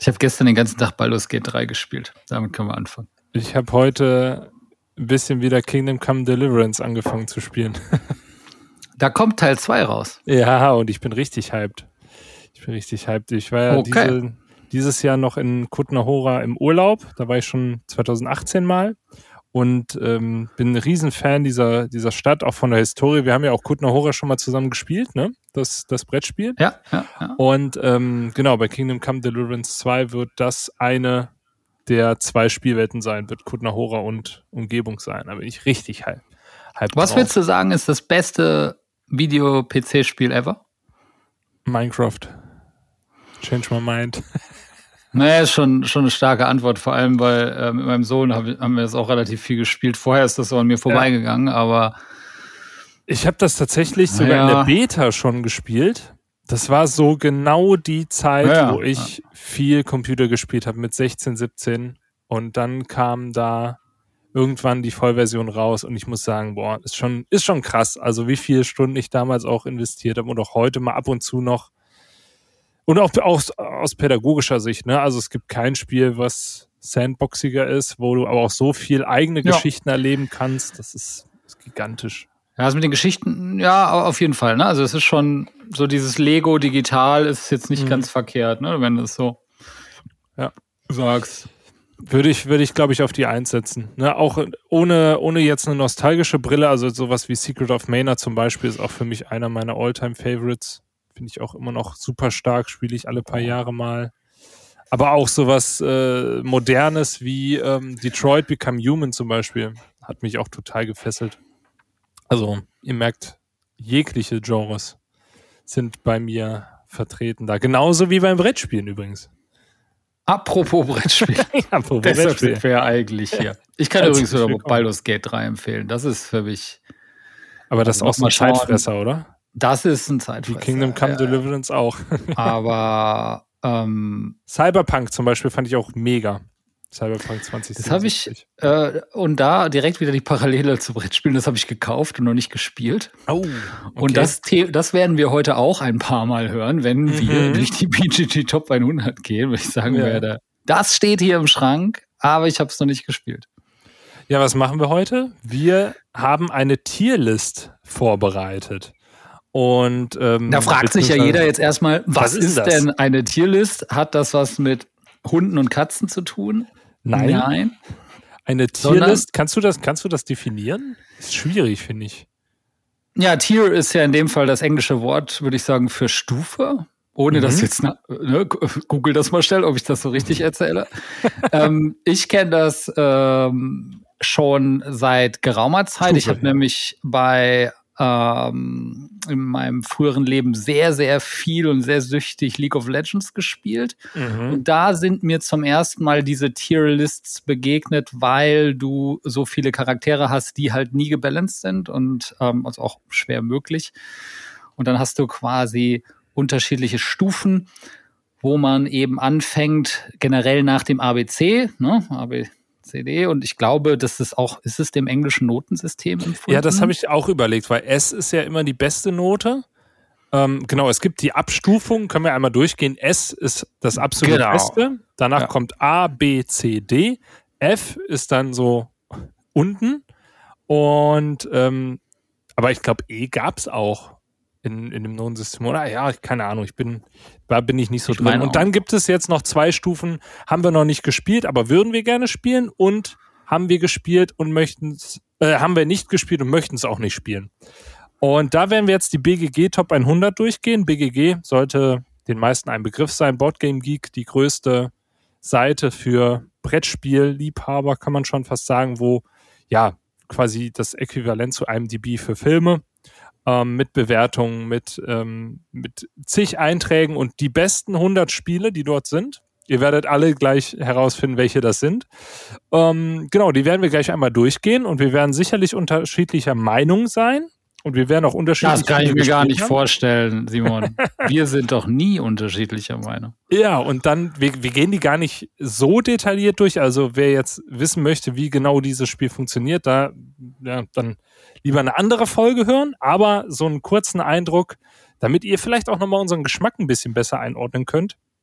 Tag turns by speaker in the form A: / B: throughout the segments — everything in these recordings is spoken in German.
A: Ich habe gestern den ganzen Tag Baldur's Gate 3 gespielt. Damit können wir anfangen.
B: Ich habe heute ein bisschen wieder Kingdom Come Deliverance angefangen zu spielen.
A: Da kommt Teil 2 raus.
B: Ja, und ich bin richtig hyped. Ich war ja dieses Jahr noch in Kutna-Hora im Urlaub. Da war ich schon 2018 mal. Und bin ein Riesenfan dieser Stadt, auch von der Historie. Wir haben ja auch Kutna-Hora schon mal zusammen gespielt, ne? Das Brettspiel.
A: Ja.
B: Und genau, bei Kingdom Come Deliverance 2 wird das eine der 2 Spielwelten sein, wird Kutna-Hora und Umgebung sein. Da bin ich richtig hyped.
A: Was würdest du sagen, ist das beste Video-PC-Spiel ever?
B: Minecraft. Change my mind.
A: Naja, ist schon eine starke Antwort, vor allem, weil mit meinem Sohn haben wir das auch relativ viel gespielt. Vorher ist das so an mir vorbeigegangen, aber
B: ich habe das tatsächlich sogar in der Beta schon gespielt. Das war so genau die Zeit, wo ich viel Computer gespielt habe mit 16, 17 und dann kam da irgendwann die Vollversion raus und ich muss sagen, ist schon krass. Also wie viele Stunden ich damals auch investiert habe und auch heute mal ab und zu noch. Und auch aus pädagogischer Sicht, ne? Also es gibt kein Spiel, was sandboxiger ist, wo du aber auch so viel eigene Geschichten erleben kannst. Das ist gigantisch.
A: Ja, also mit den Geschichten, ja, auf jeden Fall, ne? Also es ist schon so dieses Lego digital ist jetzt nicht ganz verkehrt, ne? Wenn du es so sagst.
B: Würde ich, glaube ich, auf die 1 setzen. Ne? Auch ohne jetzt eine nostalgische Brille, also sowas wie Secret of Mana zum Beispiel ist auch für mich einer meiner All-Time-Favorites. Finde ich auch immer noch super stark, spiele ich alle paar Jahre mal. Aber auch sowas Modernes wie Detroit Become Human zum Beispiel hat mich auch total gefesselt. Also ihr merkt, jegliche Genres sind bei mir vertreten da. Genauso wie beim Brettspielen übrigens.
A: Apropos Brettspiel. Deshalb sind wir ja eigentlich hier. Ich kann übrigens nur Baldur's Gate 3 empfehlen. Das ist für mich.
B: Aber das ist auch so ein Zeitfresser, oder?
A: Das ist ein Zeitfresser.
B: Wie Kingdom Come Deliverance auch.
A: Aber
B: Cyberpunk zum Beispiel fand ich auch mega. Cyberpunk 2077.
A: Das habe ich, und da direkt wieder die Parallele zu Brettspielen, das habe ich gekauft und noch nicht gespielt.
B: Oh, okay.
A: Und das werden wir heute auch ein paar Mal hören, wenn wir durch die BGG Top 100 gehen, weil ich sagen werde, das steht hier im Schrank, aber ich habe es noch nicht gespielt.
B: Ja, was machen wir heute? Wir haben eine Tierlist vorbereitet. Und
A: da fragt sich ja jeder jetzt erstmal, was ist denn eine Tierlist? Hat das was mit Hunden und Katzen zu tun? Nein.
B: Eine Tierlist, kannst du das definieren? Ist schwierig, finde ich.
A: Ja, Tier ist ja in dem Fall das englische Wort, würde ich sagen, für Stufe. Ohne das jetzt, google das mal schnell, ob ich das so richtig erzähle. Ich kenne das schon seit geraumer Zeit. Stufe, ich habe nämlich in meinem früheren Leben sehr, sehr viel und sehr süchtig League of Legends gespielt. Und da sind mir zum ersten Mal diese Tier-Lists begegnet, weil du so viele Charaktere hast, die halt nie gebalanced sind und also auch schwer möglich. Und dann hast du quasi unterschiedliche Stufen, wo man eben anfängt, generell nach dem ABC, ne, ABCD, und ich glaube, das ist es dem englischen Notensystem empfunden?
B: Ja, das habe ich auch überlegt, weil S ist ja immer die beste Note. Genau, es gibt die Abstufung, können wir einmal durchgehen. S ist das absolut Beste, danach kommt A, B, C, D, F ist dann so unten und aber ich glaube, E gab es auch in dem Notensystem, oder? Ja, keine Ahnung, da bin ich nicht so drin. Und dann gibt es jetzt noch 2 Stufen, haben wir noch nicht gespielt, aber würden wir gerne spielen und haben wir gespielt und haben wir nicht gespielt und möchten es auch nicht spielen. Und da werden wir jetzt die BGG Top 100 durchgehen. BGG sollte den meisten ein Begriff sein. Board Game Geek, die größte Seite für Brettspielliebhaber, kann man schon fast sagen, wo ja quasi das Äquivalent zu IMDb für Filme mit Bewertungen, mit zig Einträgen und die besten 100 Spiele, die dort sind. Ihr werdet alle gleich herausfinden, welche das sind. Genau, die werden wir gleich einmal durchgehen und wir werden sicherlich unterschiedlicher Meinung sein und wir werden auch unterschiedlich.
A: Das kann ich mir gar nicht vorstellen, Simon. Wir sind doch nie unterschiedlicher Meinung.
B: Ja, und dann, wir gehen die gar nicht so detailliert durch. Also wer jetzt wissen möchte, wie genau dieses Spiel funktioniert, dann lieber eine andere Folge hören, aber so einen kurzen Eindruck, damit ihr vielleicht auch nochmal unseren Geschmack ein bisschen besser einordnen könnt.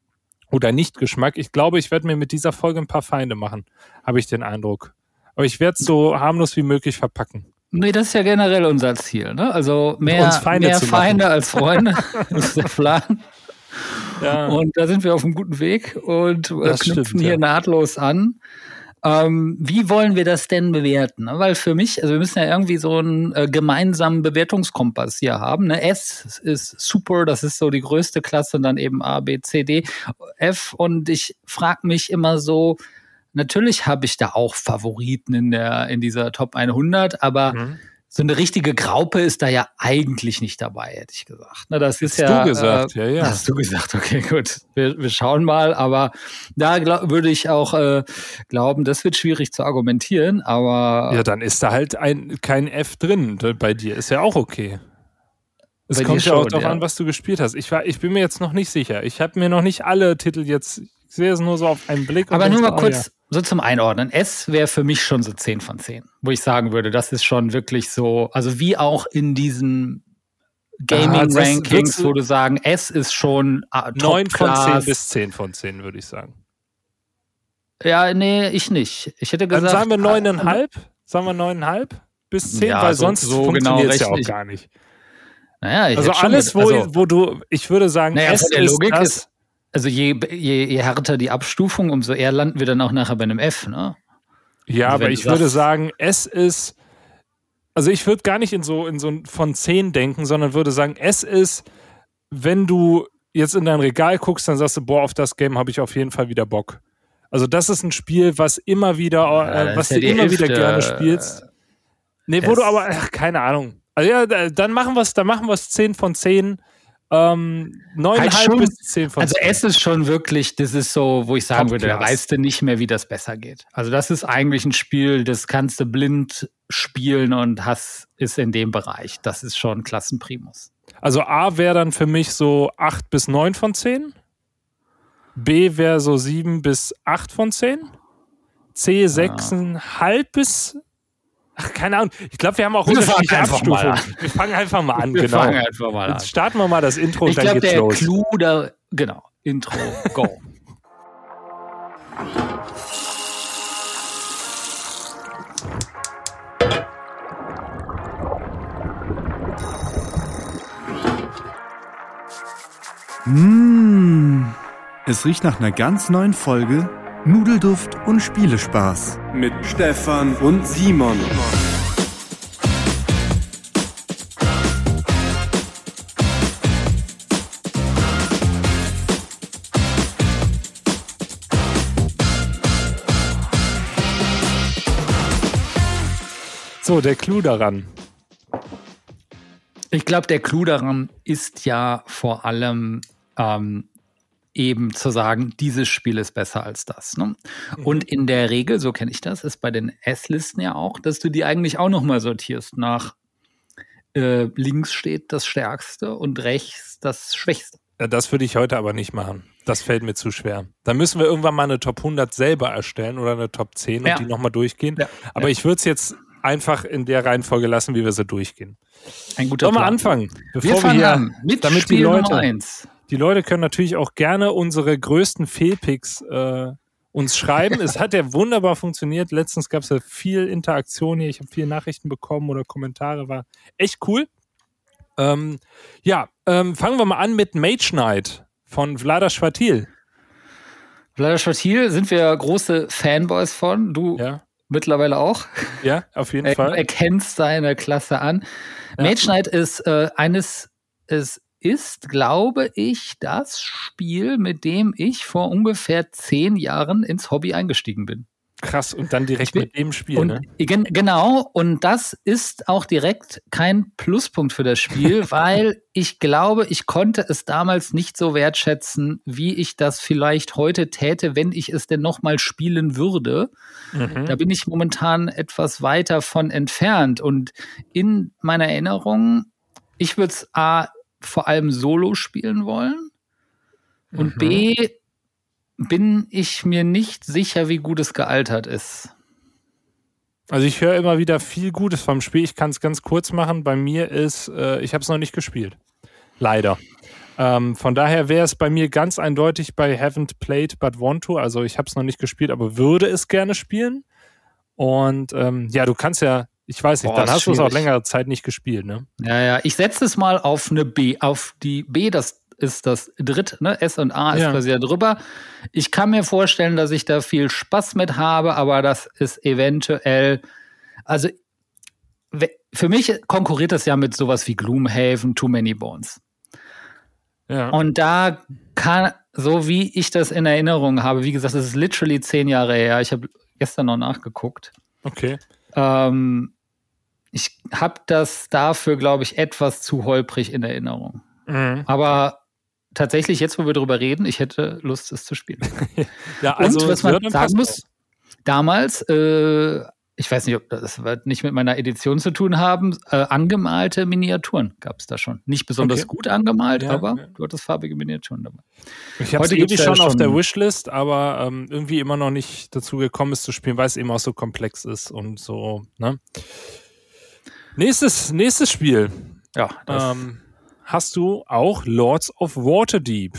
B: Oder Nicht-Geschmack. Ich glaube, ich werde mir mit dieser Folge ein paar Feinde machen, habe ich den Eindruck. Aber ich werde es so harmlos wie möglich verpacken.
A: Nee, das ist ja generell unser Ziel, ne? Also mehr Feinde als Freunde. Das ist der Plan. Ja. Und da sind wir auf einem guten Weg und knüpfen hier nahtlos an. Wie wollen wir das denn bewerten? Weil für mich, also wir müssen ja irgendwie so einen gemeinsamen Bewertungskompass hier haben. Ne? S ist super, das ist so die größte Klasse und dann eben A, B, C, D, F. Und ich frage mich immer so, natürlich habe ich da auch Favoriten in dieser Top 100, aber so eine richtige Graupe ist da ja eigentlich nicht dabei, hätte ich gesagt. Na, das ist ja.
B: Hast du gesagt, ja.
A: Hast du gesagt, okay, gut. Wir schauen mal, aber da würde ich auch glauben, das wird schwierig zu argumentieren, aber.
B: Ja, dann ist da halt kein F drin bei dir, ist ja auch okay. Es kommt ja auch darauf an, was du gespielt hast. Ich bin mir jetzt noch nicht sicher. Ich habe mir noch nicht alle Titel jetzt, ich sehe es nur so auf einen Blick.
A: Aber nur mal kurz so zum Einordnen. S wäre für mich schon so 10 von 10, wo ich sagen würde, das ist schon wirklich so, also wie auch in diesen Gaming-Rankings, wo du sagen, S ist schon
B: 9 von 10 bis 10 von 10, würde ich sagen.
A: Ja, nee, ich nicht. Ich hätte gesagt.
B: Dann sagen wir 9,5? Sagen wir 9,5 bis 10, weil sonst funktioniert es ja auch gar nicht.
A: Naja,
B: also alles, wo du, ich würde sagen,
A: S ist der Logik ist, also je härter die Abstufung, umso eher landen wir dann auch nachher bei einem F, ne?
B: Ja, also aber ich würde sagen, S ist, also ich würde gar nicht in so von 10 denken, sondern würde sagen, S ist, wenn du jetzt in dein Regal guckst, dann sagst du, boah, auf das Game habe ich auf jeden Fall wieder Bock. Also das ist ein Spiel, was immer wieder, was du immer wieder gerne spielst. Nee, wo du aber, keine Ahnung. Also ja, dann machen wir es 10 von 10. 9,5 bis 10 von 10.
A: Also es ist schon wirklich, das ist so, wo ich sagen würde, da weißt du nicht mehr, wie das besser geht. Also das ist eigentlich ein Spiel, das kannst du blind spielen und ist in dem Bereich. Das ist schon Klassenprimus.
B: Also A wäre dann für mich so 8 bis 9 von 10. B wäre so 7 bis 8 von 10. C 6,5 bis... Ach, keine Ahnung. Ich glaube, wir haben auch unterschiedliche Abstufungen. Wir fangen einfach mal an, genau. Jetzt starten wir mal das Intro und dann geht's los.
A: Ich glaube, der Clou da, genau, Intro, go.
C: Es riecht nach einer ganz neuen Folge Nudelduft und Spielespaß.
D: Mit Stefan und Simon.
B: So, der Clou daran.
A: Ich glaube, der Clou daran ist ja vor allem eben zu sagen, dieses Spiel ist besser als das. Ne? Und in der Regel, so kenne ich das, ist bei den S-Listen ja auch, dass du die eigentlich auch nochmal sortierst nach links steht das Stärkste und rechts das Schwächste.
B: Ja, das würde ich heute aber nicht machen. Das fällt mir zu schwer. Da müssen wir irgendwann mal eine Top 100 selber erstellen oder eine Top 10 und die nochmal durchgehen. Ja. Aber ich würde es jetzt einfach in der Reihenfolge lassen, wie wir sie durchgehen.
A: Ein guter
B: Plan. Sollen wir anfangen?
A: Wir fangen an mit damit Spiel Nummer 1.
B: Die Leute können natürlich auch gerne unsere größten Fehlpicks uns schreiben. Es hat ja wunderbar funktioniert. Letztens gab es ja viel Interaktion hier. Ich habe viele Nachrichten bekommen oder Kommentare. War echt cool. Fangen wir mal an mit Mage Knight von Vlada Schwatil.
A: Vlada Schwatil sind wir große Fanboys von. Du mittlerweile auch.
B: Ja, auf jeden Fall.
A: Du erkennst seine Klasse an. Ja. Mage Knight ist, glaube ich, das Spiel, mit dem ich vor ungefähr 10 Jahren ins Hobby eingestiegen bin.
B: Krass, und dann direkt mit dem Spiel, ne?
A: Genau, und das ist auch direkt kein Pluspunkt für das Spiel, weil ich glaube, ich konnte es damals nicht so wertschätzen, wie ich das vielleicht heute täte, wenn ich es denn nochmal spielen würde. Da bin ich momentan etwas weiter von entfernt. Und in meiner Erinnerung, ich würde es A, vor allem solo spielen wollen und B, bin ich mir nicht sicher, wie gut es gealtert ist.
B: Also ich höre immer wieder viel Gutes vom Spiel. Ich kann es ganz kurz machen. Bei mir ist, ich habe es noch nicht gespielt. Leider. Von daher wäre es bei mir ganz eindeutig bei Haven't Played But Want To. Also ich habe es noch nicht gespielt, aber würde es gerne spielen. Und du kannst ja, ich weiß nicht, dann hast du es auch längere Zeit nicht gespielt, ne?
A: Ja, ich setze es mal auf eine B. Auf die B, das ist das dritte, ne? S und A ist quasi da drüber. Ich kann mir vorstellen, dass ich da viel Spaß mit habe, aber das ist eventuell, also für mich konkurriert das ja mit sowas wie Gloomhaven, Too Many Bones. Ja. Und da kann, so wie ich das in Erinnerung habe, wie gesagt, das ist literally 10 Jahre her. Ich habe gestern noch nachgeguckt.
B: Okay.
A: Ich habe das dafür, glaube ich, etwas zu holprig in Erinnerung. Mhm. Aber tatsächlich, jetzt, wo wir drüber reden, ich hätte Lust, es zu spielen.
B: Ja, also,
A: und was man sagen muss, damals, ich weiß nicht, ob das wird nicht mit meiner Edition zu tun haben, angemalte Miniaturen gab es da schon. Nicht besonders gut angemalt, aber du hattest farbige Miniaturen dabei.
B: Ich habe es ewig schon auf der Wishlist, aber irgendwie immer noch nicht dazu gekommen ist zu spielen, weil es eben auch so komplex ist und so, ne? Nächstes Spiel.
A: Ja,
B: hast du auch Lords of Waterdeep.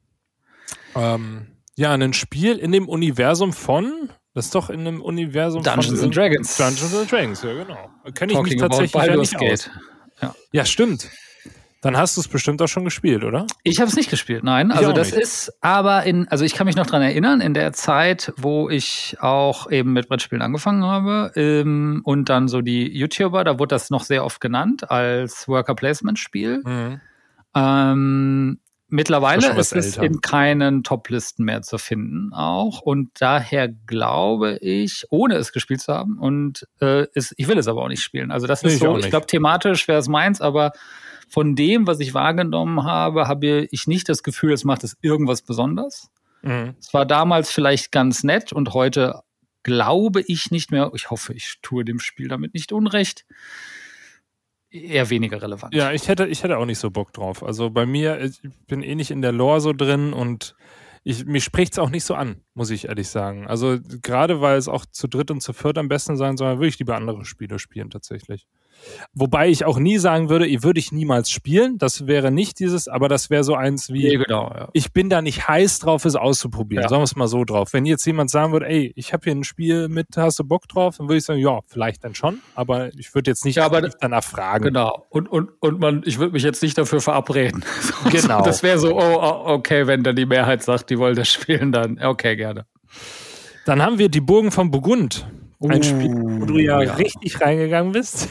B: Ein Spiel in dem Universum von... Das ist doch in einem Universum
A: Dungeons and Dragons.
B: Dungeons and Dragons, ja genau. Kenne ich mich tatsächlich ja nicht aus. Ja, stimmt. Dann hast du es bestimmt auch schon gespielt, oder?
A: Ich habe es nicht gespielt, nein. Also das ist aber ich kann mich noch dran erinnern, in der Zeit, wo ich auch eben mit Brettspielen angefangen habe und dann so die YouTuber, da wurde das noch sehr oft genannt als Worker-Placement-Spiel. Mhm. Mittlerweile ist es in keinen Top-Listen mehr zu finden auch und daher glaube ich, ohne es gespielt zu haben und ich will es aber auch nicht spielen. Also das ist so, ich glaube thematisch wäre es meins, aber von dem, was ich wahrgenommen habe, habe ich nicht das Gefühl, es macht es irgendwas besonders. Mhm. Es war damals vielleicht ganz nett und heute glaube ich nicht mehr, ich hoffe, ich tue dem Spiel damit nicht Unrecht, eher weniger relevant.
B: Ja, ich hätte auch nicht so Bock drauf. Also bei mir, ich bin eh nicht in der Lore so drin und mich spricht es auch nicht so an, muss ich ehrlich sagen. Also gerade weil es auch zu dritt und zu viert am besten sein soll, würde ich lieber andere Spiele spielen tatsächlich. Wobei ich auch nie sagen würde, würde ich niemals spielen. Das wäre nicht dieses, aber das wäre so eins wie, ich bin da nicht heiß drauf, es auszuprobieren. Sagen wir es mal so drauf. Wenn jetzt jemand sagen würde, ich habe hier ein Spiel mit, hast du Bock drauf? Dann würde ich sagen, ja, vielleicht dann schon. Aber ich würde jetzt nicht danach fragen.
A: Genau. Und ich würde mich jetzt nicht dafür verabreden.
B: Genau.
A: Das wäre so, okay, wenn dann die Mehrheit sagt, die wollen das spielen, dann okay, gerne.
B: Dann haben wir die Burgen von Burgund. Ein Spiel, wo du ja richtig reingegangen bist.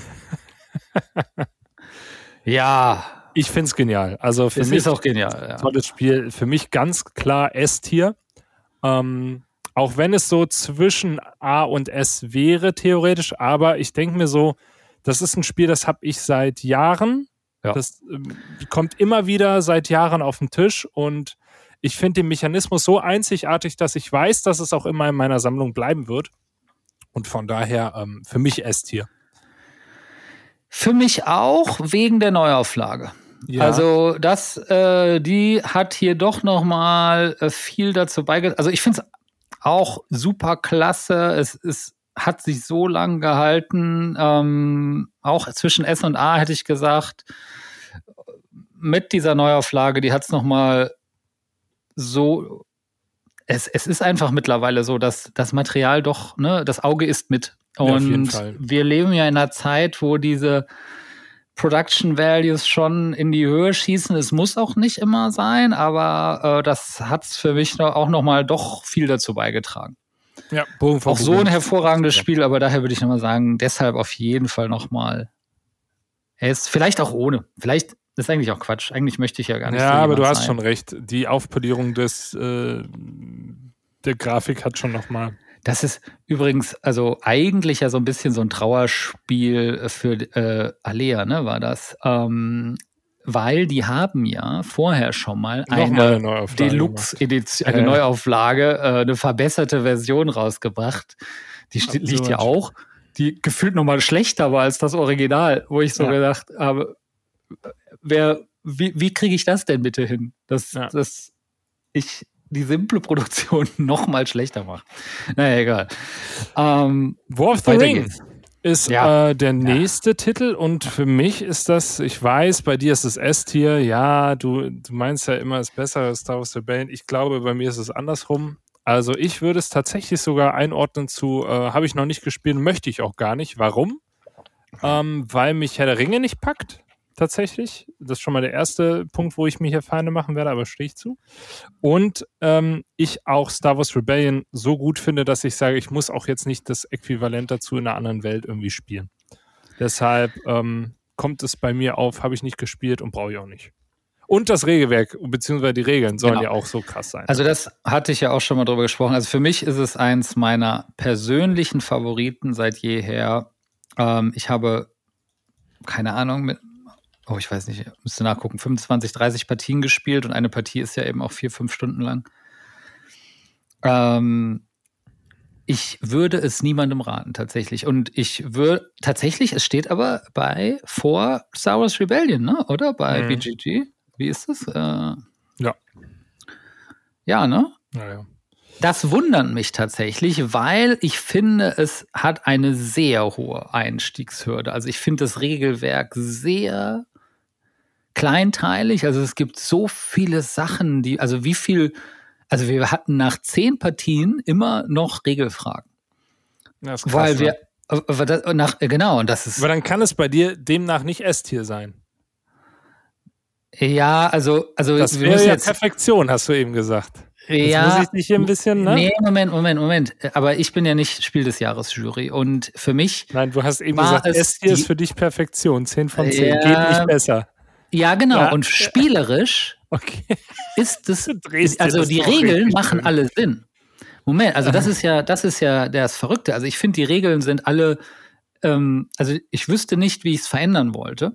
A: Ja.
B: Ich finde es genial. Also für mich
A: ist auch genial. Ja.
B: Tolles Spiel. Für mich ganz klar S-Tier. Auch wenn es so zwischen A und S wäre, theoretisch. Aber ich denke mir so, das ist ein Spiel, das habe ich seit Jahren. Ja. Das kommt immer wieder seit Jahren auf den Tisch. Und ich finde den Mechanismus so einzigartig, dass ich weiß, dass es auch immer in meiner Sammlung bleiben wird. Und von daher für mich S-Tier.
A: Für mich auch wegen der Neuauflage. Ja. Also die hat hier doch noch mal viel dazu beigetragen. Also ich finde es auch super klasse. Es hat sich so lang gehalten. Auch zwischen S und A hätte ich gesagt, mit dieser Neuauflage, die hat es noch mal so... Es ist einfach mittlerweile so, dass das Material doch, ne, das Auge ist mit. Und wir leben ja in einer Zeit, wo diese Production Values schon in die Höhe schießen. Es muss auch nicht immer sein, aber das hat für mich auch noch mal doch viel dazu beigetragen.
B: Ja,
A: auch so ein hervorragendes Spiel, aber daher würde ich noch mal sagen, deshalb auf jeden Fall noch mal vielleicht auch ohne. Vielleicht das ist eigentlich auch Quatsch. Eigentlich möchte ich ja gar nicht so
B: aber du hast schon recht. Die Aufpolierung der Grafik hat schon noch mal...
A: Das ist übrigens also eigentlich ja so ein bisschen so ein Trauerspiel für Alea, ne, war das. Weil die haben ja vorher schon mal eine Deluxe-Edition, eine Neuauflage, eine verbesserte Version rausgebracht. Die liegt ja auch, die gefühlt noch mal schlechter war als das Original, wo ich so gedacht habe, wie kriege ich das denn bitte hin? Dass ich die simple Produktion noch mal schlechter mache. Naja, egal.
B: War of the Ring. ist der nächste Titel und für mich ist das, ich weiß, bei dir ist es S-Tier, ja, du meinst ja immer, es ist besser Star Wars Rebellion. Ich glaube, bei mir ist es andersrum. Also ich würde es tatsächlich sogar einordnen zu, habe ich noch nicht gespielt, möchte ich auch gar nicht. Warum? Weil mich Herr der Ringe nicht packt, tatsächlich. Das ist schon mal der erste Punkt, wo ich mir hier Feinde machen werde, aber stehe ich zu. Und ich auch Star Wars Rebellion so gut finde, dass ich sage, ich muss auch jetzt nicht das Äquivalent dazu in einer anderen Welt irgendwie spielen. Deshalb kommt es bei mir auf, habe ich nicht gespielt und brauche ich auch nicht. Und das Regelwerk, beziehungsweise die Regeln sollen ja auch so krass sein.
A: Also das hatte ich ja auch schon mal drüber gesprochen. Also für mich ist es eins meiner persönlichen Favoriten seit jeher. Ich habe, keine Ahnung, ich weiß nicht, müsste nachgucken, 25, 30 Partien gespielt und eine Partie ist ja eben auch 4-5 Stunden lang. Ich würde es niemandem raten, tatsächlich. Und es steht aber vor Star Wars Rebellion, ne? Oder? Bei BGG. Wie ist das?
B: Ja.
A: Ja, ne?
B: Ja.
A: Das wundert mich tatsächlich, weil ich finde, es hat eine sehr hohe Einstiegshürde. Also ich finde das Regelwerk sehr kleinteilig. Also es gibt so viele Sachen, wir hatten nach 10 Partien immer noch Regelfragen.
B: Das ist krass,
A: und das ist.
B: Aber dann kann es bei dir demnach nicht S-Tier sein.
A: Ja, also
B: das wäre ja Perfektion, hast du eben gesagt.
A: Ja.
B: Das muss ich nicht hier ein bisschen, ne?
A: Nee, Moment. Aber ich bin ja nicht Spiel des Jahres Jury und für mich.
B: Nein, du hast eben gesagt, S-Tier ist für dich Perfektion, 10 von 10, geht nicht besser.
A: Ja, genau. Ja. Und spielerisch ist es, also die Regeln machen alle Sinn. Moment, also das ist ja das Verrückte. Also ich finde, die Regeln sind alle, also ich wüsste nicht, wie ich es verändern wollte.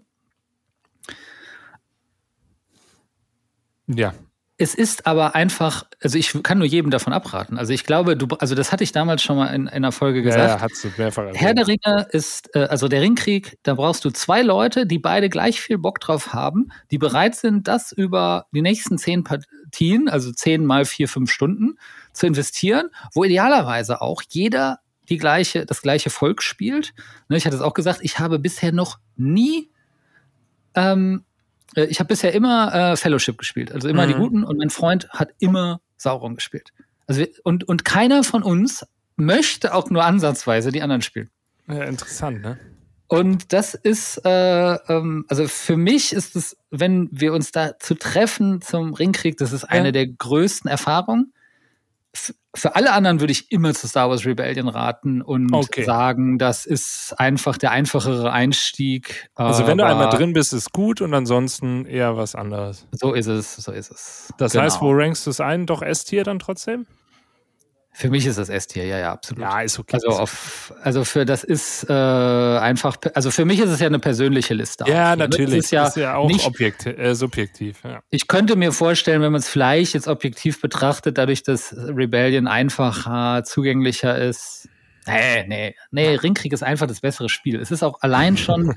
B: Ja.
A: Es ist aber einfach, also ich kann nur jedem davon abraten. Also ich glaube, das hatte ich damals schon mal in einer Folge gesagt.
B: Ja, hast du mehrfach erwähnt.
A: Herr der Ringe ist, also der Ringkrieg, da brauchst du 2 Leute, die beide gleich viel Bock drauf haben, die bereit sind, das über die nächsten 10 Partien, also 10 mal 4-5 Stunden, zu investieren, wo idealerweise auch jeder das gleiche Volk spielt. Ich hatte es auch gesagt, ich habe bisher noch nie ich habe bisher immer Fellowship gespielt, also immer die Guten, und mein Freund hat immer Sauron gespielt. Also und keiner von uns möchte auch nur ansatzweise die anderen spielen.
B: Ja, interessant, ne?
A: Und das ist, also für mich ist es, wenn wir uns da zu treffen zum Ringkrieg, das ist eine der größten Erfahrungen. Für alle anderen würde ich immer zu Star Wars Rebellion raten und sagen, das ist einfach der einfachere Einstieg.
B: Also wenn du einmal drin bist, ist gut und ansonsten eher was anderes.
A: So ist es.
B: Das heißt, wo rankst du es ein? Doch S-Tier dann trotzdem?
A: Für mich ist das S-Tier, ja, absolut.
B: Ja, ist okay.
A: Das ist einfach, also für mich ist es ja eine persönliche Liste.
B: Ja,
A: auch.
B: natürlich.
A: Das ist
B: ja auch nicht subjektiv. Ja. Ich
A: könnte mir vorstellen, wenn man es vielleicht jetzt objektiv betrachtet, dadurch, dass Rebellion einfacher, zugänglicher ist. Nee, Ringkrieg ist einfach das bessere Spiel. Es ist auch allein schon,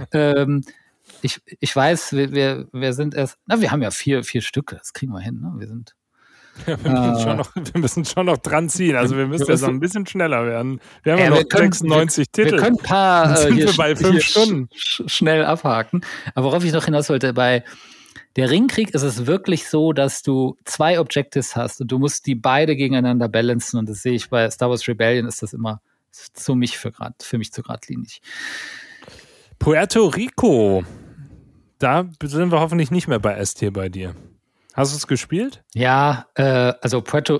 A: ich weiß, wir sind erst, wir haben ja vier Stücke, das kriegen wir hin, ne?
B: Ja, wir müssen schon noch dran ziehen. Also wir müssen jetzt noch ein bisschen schneller werden. Wir haben ja noch 96 Titel.
A: Wir können ein paar
B: dann sind wir bei 5 Stunden.
A: Schnell abhaken. Aber worauf ich noch hinaus wollte, bei der Ringkrieg ist es wirklich so, dass du 2 Objectives hast und du musst die beide gegeneinander balancen. Und das sehe ich bei Star Wars Rebellion, ist das immer für mich zu geradlinig.
B: Puerto Rico. Da sind wir hoffentlich nicht mehr bei S-Tier bei dir. Hast du es gespielt?
A: Ja, Puerto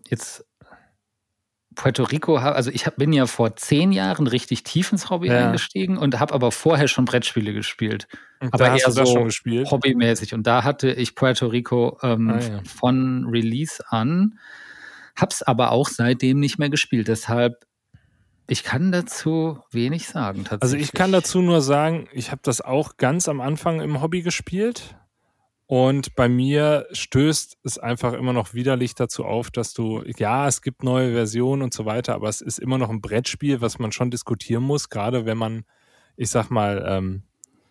A: Rico, also bin ja vor 10 Jahren richtig tief ins Hobby eingestiegen und habe aber vorher schon Brettspiele gespielt.
B: Und
A: aber
B: eher so schon gespielt?
A: Hobbymäßig. Und da hatte ich Puerto Rico von Release an, hab's aber auch seitdem nicht mehr gespielt. Deshalb, ich kann dazu wenig sagen tatsächlich.
B: Also ich kann dazu nur sagen, ich habe das auch ganz am Anfang im Hobby gespielt. Und bei mir stößt es einfach immer noch widerlich dazu auf, dass es gibt neue Versionen und so weiter, aber es ist immer noch ein Brettspiel, was man schon diskutieren muss, gerade wenn man, ich sag mal,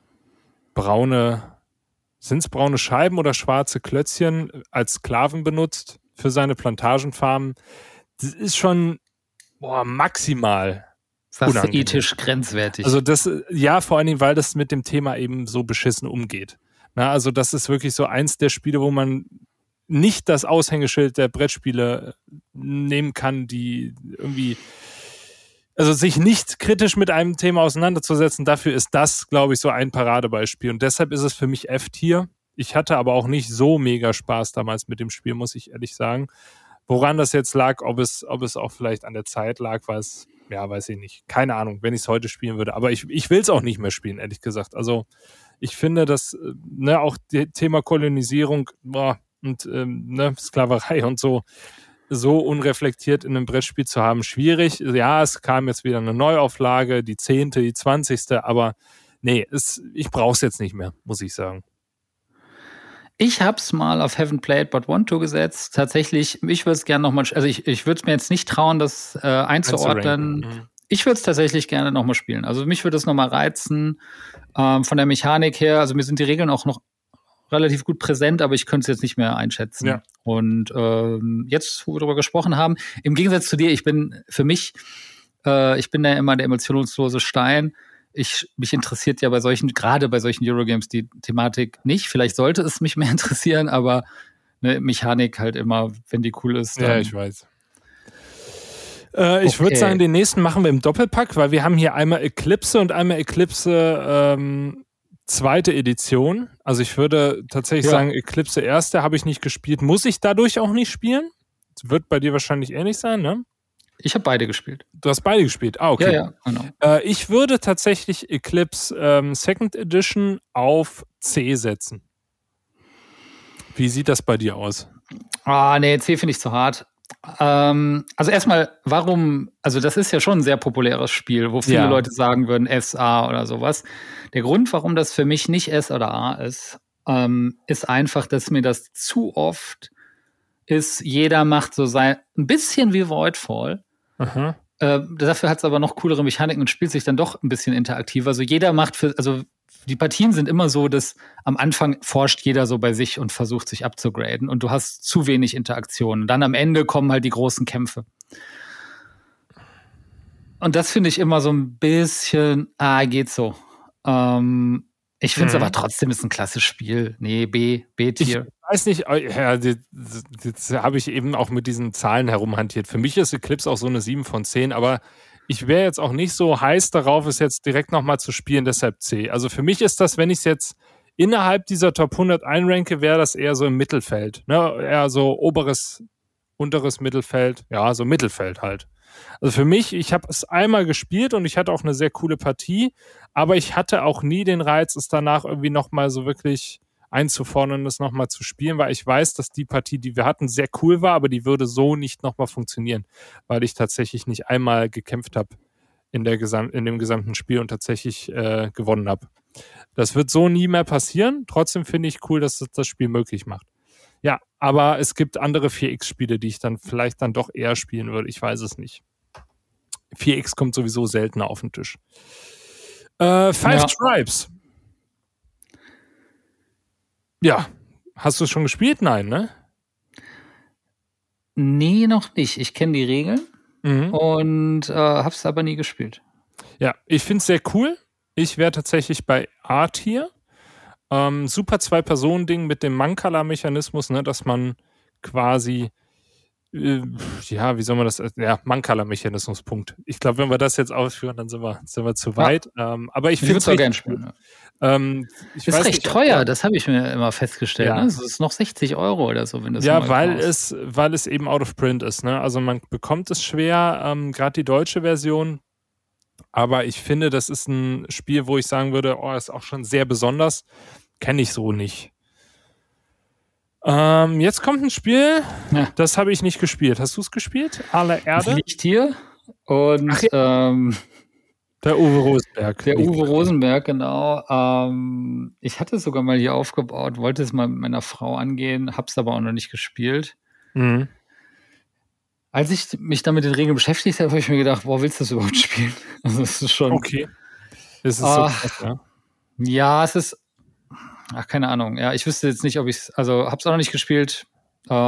B: sind es braune Scheiben oder schwarze Klötzchen als Sklaven benutzt für seine Plantagenfarmen. Das ist schon maximal
A: Sagst du ethisch grenzwertig?
B: Also das, ja, vor allen Dingen, weil das mit dem Thema eben so beschissen umgeht. Na, also das ist wirklich so eins der Spiele, wo man nicht das Aushängeschild der Brettspiele nehmen kann, die irgendwie, also sich nicht kritisch mit einem Thema auseinanderzusetzen, dafür ist das, glaube ich, so ein Paradebeispiel. Und deshalb ist es für mich F-Tier. Ich hatte aber auch nicht so mega Spaß damals mit dem Spiel, muss ich ehrlich sagen. Woran das jetzt lag, ob es auch vielleicht an der Zeit lag, weiß ich nicht. Keine Ahnung, wenn ich es heute spielen würde. Aber ich will es auch nicht mehr spielen, ehrlich gesagt. Also ich finde, dass auch das Thema Kolonisierung und Sklaverei und so unreflektiert in einem Brettspiel zu haben, schwierig. Ja, es kam jetzt wieder eine Neuauflage, die 10., die 20., aber nee, ich brauche es jetzt nicht mehr, muss ich sagen.
A: Ich hab's mal auf Haven't Played But Want to gesetzt. Tatsächlich, ich würde es gerne nochmal, also ich würde es mir jetzt nicht trauen, das einzuordnen. Ich würde es tatsächlich gerne nochmal spielen. Also mich würde es nochmal reizen. Von der Mechanik her, also mir sind die Regeln auch noch relativ gut präsent, aber ich könnte es jetzt nicht mehr einschätzen. Ja. Und jetzt, wo wir darüber gesprochen haben, im Gegensatz zu dir, ich bin ja immer der emotionslose Stein. Mich interessiert ja gerade bei solchen Eurogames die Thematik nicht. Vielleicht sollte es mich mehr interessieren, aber Mechanik halt immer, wenn die cool ist.
B: Ja, ich weiß. Ich würde sagen, den nächsten machen wir im Doppelpack, weil wir haben hier einmal Eclipse und einmal Eclipse zweite Edition. Also ich würde tatsächlich sagen, Eclipse erste habe ich nicht gespielt. Muss ich dadurch auch nicht spielen? Das wird bei dir wahrscheinlich ähnlich sein, ne?
A: Ich habe beide gespielt.
B: Du hast beide gespielt? Ah, okay.
A: Ja, genau.
B: Ich würde tatsächlich Eclipse Second Edition auf C setzen. Wie sieht das bei dir aus?
A: Nee, C finde ich zu hart. Also erstmal, also das ist ja schon ein sehr populäres Spiel, wo viele Leute sagen würden S, A oder sowas. Der Grund, warum das für mich nicht S oder A ist, ist einfach, dass mir das zu oft ist, jeder macht so ein bisschen wie Voidfall. Dafür hat es aber noch coolere Mechaniken und spielt sich dann doch ein bisschen interaktiver. Also jeder macht also die Partien sind immer so, dass am Anfang forscht jeder so bei sich und versucht sich abzugraden und du hast zu wenig Interaktion. Und dann am Ende kommen halt die großen Kämpfe. Und das finde ich immer so ein bisschen, geht so. Ich finde es aber trotzdem ist ein klassisches Spiel. Nee, B-Tier.
B: Ich weiß nicht, jetzt habe ich eben auch mit diesen Zahlen herumhantiert. Für mich ist Eclipse auch so eine 7 von 10, aber ich wäre jetzt auch nicht so heiß darauf, es jetzt direkt nochmal zu spielen, deshalb C. Also für mich ist das, wenn ich es jetzt innerhalb dieser Top 100 einranke, wäre das eher so im Mittelfeld. Ne? Eher so unteres Mittelfeld, ja, so Mittelfeld halt. Also für mich, ich habe es einmal gespielt und ich hatte auch eine sehr coole Partie, aber ich hatte auch nie den Reiz, es danach irgendwie nochmal so wirklich einzufordern und es nochmal zu spielen, weil ich weiß, dass die Partie, die wir hatten, sehr cool war, aber die würde so nicht nochmal funktionieren, weil ich tatsächlich nicht einmal gekämpft habe in dem gesamten Spiel und tatsächlich gewonnen habe. Das wird so nie mehr passieren. Trotzdem finde ich cool, dass es das Spiel möglich macht. Ja, aber es gibt andere 4X-Spiele, die ich dann vielleicht dann doch eher spielen würde. Ich weiß es nicht. 4X kommt sowieso seltener auf den Tisch. Five Tribes. Ja. Hast du es schon gespielt? Nein, ne?
A: Nee, noch nicht. Ich kenne die Regeln und habe es aber nie gespielt.
B: Ja, ich finde es sehr cool. Ich wäre tatsächlich bei A-Tier. Super 2-Personen-Ding mit dem Mancala-Mechanismus, ne, dass man quasi, wie soll man das, Mancala-Mechanismus, Punkt. Ich glaube, wenn wir das jetzt ausführen, dann sind wir zu weit. Aber ich finde es
A: gerne spielen. Ist recht teuer, das habe ich mir immer festgestellt. Ne? Es ist noch 60 € oder so, wenn das
B: weil es eben out of print ist. Ne? Also man bekommt es schwer, gerade die deutsche Version. Aber ich finde, das ist ein Spiel, wo ich sagen würde, ist auch schon sehr besonders. Kenne ich so nicht. Jetzt kommt ein Spiel, das habe ich nicht gespielt. Hast du es gespielt? Aller Erde?
A: Liegt hier. Und
B: der Uwe Rosenberg.
A: Der Uwe Rosenberg, genau. Ich hatte es sogar mal hier aufgebaut, wollte es mal mit meiner Frau angehen, habe es aber auch noch nicht gespielt. Mhm. Als ich mich dann mit den Regeln beschäftigt habe, habe ich mir gedacht, willst du das überhaupt spielen? Also es ist schon...
B: Okay. Das ist so krass, ja?
A: Ja, es ist... keine Ahnung. Ja, ich wüsste jetzt nicht, ob ich es... Also, habe es auch noch nicht gespielt.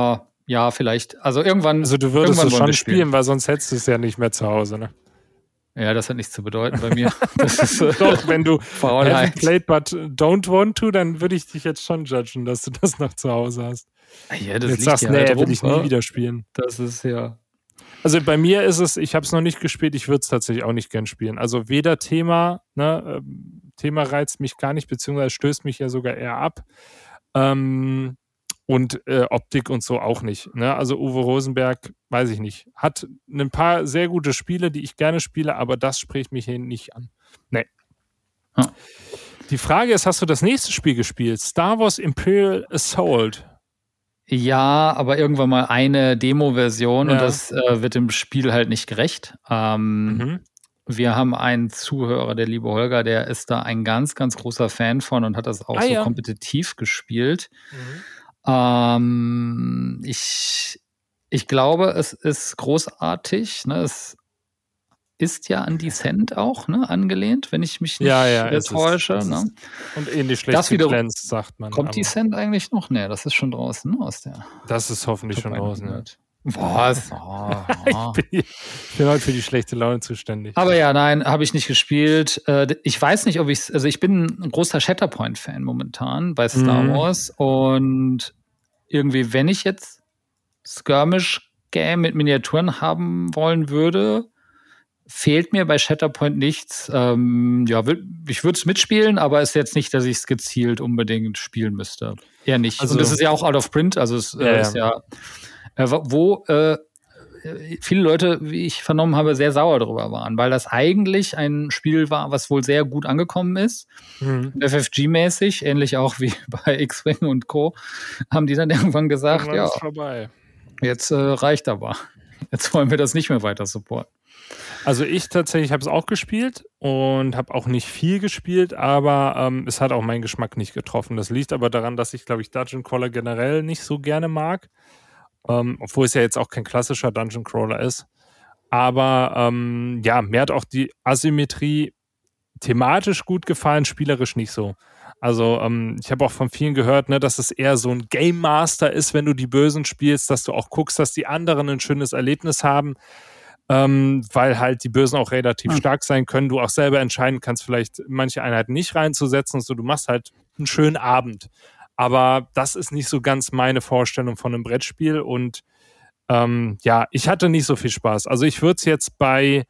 A: Ja, vielleicht. Also irgendwann...
B: Also du würdest es schon spielen, weil sonst hättest du es ja nicht mehr zu Hause, ne?
A: Ja, das hat nichts zu bedeuten bei mir. Das ist
B: Doch, wenn du
A: Faulheit.
B: haven't played but don't want to, dann würde ich dich jetzt schon judgen, dass du das noch zu Hause hast.
A: Ja, das
B: jetzt
A: liegt
B: sagst,
A: ja
B: nee,
A: halt
B: will
A: rum,
B: ich nie wieder spielen.
A: Das ist ja...
B: Also bei mir ist es, ich habe es noch nicht gespielt, ich würde es tatsächlich auch nicht gern spielen. Also weder Thema, Thema reizt mich gar nicht, beziehungsweise stößt mich ja sogar eher ab. Und Optik und so auch nicht. Ne? Also Uwe Rosenberg, weiß ich nicht, hat ein paar sehr gute Spiele, die ich gerne spiele, aber das spricht mich hier nicht an. Nee.
A: Hm.
B: Die Frage ist, hast du das nächste Spiel gespielt? Star Wars Imperial Assault.
A: Ja, aber irgendwann mal eine Demo-Version und das wird dem Spiel halt nicht gerecht. Wir haben einen Zuhörer, der liebe Holger, der ist da ein ganz, ganz großer Fan von und hat das auch kompetitiv gespielt. Ich glaube, es ist großartig. Ne? Es ist ja an Descent auch angelehnt, wenn ich mich nicht täusche. Ne?
B: Und ähnlich schlecht geglänzt, sagt man.
A: Kommt Descent eigentlich noch? Nee, das ist schon draußen aus der.
B: Das ist hoffentlich schon draußen. Ja.
A: Was?
B: Ich bin heute für die schlechte Laune zuständig.
A: Aber ja, nein, habe ich nicht gespielt. Ich weiß nicht, ob ich bin ein großer Shatterpoint-Fan momentan bei Star Wars und irgendwie, wenn ich jetzt Skirmish-Game mit Miniaturen haben wollen würde, fehlt mir bei Shatterpoint nichts. Ich würde es mitspielen, aber es ist jetzt nicht, dass ich es gezielt unbedingt spielen müsste. Eher nicht. Also, und es ist ja auch out of print, also es ist ja viele Leute, wie ich vernommen habe, sehr sauer darüber waren, weil das eigentlich ein Spiel war, was wohl sehr gut angekommen ist. FFG-mäßig, ähnlich auch wie bei X-Wing und Co., haben die dann irgendwann gesagt,
B: vorbei.
A: Jetzt reicht aber. Jetzt wollen wir das nicht mehr weiter supporten.
B: Also ich tatsächlich habe es auch gespielt und habe auch nicht viel gespielt, aber es hat auch meinen Geschmack nicht getroffen. Das liegt aber daran, dass ich, glaube ich, Dungeon Crawler generell nicht so gerne mag. Obwohl es ja jetzt auch kein klassischer Dungeon Crawler ist. Aber mir hat auch die Asymmetrie thematisch gut gefallen, spielerisch nicht so. Also ich habe auch von vielen gehört, dass es eher so ein Game Master ist, wenn du die Bösen spielst, dass du auch guckst, dass die anderen ein schönes Erlebnis haben, weil halt die Bösen auch relativ stark sein können. Du auch selber entscheiden kannst, vielleicht manche Einheiten nicht reinzusetzen. So, du machst halt einen schönen Abend. Aber das ist nicht so ganz meine Vorstellung von einem Brettspiel und ich hatte nicht so viel Spaß. Also ich würde es jetzt bei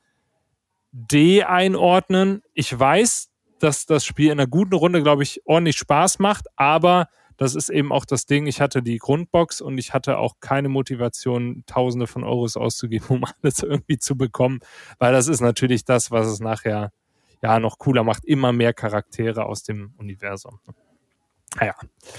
B: D einordnen. Ich weiß, dass das Spiel in einer guten Runde, glaube ich, ordentlich Spaß macht, aber das ist eben auch das Ding, ich hatte die Grundbox und ich hatte auch keine Motivation, Tausende von Euros auszugeben, um alles irgendwie zu bekommen, weil das ist natürlich das, was es nachher noch cooler macht, immer mehr Charaktere aus dem Universum. Naja.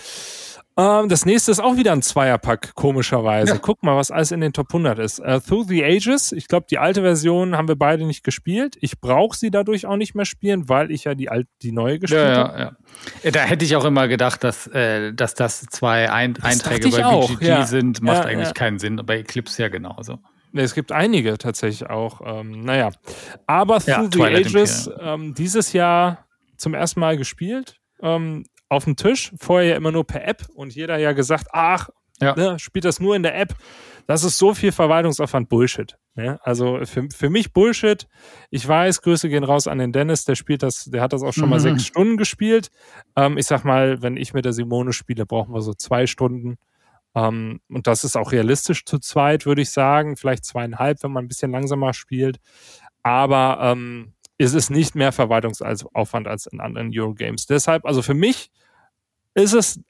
B: Das nächste ist auch wieder ein Zweierpack, komischerweise. Ja. Guck mal, was alles in den Top 100 ist. Through the Ages, ich glaube, die alte Version haben wir beide nicht gespielt. Ich brauche sie dadurch auch nicht mehr spielen, weil ich ja die neue gespielt habe.
A: Ja. Da hätte ich auch immer gedacht, dass das zwei Einträge bei BGG sind. Macht eigentlich keinen Sinn. Bei Eclipse ja genauso.
B: Es gibt einige tatsächlich auch. Aber Through the Ages dieses Jahr zum ersten Mal gespielt. Auf dem Tisch, vorher ja immer nur per App und jeder ja gesagt, spielt das nur in der App. Das ist so viel Verwaltungsaufwand, Bullshit. Ja? Also für mich Bullshit. Ich weiß, Grüße gehen raus an den Dennis, der hat das auch schon mal 6 Stunden gespielt. Ich sag mal, wenn ich mit der Simone spiele, brauchen wir so 2 Stunden. Und das ist auch realistisch zu zweit, würde ich sagen. Vielleicht 2,5, wenn man ein bisschen langsamer spielt. Aber ist es nicht mehr Verwaltungsaufwand als in anderen Eurogames. Deshalb, also für mich ist es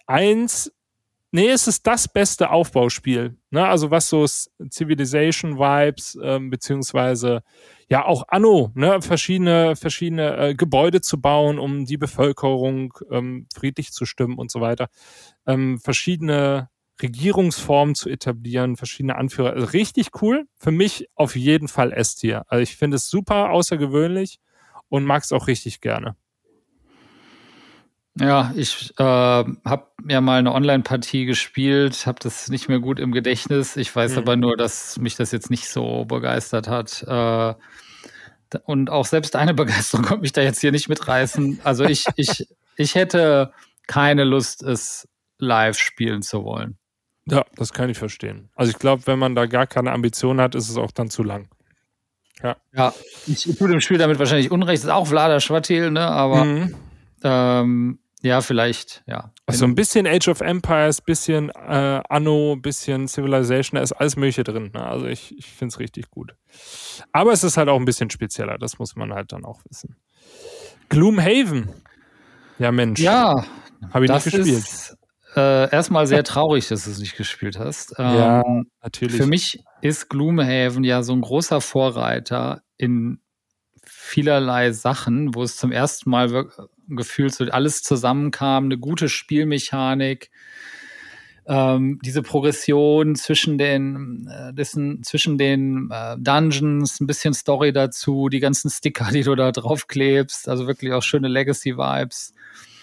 B: das beste Aufbauspiel. Ne? Also was so Civilization-Vibes, beziehungsweise ja auch Anno, ne? verschiedene Gebäude zu bauen, um die Bevölkerung friedlich zu stimmen und so weiter. Verschiedene Regierungsformen zu etablieren, verschiedene Anführer. Also richtig cool. Für mich auf jeden Fall S-Tier. Also ich finde es super außergewöhnlich und mag es auch richtig gerne.
A: Ja, ich habe ja mal eine Online-Partie gespielt, habe das nicht mehr gut im Gedächtnis. Ich weiß aber nur, dass mich das jetzt nicht so begeistert hat. Und auch selbst eine Begeisterung konnte mich da jetzt hier nicht mitreißen. Also ich hätte keine Lust, es live spielen zu wollen.
B: Ja, das kann ich verstehen. Also ich glaube, wenn man da gar keine Ambition hat, ist es auch dann zu lang.
A: Ja, ich tue dem Spiel damit wahrscheinlich Unrecht. Das ist auch Vlaada Chvátil, ne? Aber ja, vielleicht, ja.
B: Also ein bisschen Age of Empires, bisschen Anno, bisschen Civilization, da ist alles Mögliche drin. Ne? Also ich finde es richtig gut. Aber es ist halt auch ein bisschen spezieller, das muss man halt dann auch wissen. Gloomhaven. Ja, Mensch.
A: Ja,
B: habe ich nicht gespielt.
A: Ist erstmal sehr traurig, dass du es nicht gespielt hast.
B: Ja, natürlich.
A: Für mich ist Gloomhaven ja so ein großer Vorreiter in vielerlei Sachen, wo es zum ersten Mal gefühlt so alles zusammenkam, eine gute Spielmechanik, diese Progression zwischen den Dungeons, ein bisschen Story dazu, die ganzen Sticker, die du da drauf klebst, also wirklich auch schöne Legacy-Vibes.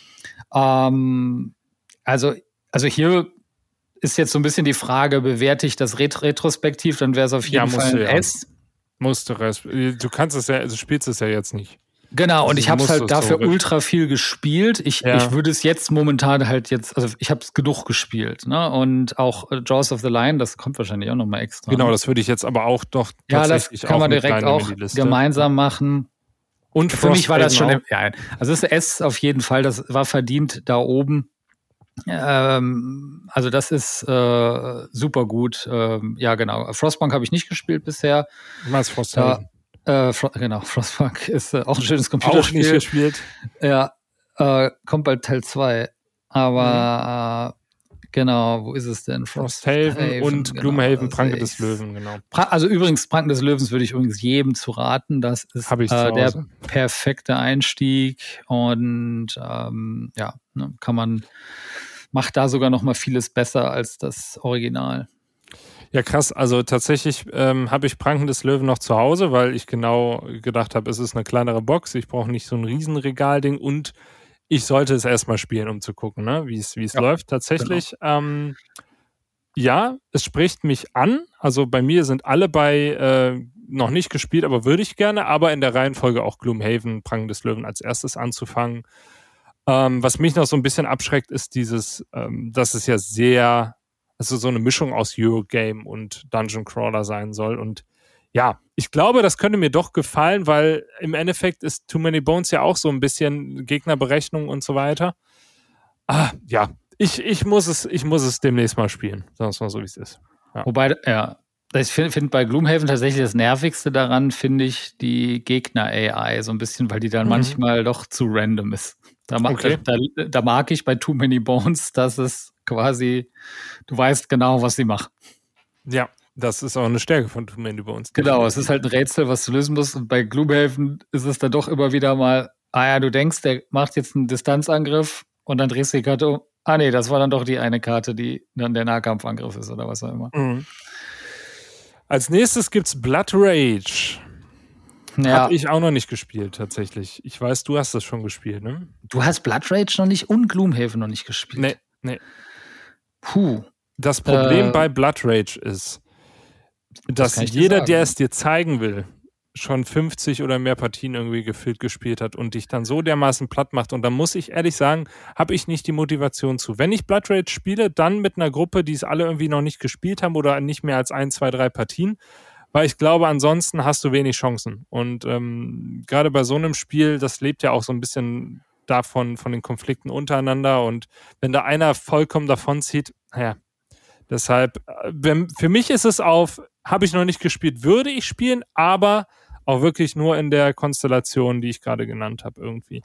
A: Also hier ist jetzt so ein bisschen die Frage, bewerte ich das retrospektiv, dann wäre es auf jeden Fall ein S.
B: Du kannst es ja, du spielst es ja jetzt nicht.
A: Genau, also und ich habe es halt dafür ultra viel gespielt. Ich würde es jetzt momentan also ich habe es genug gespielt, ne? Und auch Jaws of the Lion, das kommt wahrscheinlich auch nochmal extra.
B: Genau, das würde ich jetzt aber auch doch tatsächlich
A: das kann man direkt auch gemeinsam machen. Und für mich war das schon, also das S auf jeden Fall, das war verdient da oben. Also das ist super gut. Ja, genau. Frostpunk habe ich nicht gespielt bisher.
B: Was Frosthaven?
A: Genau, Frostpunk ist auch ein schönes Computerspiel.
B: Auch nicht gespielt.
A: Ja, kommt bald Teil 2. Aber genau, wo ist es denn?
B: Frosthaven und genau, Gloomhaven, Pranke des Löwen, genau.
A: Also übrigens, Pranken des Löwens würde ich übrigens jedem zu raten. Das ist der perfekte Einstieg und macht da sogar noch mal vieles besser als das Original.
B: Ja, krass. Also tatsächlich habe ich Pranken des Löwen noch zu Hause, weil ich genau gedacht habe, es ist eine kleinere Box, ich brauche nicht so ein Riesenregalding und ich sollte es erstmal spielen, um zu gucken, ne, wie es läuft. Tatsächlich, genau. Ja, es spricht mich an. Also bei mir sind alle noch nicht gespielt, aber würde ich gerne, aber in der Reihenfolge auch Gloomhaven, Pranken des Löwen als erstes anzufangen. Was mich noch so ein bisschen abschreckt, ist dass es ja sehr, also so eine Mischung aus Eurogame und Dungeon Crawler sein soll. Und ja, ich glaube, das könnte mir doch gefallen, weil im Endeffekt ist Too Many Bones ja auch so ein bisschen Gegnerberechnung und so weiter. Ja, ich muss es demnächst mal spielen, sagen wir es mal so, wie es ist. Ja.
A: Wobei, ich finde bei Gloomhaven tatsächlich das Nervigste daran, finde ich, die Gegner-AI so ein bisschen, weil die dann manchmal doch zu random ist. Da mag ich bei Too Many Bones, dass es quasi, du weißt genau, was sie machen.
B: Ja, das ist auch eine Stärke von Too Many Bones.
A: Genau, es ist halt ein Rätsel, was du lösen musst. Und bei Gloomhaven ist es dann doch immer wieder mal, du denkst, der macht jetzt einen Distanzangriff und dann drehst du die Karte um. Nee, das war dann doch die eine Karte, die dann der Nahkampfangriff ist oder was auch immer.
B: Mhm. Als nächstes gibt's Blood Rage. Ja. Habe ich auch noch nicht gespielt, tatsächlich. Ich weiß, du hast das schon gespielt, ne?
A: Du hast Blood Rage noch nicht und Gloomhaven noch nicht gespielt?
B: Nee.
A: Puh.
B: Das Problem bei Blood Rage ist, dass jeder, der es dir zeigen will, schon 50 oder mehr Partien irgendwie gefühlt gespielt hat und dich dann so dermaßen platt macht. Und da muss ich ehrlich sagen, habe ich nicht die Motivation zu. Wenn ich Blood Rage spiele, dann mit einer Gruppe, die es alle irgendwie noch nicht gespielt haben oder nicht mehr als 1, 2, 3 Partien. Weil ich glaube, ansonsten hast du wenig Chancen. Und gerade bei so einem Spiel, das lebt ja auch so ein bisschen davon, von den Konflikten untereinander. Und wenn da einer vollkommen davonzieht, deshalb, für mich ist es habe ich noch nicht gespielt, würde ich spielen, aber auch wirklich nur in der Konstellation, die ich gerade genannt habe, irgendwie.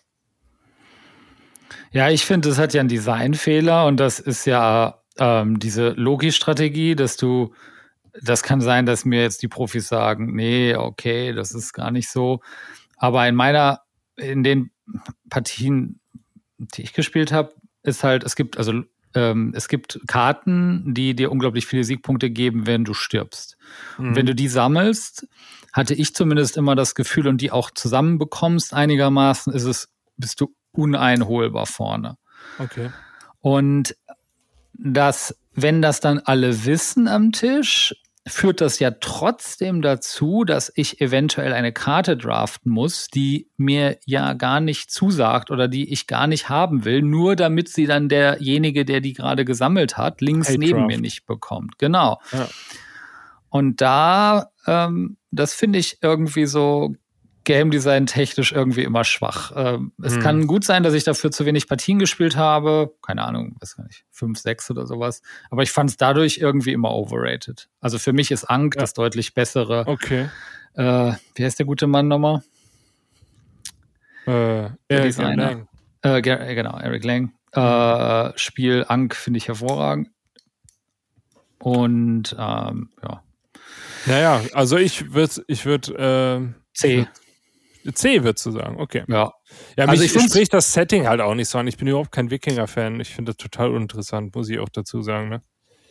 A: Ja, ich finde, das hat ja einen Designfehler und das ist ja diese Logi-Strategie, das kann sein, dass mir jetzt die Profis sagen, nee, okay, das ist gar nicht so. Aber in den Partien, die ich gespielt habe, ist halt, es gibt Karten, die dir unglaublich viele Siegpunkte geben, wenn du stirbst. Und wenn du die sammelst, hatte ich zumindest immer das Gefühl und die auch zusammenbekommst einigermaßen, bist du uneinholbar vorne.
B: Okay.
A: Und wenn das dann alle wissen am Tisch, führt das ja trotzdem dazu, dass ich eventuell eine Karte draften muss, die mir ja gar nicht zusagt oder die ich gar nicht haben will, nur damit sie dann derjenige, der die gerade gesammelt hat, links neben mir nicht bekommt. Genau. Ja. Und da das finde ich irgendwie so Game Design technisch irgendwie immer schwach. Es kann gut sein, dass ich dafür zu wenig Partien gespielt habe. Keine Ahnung, weiß gar nicht, 5, 6 oder sowas. Aber ich fand es dadurch irgendwie immer overrated. Also für mich ist Ankh das deutlich bessere.
B: Okay.
A: Wie heißt der gute Mann nochmal?
B: Eric Lang.
A: Genau, Eric Lang. Spiel Ankh finde ich hervorragend. Und ja.
B: Naja, also ich würde
A: C.
B: C würdest du sagen, okay.
A: Ja.
B: Ja, also mich spricht das Setting halt auch nicht so an. Ich bin überhaupt kein Wikinger-Fan. Ich finde das total uninteressant, muss ich auch dazu sagen, ne?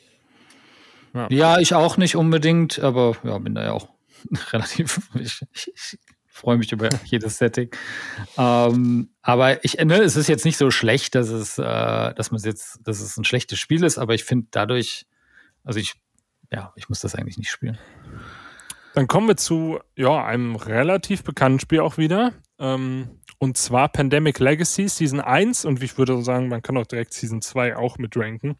A: Ja, ich auch nicht unbedingt, aber ja, bin da ja auch relativ. Ich freue mich über jedes Setting. Aber es ist jetzt nicht so schlecht, dass es ein schlechtes Spiel ist, aber ich finde dadurch, ich muss das eigentlich nicht spielen.
B: Dann kommen wir zu einem relativ bekannten Spiel auch wieder. Und zwar Pandemic Legacy Season 1. Und ich würde sagen, man kann auch direkt Season 2 auch mit ranken.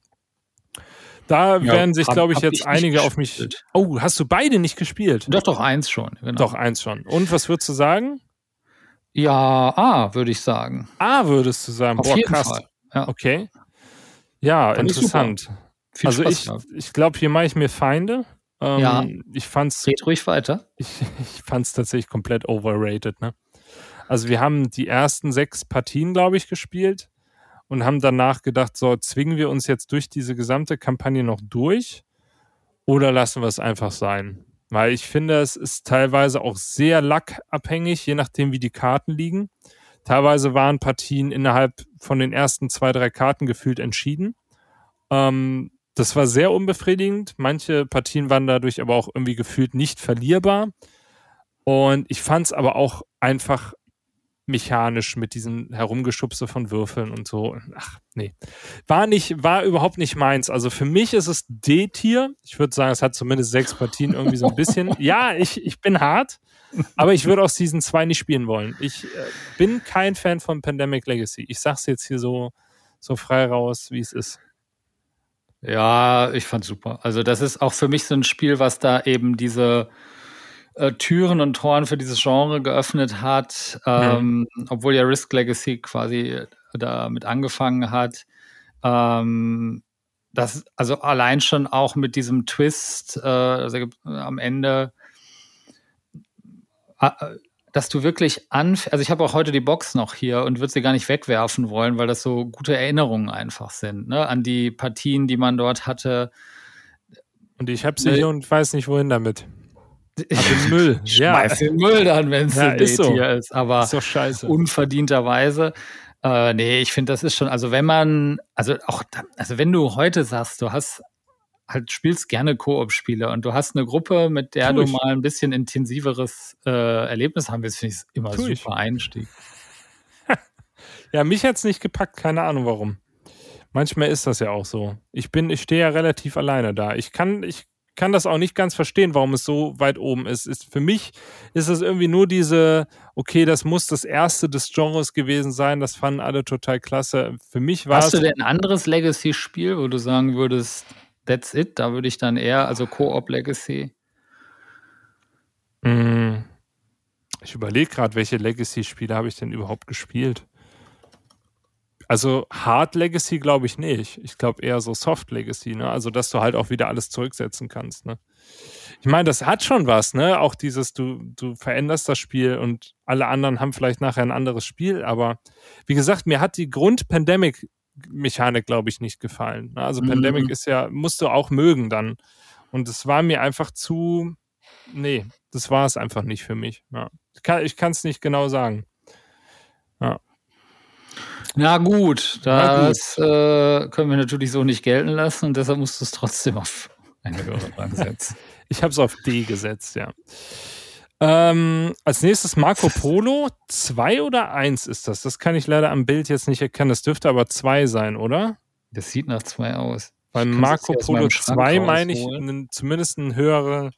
B: Da werden sich, glaube ich, jetzt einige auf mich... Oh, hast du beide nicht gespielt?
A: Doch, 1 schon. Genau.
B: Doch, 1 schon. Und was würdest du sagen?
A: Ja, A, würde ich sagen.
B: A, würdest du sagen?
A: Auf jeden Fall. Ja.
B: Okay. Ja,
A: fand
B: interessant. Also ich glaube, hier mache ich mir Feinde.
A: Ja,
B: red
A: ruhig weiter.
B: Ich fand es tatsächlich komplett overrated, ne? Also wir haben die ersten 6 Partien, glaube ich, gespielt und haben danach gedacht, so, zwingen wir uns jetzt durch diese gesamte Kampagne noch durch oder lassen wir es einfach sein? Weil ich finde, es ist teilweise auch sehr luckabhängig, je nachdem, wie die Karten liegen. Teilweise waren Partien innerhalb von den ersten 2, 3 Karten gefühlt entschieden. Das war sehr unbefriedigend. Manche Partien waren dadurch aber auch irgendwie gefühlt nicht verlierbar. Und ich fand es aber auch einfach mechanisch mit diesen Herumgeschubse von Würfeln und so. Ach, nee. War überhaupt nicht meins. Also für mich ist es D-Tier. Ich würde sagen, es hat zumindest 6 Partien irgendwie so ein bisschen. Ja, ich bin hart, aber ich würde auch Season 2 nicht spielen wollen. Ich bin kein Fan von Pandemic Legacy. Ich sag's jetzt hier so frei raus, wie es ist.
A: Ja, ich fand's super. Also das ist auch für mich so ein Spiel, was da eben diese Türen und Toren für dieses Genre geöffnet hat, obwohl ja Risk Legacy quasi damit angefangen hat. Das, also allein schon auch mit diesem Twist am Ende, dass du wirklich also ich habe auch heute die Box noch hier und würde sie gar nicht wegwerfen wollen, weil das so gute Erinnerungen einfach sind, ne? An die Partien, die man dort hatte.
B: Und ich habe sie hier und weiß nicht, wohin damit. Also Müll.
A: Schmeiß den Müll dann, wenn es ein
B: D-Tier
A: ist. Aber
B: ist doch scheiße.
A: Unverdienterweise. Nee, ich finde, das ist schon, also wenn du heute sagst, spielst gerne Koop-Spiele und du hast eine Gruppe, mit der du mal ein bisschen intensiveres Erlebnis haben willst, finde ich es immer super Einstieg.
B: Ja, mich hat's nicht gepackt, keine Ahnung warum. Manchmal ist das ja auch so. Ich stehe ja relativ alleine da. Ich kann das auch nicht ganz verstehen, warum es so weit oben ist. Für mich ist es irgendwie nur das muss das erste des Genres gewesen sein, das fanden alle total klasse. Für mich war
A: Hast du denn ein anderes Legacy-Spiel, wo du sagen würdest, that's it? Da würde ich dann eher, also Co-op Legacy.
B: Ich überlege gerade, welche Legacy-Spiele habe ich denn überhaupt gespielt? Also Hard Legacy glaube ich nicht. Ich glaube eher so Soft Legacy, ne? Also dass du halt auch wieder alles zurücksetzen kannst, ne? Ich meine, das hat schon was, ne? Auch dieses, du veränderst das Spiel und alle anderen haben vielleicht nachher ein anderes Spiel, aber wie gesagt, mir hat die Grund-Pandemic-Mechanik, glaube ich, nicht gefallen. Ne? Also Pandemic ist ja, musst du auch mögen dann. Und es war mir einfach das war es einfach nicht für mich. Ja. Ich kann es nicht genau sagen. Ja.
A: Na gut, das können wir natürlich so nicht gelten lassen und deshalb musst du es trotzdem auf eine höhere Rang setzen.
B: Ich habe es auf D gesetzt, ja. Als nächstes Marco Polo. 2 oder 1 ist das? Das kann ich leider am Bild jetzt nicht erkennen. Das dürfte aber 2 sein, oder?
A: Das sieht nach 2 aus.
B: Bei Marco Polo 2 meine ich zumindest ein höhere.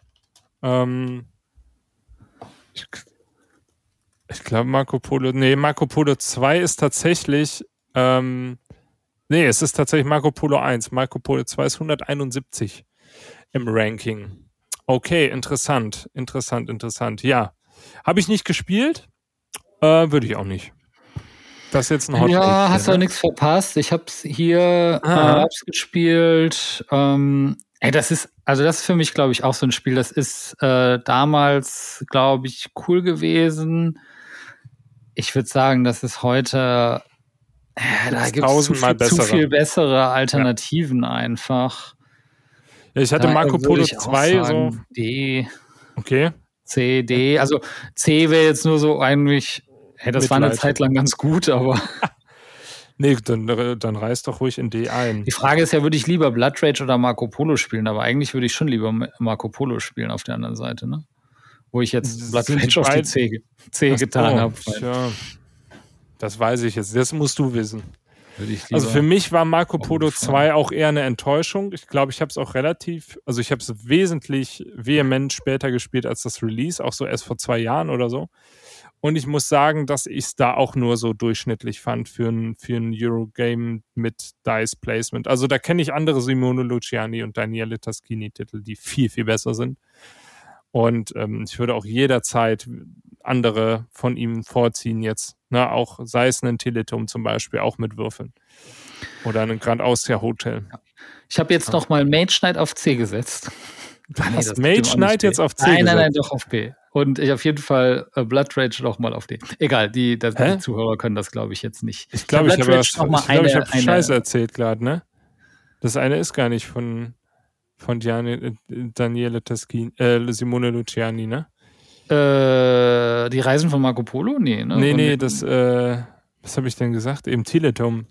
B: Ich glaube Marco Polo 2 ist tatsächlich es ist tatsächlich Marco Polo 1. Marco Polo 2 ist 171 im Ranking. Okay, interessant. Ja. Habe ich nicht gespielt? Würde ich auch nicht. Das ist jetzt ein Hot Take.
A: Ja, hast du auch nichts verpasst. Ich hab's hier gespielt. Das ist für mich, glaube ich, auch so ein Spiel. Das ist damals, glaube ich, cool gewesen. Ich würde sagen, das ist heute, da gibt es zu viel bessere Alternativen einfach.
B: Ja, ich hatte Marco Polo 2 so.
A: D.
B: Okay.
A: C, D. Also C wäre jetzt nur so eigentlich, das war eine Zeit lang ganz gut, aber.
B: Nee, dann reiß doch ruhig in D ein.
A: Die Frage ist ja, würde ich lieber Blood Rage oder Marco Polo spielen? Aber eigentlich würde ich schon lieber Marco Polo spielen auf der anderen Seite, ne? Wo ich jetzt Blood Rage auf die C getan habe.
B: Ja. Das weiß ich jetzt. Das musst du wissen. Also für mich war Marco Polo 2 auch eher eine Enttäuschung. Ich glaube, ich habe es auch ich habe es wesentlich vehement später gespielt als das Release, auch so erst vor 2 Jahren oder so. Und ich muss sagen, dass ich es da auch nur so durchschnittlich fand für ein Eurogame mit Dice Placement. Also da kenne ich andere Simone Luciani und Daniele Taschini-Titel, die viel, viel besser sind. Und ich würde auch jederzeit andere von ihm vorziehen jetzt. Ne? Auch sei es ein Teletum zum Beispiel, auch mit Würfeln. Oder ein Grand Austria Hotel.
A: Ich habe jetzt noch mal Mage Knight auf C gesetzt.
B: Du hast Mage Knight jetzt auf C gesetzt?
A: Nein, doch auf B. Und ich auf jeden Fall Blood Rage noch mal auf D. Egal, die Zuhörer können das, glaube ich, jetzt nicht.
B: Ich glaube, ich habe Scheiße erzählt gerade, ne? Das eine ist gar nicht von Daniele Taschini, Simone Luciani, ne?
A: Die Reisen von Marco Polo? Nee, ne?
B: Nee, das, was habe ich denn gesagt? Eben Teletum.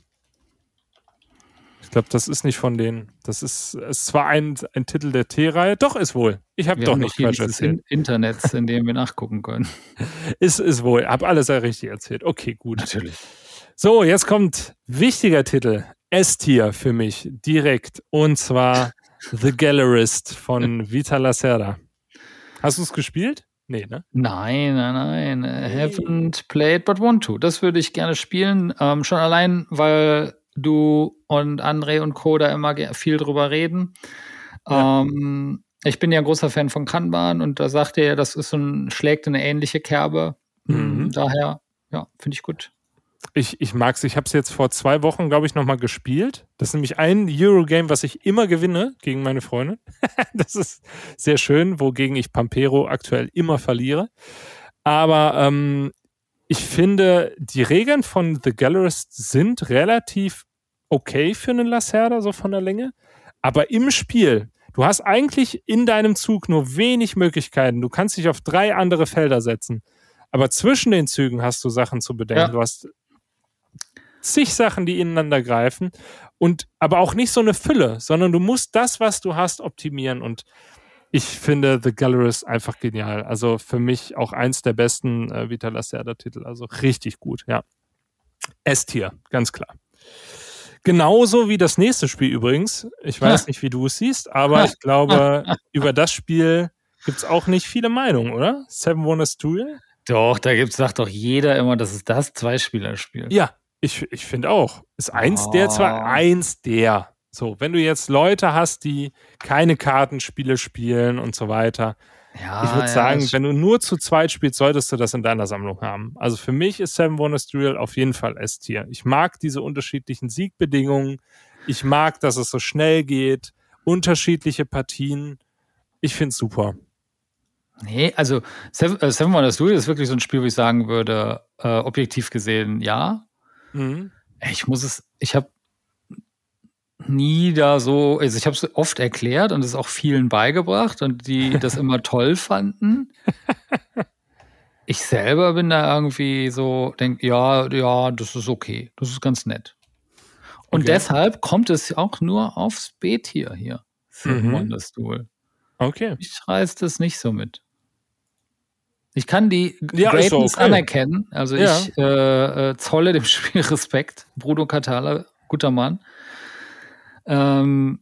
B: Ich glaube, das ist nicht von denen. Das ist zwar ein Titel der T-Reihe, doch ist wohl. Ich habe doch nicht falsch erzählt.
A: Internet, in dem wir nachgucken können.
B: Ist wohl. Hab alles richtig erzählt. Okay, gut.
A: Natürlich.
B: So, jetzt kommt wichtiger Titel. S-Tier für mich direkt. Und zwar The Gallerist von Vita Lacerda. Hast du es gespielt? Nee, ne?
A: Nein. Haven't played, but want to. Das würde ich gerne spielen. Schon allein, weil du und André und Co. da immer viel drüber reden. Ja. Ich bin ja ein großer Fan von Kanban und da sagt er, das ist schlägt in eine ähnliche Kerbe. Daher, ja, finde ich gut.
B: Ich mag's. Ich habe es jetzt vor 2 Wochen, glaube ich, nochmal gespielt. Das ist nämlich ein Eurogame, was ich immer gewinne gegen meine Freundin. Das ist sehr schön, wogegen ich Pampero aktuell immer verliere. Aber ich finde, die Regeln von The Gallerist sind relativ okay für einen Lacerda, so von der Länge. Aber im Spiel, du hast eigentlich in deinem Zug nur wenig Möglichkeiten. Du kannst dich auf 3 andere Felder setzen. Aber zwischen den Zügen hast du Sachen zu bedenken. Ja. Du hast zig Sachen, die ineinander greifen. Aber auch nicht so eine Fülle, sondern du musst das, was du hast, optimieren. Und ich finde The Gallerist einfach genial. Also für mich auch eins der besten Vita Lacerda-Titel. Also richtig gut, ja. S-Tier, ganz klar. Genauso wie das nächste Spiel übrigens. Ich weiß nicht, wie du es siehst, aber ich glaube, über das Spiel gibt es auch nicht viele Meinungen, oder? Seven Wonders Duel?
A: Doch, sagt doch jeder immer, das ist das Zweispielerspiel.
B: Ja, ich finde auch. Ist eins der. So, wenn du jetzt Leute hast, die keine Kartenspiele spielen und so weiter, ich würde sagen, wenn du nur zu zweit spielst, solltest du das in deiner Sammlung haben. Also für mich ist Seven Wonders Duel auf jeden Fall S-Tier. Ich mag diese unterschiedlichen Siegbedingungen. Ich mag, dass es so schnell geht. Unterschiedliche Partien. Ich finde es super.
A: Nee, also Seven Wonders Duel ist wirklich so ein Spiel, wo ich sagen würde, objektiv gesehen, ja. Mhm. Ich habe nie da so, also ich habe es oft erklärt und es auch vielen beigebracht und die das immer toll fanden. Ich selber bin da irgendwie so, denke, ja, das ist okay, das ist ganz nett. Und deshalb kommt es auch nur aufs B-Tier hier. Seven Wonders Duel.
B: Okay.
A: Ich reiß das nicht so mit. Ich kann die Greatness anerkennen. Also ich zolle dem Spiel Respekt. Bruno Cathala, guter Mann. Oder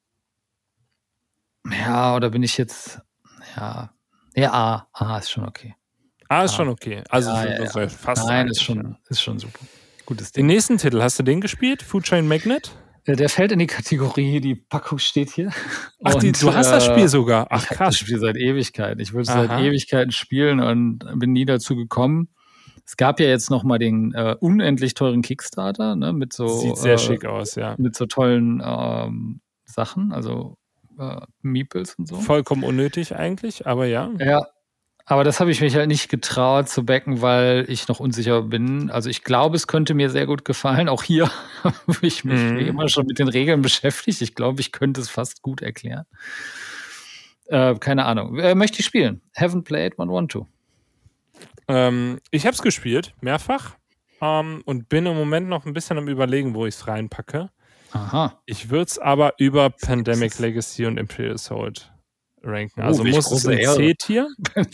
A: bin ich jetzt, A ist schon okay.
B: A ist schon okay. Also fast.
A: Nein, ist schon super. Gutes Ding.
B: Den nächsten Titel, hast du den gespielt? Food Chain Magnet?
A: Der fällt in die Kategorie, die Packung steht hier.
B: Ach, du hast das Spiel sogar. Ach,
A: krass. Ich habe das
B: krass.
A: Spiel seit Ewigkeiten. Ich wollte es seit Ewigkeiten spielen und bin nie dazu gekommen. Es gab ja jetzt noch mal den unendlich teuren Kickstarter, ne, mit so
B: sieht sehr schick aus, ja.
A: Mit so tollen Sachen, also Meeples und so.
B: Vollkommen unnötig eigentlich, aber ja.
A: Ja, aber das habe ich mich halt nicht getraut zu backen, weil ich noch unsicher bin. Also ich glaube, es könnte mir sehr gut gefallen. Auch hier habe ich mich immer schon mit den Regeln beschäftigt. Ich glaube, ich könnte es fast gut erklären. Keine Ahnung. Möchte ich spielen? Haven't played, but want to.
B: Ich habe es gespielt, mehrfach. Und bin im Moment noch ein bisschen am Überlegen, wo ich es reinpacke.
A: Aha.
B: Ich würde es aber über Pandemic Legacy und Imperial Assault ranken. Also muss es in C-Tier.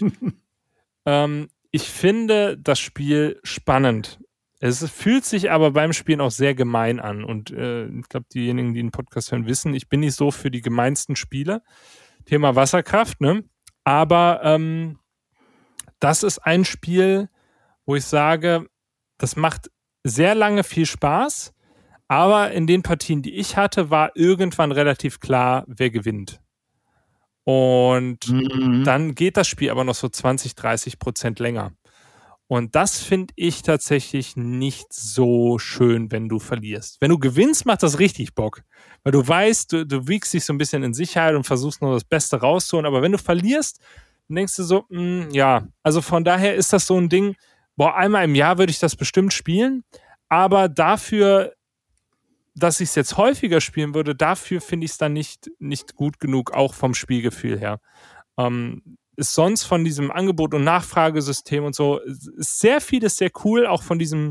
B: Ich finde das Spiel spannend. Es fühlt sich aber beim Spielen auch sehr gemein an. Und ich glaube, diejenigen, die den Podcast hören, wissen, ich bin nicht so für die gemeinsten Spiele. Thema Wasserkraft, ne? Aber das ist ein Spiel, wo ich sage, das macht sehr lange viel Spaß. Aber in den Partien, die ich hatte, war irgendwann relativ klar, wer gewinnt. Und dann geht das Spiel aber noch so 20-30% länger. Und das finde ich tatsächlich nicht so schön, wenn du verlierst. Wenn du gewinnst, macht das richtig Bock. Weil du weißt, du wiegst dich so ein bisschen in Sicherheit und versuchst nur das Beste rauszuholen. Aber wenn du verlierst, dann denkst du so, ja. Also von daher ist das so ein Ding, einmal im Jahr würde ich das bestimmt spielen. Aber dafür, dass ich es jetzt häufiger spielen würde, dafür finde ich es dann nicht gut genug, auch vom Spielgefühl her. Ist sonst von diesem Angebot- und Nachfragesystem und so, ist sehr vieles sehr cool, auch von diesem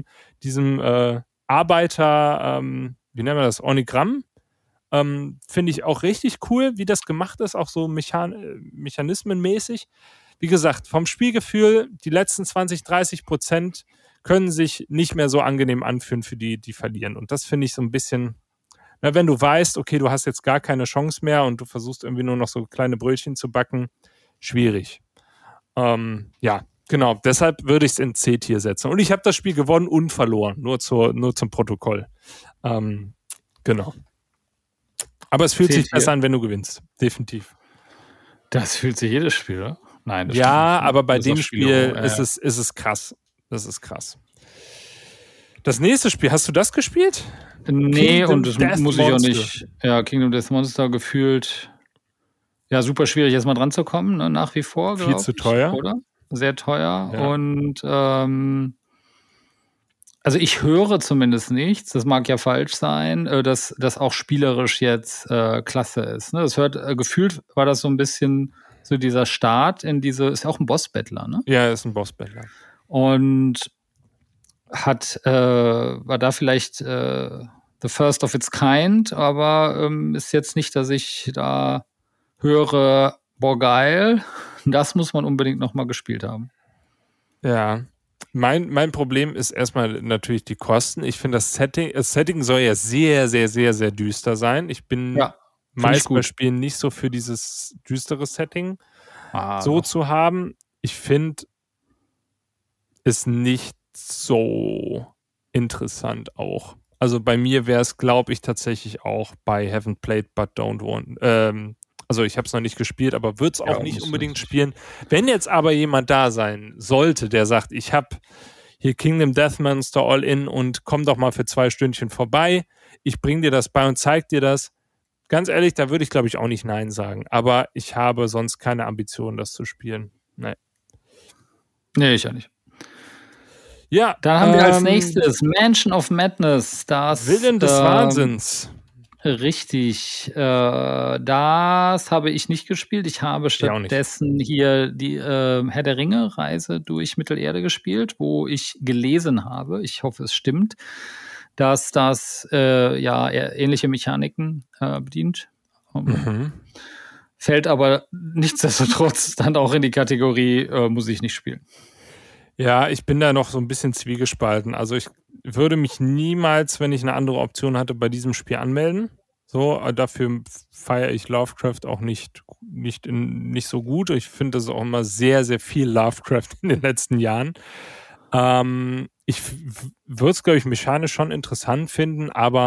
B: Arbeiter, wie nennen wir das, Organigramm, finde ich auch richtig cool, wie das gemacht ist, auch so mechanismenmäßig. Wie gesagt, vom Spielgefühl, die letzten 20-30% können sich nicht mehr so angenehm anfühlen für die verlieren. Und das finde ich so ein bisschen, wenn du weißt, okay, du hast jetzt gar keine Chance mehr und du versuchst irgendwie nur noch so kleine Brötchen zu backen, schwierig. Ja, genau. Deshalb würde ich es in C-Tier setzen. Und ich habe das Spiel gewonnen und verloren. Nur zum Protokoll. Genau. Aber es fühlt sich besser an, wenn du gewinnst. Definitiv.
A: Das fühlt sich jedes Spiel, oder? Nein. Das
B: ja, aber bei dem Spiel ist es krass. Das ist krass. Das nächste Spiel, hast du das gespielt?
A: Nee, und das muss ich auch nicht. Ja, Kingdom Death Monster gefühlt. Ja, super schwierig, erstmal dran zu kommen, ne? Nach wie vor.
B: Viel zu teuer.
A: Oder? Sehr teuer.
B: Ja.
A: Und also ich höre zumindest nichts, das mag ja falsch sein, dass das auch spielerisch jetzt klasse ist. Ne? Das gefühlt war das so ein bisschen so dieser Start in ist ja auch ein Boss-Battler, ne?
B: Ja, ist ein Boss-Battler.
A: Und war da vielleicht the first of its kind, aber ist jetzt nicht, dass ich da höre, boah, geil, das muss man unbedingt nochmal gespielt haben.
B: Ja, mein Problem ist erstmal natürlich die Kosten. Ich finde, das Setting soll ja sehr, sehr, sehr, sehr düster sein. Ich bin meist bei Spielen nicht so für dieses düstere Setting zu haben. Ich finde es nicht so interessant auch. Also bei mir wäre es, glaube ich, tatsächlich auch bei Haven't Played But Don't Want. Also ich habe es noch nicht gespielt, aber würde es auch nicht unbedingt spielen. Wenn jetzt aber jemand da sein sollte, der sagt, ich habe hier Kingdom Death Monster All-In und komm doch mal für 2 Stündchen vorbei, ich bring dir das bei und zeig dir das. Ganz ehrlich, da würde ich, glaube ich, auch nicht Nein sagen. Aber ich habe sonst keine Ambition, das zu spielen.
A: Nee, ich ja nicht.
B: Ja.
A: Dann haben wir als nächstes Mansion of Madness.
B: Willen des Wahnsinns.
A: Richtig. Das habe ich nicht gespielt. Ich habe stattdessen hier die Herr der Ringe-Reise durch Mittelerde gespielt, wo ich gelesen habe, ich hoffe, es stimmt, dass das eher ähnliche Mechaniken bedient. Fällt aber nichtsdestotrotz dann auch in die Kategorie, muss ich nicht spielen.
B: Ja, ich bin da noch so ein bisschen zwiegespalten. Also ich würde mich niemals, wenn ich eine andere Option hatte, bei diesem Spiel anmelden. So, dafür feiere ich Lovecraft auch nicht so gut. Ich finde das auch immer sehr, sehr viel Lovecraft in den letzten Jahren. Ich würde es, glaube ich, mechanisch schon interessant finden, aber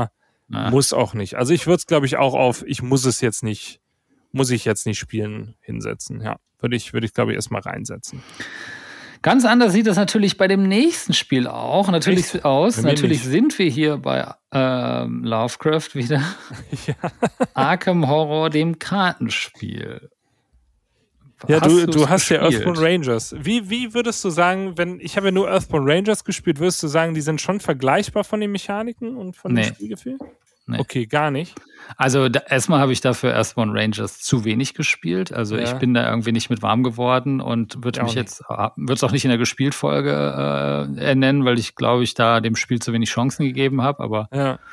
B: Muss auch nicht. Also ich würde es, glaube ich, auch auf muss ich jetzt nicht spielen hinsetzen. Ja, würde ich, glaube ich, erstmal reinsetzen.
A: Ganz anders sieht das natürlich bei dem nächsten Spiel auch natürlich aus. Natürlich sind wir hier bei Lovecraft wieder. Ja. Arkham Horror, dem Kartenspiel.
B: Ja, du hast ja Earthbound Rangers. Wie würdest du sagen, ich habe ja nur Earthbound Rangers gespielt, würdest du sagen, die sind schon vergleichbar von den Mechaniken und von dem Spielgefühl? Nee. Okay, gar nicht.
A: Also erstmal habe ich dafür Earthbound Rangers zu wenig gespielt. Also ich bin da irgendwie nicht mit warm geworden und würde es auch nicht in der Gespielt-Folge nennen, weil ich glaube, ich da dem Spiel zu wenig Chancen gegeben habe. Aber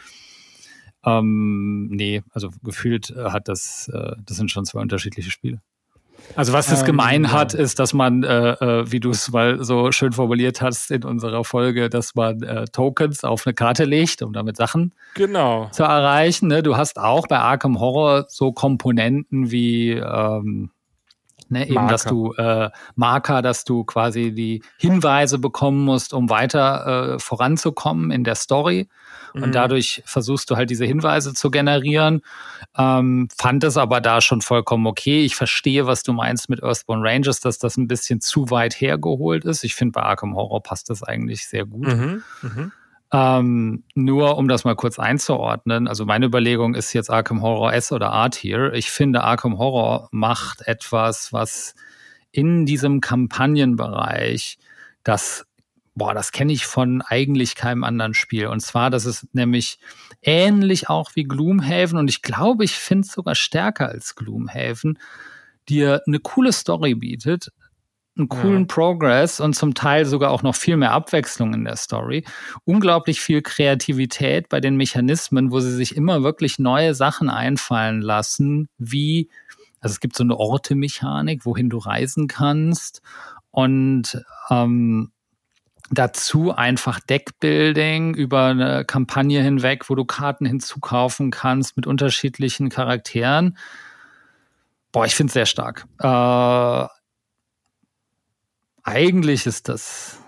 A: also gefühlt das sind schon zwei unterschiedliche Spiele. Also was das gemein hat, ist, dass man, wie du es mal so schön formuliert hast in unserer Folge, dass man Tokens auf eine Karte legt, um damit Sachen zu erreichen. Ne? Du hast auch bei Arkham Horror so Komponenten wie eben, dass du Marker, dass du quasi die Hinweise bekommen musst, um weiter voranzukommen in der Story. Und dadurch versuchst du halt diese Hinweise zu generieren. Fand es aber da schon vollkommen okay. Ich verstehe, was du meinst mit Earthbound Rangers, dass das ein bisschen zu weit hergeholt ist. Ich finde, bei Arkham Horror passt das eigentlich sehr gut. Nur um das mal kurz einzuordnen, also meine Überlegung ist jetzt Arkham Horror S oder A-Tier. Ich finde, Arkham Horror macht etwas, was in diesem Kampagnenbereich das kenne ich von eigentlich keinem anderen Spiel. Und zwar, das ist nämlich ähnlich auch wie Gloomhaven und ich glaube, ich finde es sogar stärker als Gloomhaven, dir eine coole Story bietet, einen coolen Progress und zum Teil sogar auch noch viel mehr Abwechslung in der Story. Unglaublich viel Kreativität bei den Mechanismen, wo sie sich immer wirklich neue Sachen einfallen lassen, also es gibt so eine Orte-Mechanik, wohin du reisen kannst und dazu einfach Deckbuilding über eine Kampagne hinweg, wo du Karten hinzukaufen kannst mit unterschiedlichen Charakteren. Ich finde es sehr stark. Eigentlich ist das...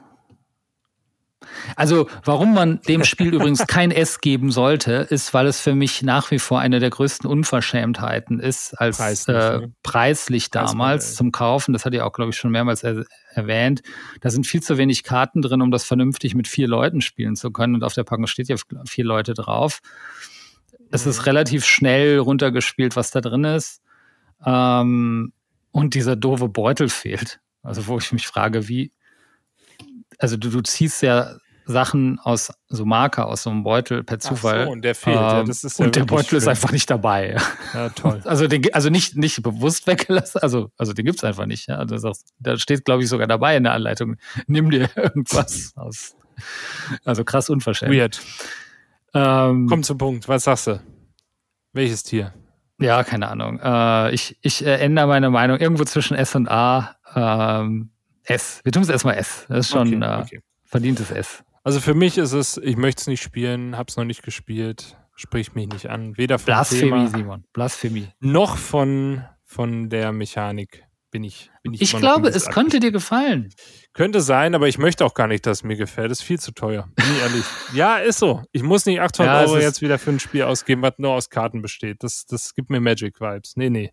A: Also, warum man dem Spiel übrigens kein S geben sollte, ist, weil es für mich nach wie vor eine der größten Unverschämtheiten ist, als preislich damals zum Kaufen. Das hatte ich auch, glaube ich, schon mehrmals erwähnt. Da sind viel zu wenig Karten drin, um das vernünftig mit 4 Leuten spielen zu können. Und auf der Packung steht ja 4 Leute drauf. Es ist relativ schnell runtergespielt, was da drin ist. Und dieser doofe Beutel fehlt. Also, wo ich mich frage, also du ziehst ja Sachen aus so Marker aus so einem Beutel per Zufall.
B: Und der fehlt.
A: Und der Beutel ist einfach nicht dabei.
B: Ja, toll.
A: Also nicht bewusst weggelassen. Also den gibt's einfach nicht. Ja? Da steht, glaube ich, sogar dabei in der Anleitung. Nimm dir irgendwas aus. Also krass unverschämt.
B: Weird. Komm zum Punkt. Was sagst du? Welches Tier?
A: Ja, keine Ahnung. Ich ändere meine Meinung irgendwo zwischen S und A. S. Wir tun es erstmal S. Das ist schon verdientes S.
B: Also für mich ist es, ich möchte es nicht spielen, habe es noch nicht gespielt, spricht mich nicht an. Weder von
A: Blasphemie,
B: Thema,
A: Simon. Blasphemie.
B: Noch von der Mechanik bin ich
A: Ich glaube, es könnte dir gefallen.
B: Könnte sein, aber ich möchte auch gar nicht, dass es mir gefällt. Das ist viel zu teuer. Bin ich ehrlich. Ja, ist so. Ich muss nicht 800 Euro jetzt wieder für ein Spiel ausgeben, was nur aus Karten besteht. Das gibt mir Magic-Vibes. Nee.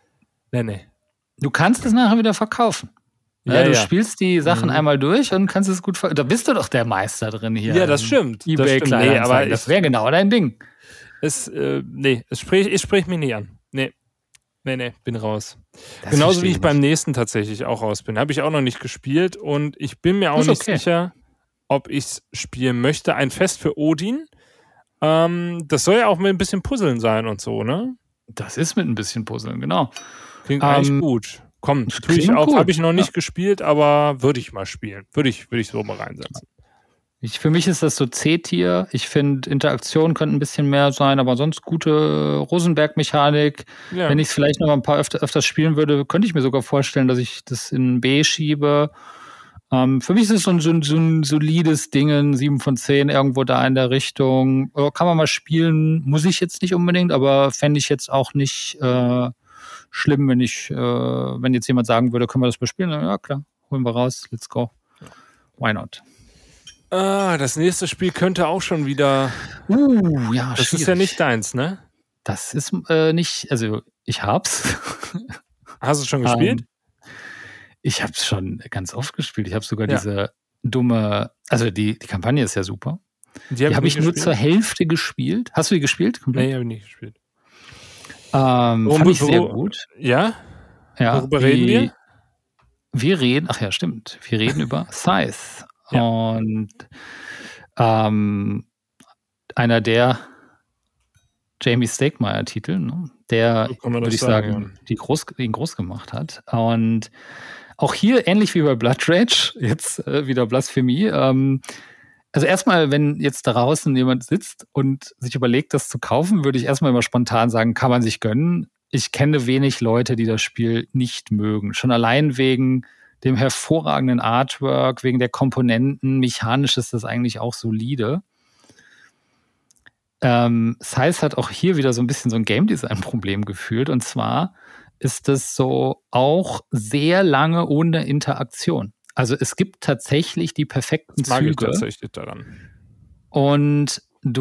A: Du kannst es nachher wieder verkaufen. Du spielst die Sachen einmal durch und kannst es gut da bist du doch der Meister drin hier.
B: Ja, das stimmt.
A: eBay
B: Nee, aber
A: das wäre genau dein Ding.
B: Es spricht mich nie an. Nee, bin raus. Genauso wie ich beim nächsten tatsächlich auch raus bin. Habe ich auch noch nicht gespielt und ich bin mir auch nicht sicher, ob ich es spielen möchte. Ein Fest für Odin. Das soll ja auch mit ein bisschen Puzzeln sein und so, ne?
A: Das ist mit ein bisschen Puzzeln, genau.
B: Klingt eigentlich gut. Komm, tue ich auch, habe ich noch nicht gespielt, aber würde ich mal spielen. Würde ich so mal reinsetzen.
A: Für mich ist das so C-Tier. Ich finde, Interaktion könnte ein bisschen mehr sein, aber sonst gute Rosenberg-Mechanik. Ja. Wenn ich es vielleicht noch mal ein paar öfters spielen würde, könnte ich mir sogar vorstellen, dass ich das in B schiebe. Für mich ist es so ein solides Ding, 7 von 10, irgendwo da in der Richtung. Kann man mal spielen, muss ich jetzt nicht unbedingt, aber fände ich jetzt auch nicht schlimm, wenn jetzt jemand sagen würde, können wir das bespielen? Ja, klar, holen wir raus, let's go. Why not?
B: Das nächste Spiel könnte auch schon wieder.
A: Ja,
B: das schwierig. Ist ja nicht deins, ne?
A: Das ist nicht, also ich hab's.
B: Hast du es schon gespielt?
A: Ich hab's schon ganz oft gespielt. Ich habe sogar diese dumme, also die Kampagne ist ja super. Die habe ich nur zur Hälfte gespielt. Hast du die gespielt?
B: Nee, habe ich nicht gespielt.
A: Fand ich sehr gut.
B: Ja?
A: Worüber reden wir? Wir reden, ach ja, stimmt. Wir reden über Scythe. Ja. Und einer der Jamie Stegmaier-Titel, ne? Der, würde ich sagen, ihn groß gemacht hat. Und auch hier, ähnlich wie bei Blood Rage, jetzt wieder Blasphemie. Also erstmal, wenn jetzt da draußen jemand sitzt und sich überlegt, das zu kaufen, würde ich erstmal immer spontan sagen, kann man sich gönnen. Ich kenne wenig Leute, die das Spiel nicht mögen. Schon allein wegen dem hervorragenden Artwork, wegen der Komponenten. Mechanisch ist das eigentlich auch solide. Scythe hat auch hier wieder so ein bisschen so ein Game-Design-Problem gefühlt. Und zwar ist es so auch sehr lange ohne Interaktion. Also es gibt tatsächlich die perfekten Züge. Das mag ich
B: tatsächlich daran.
A: Und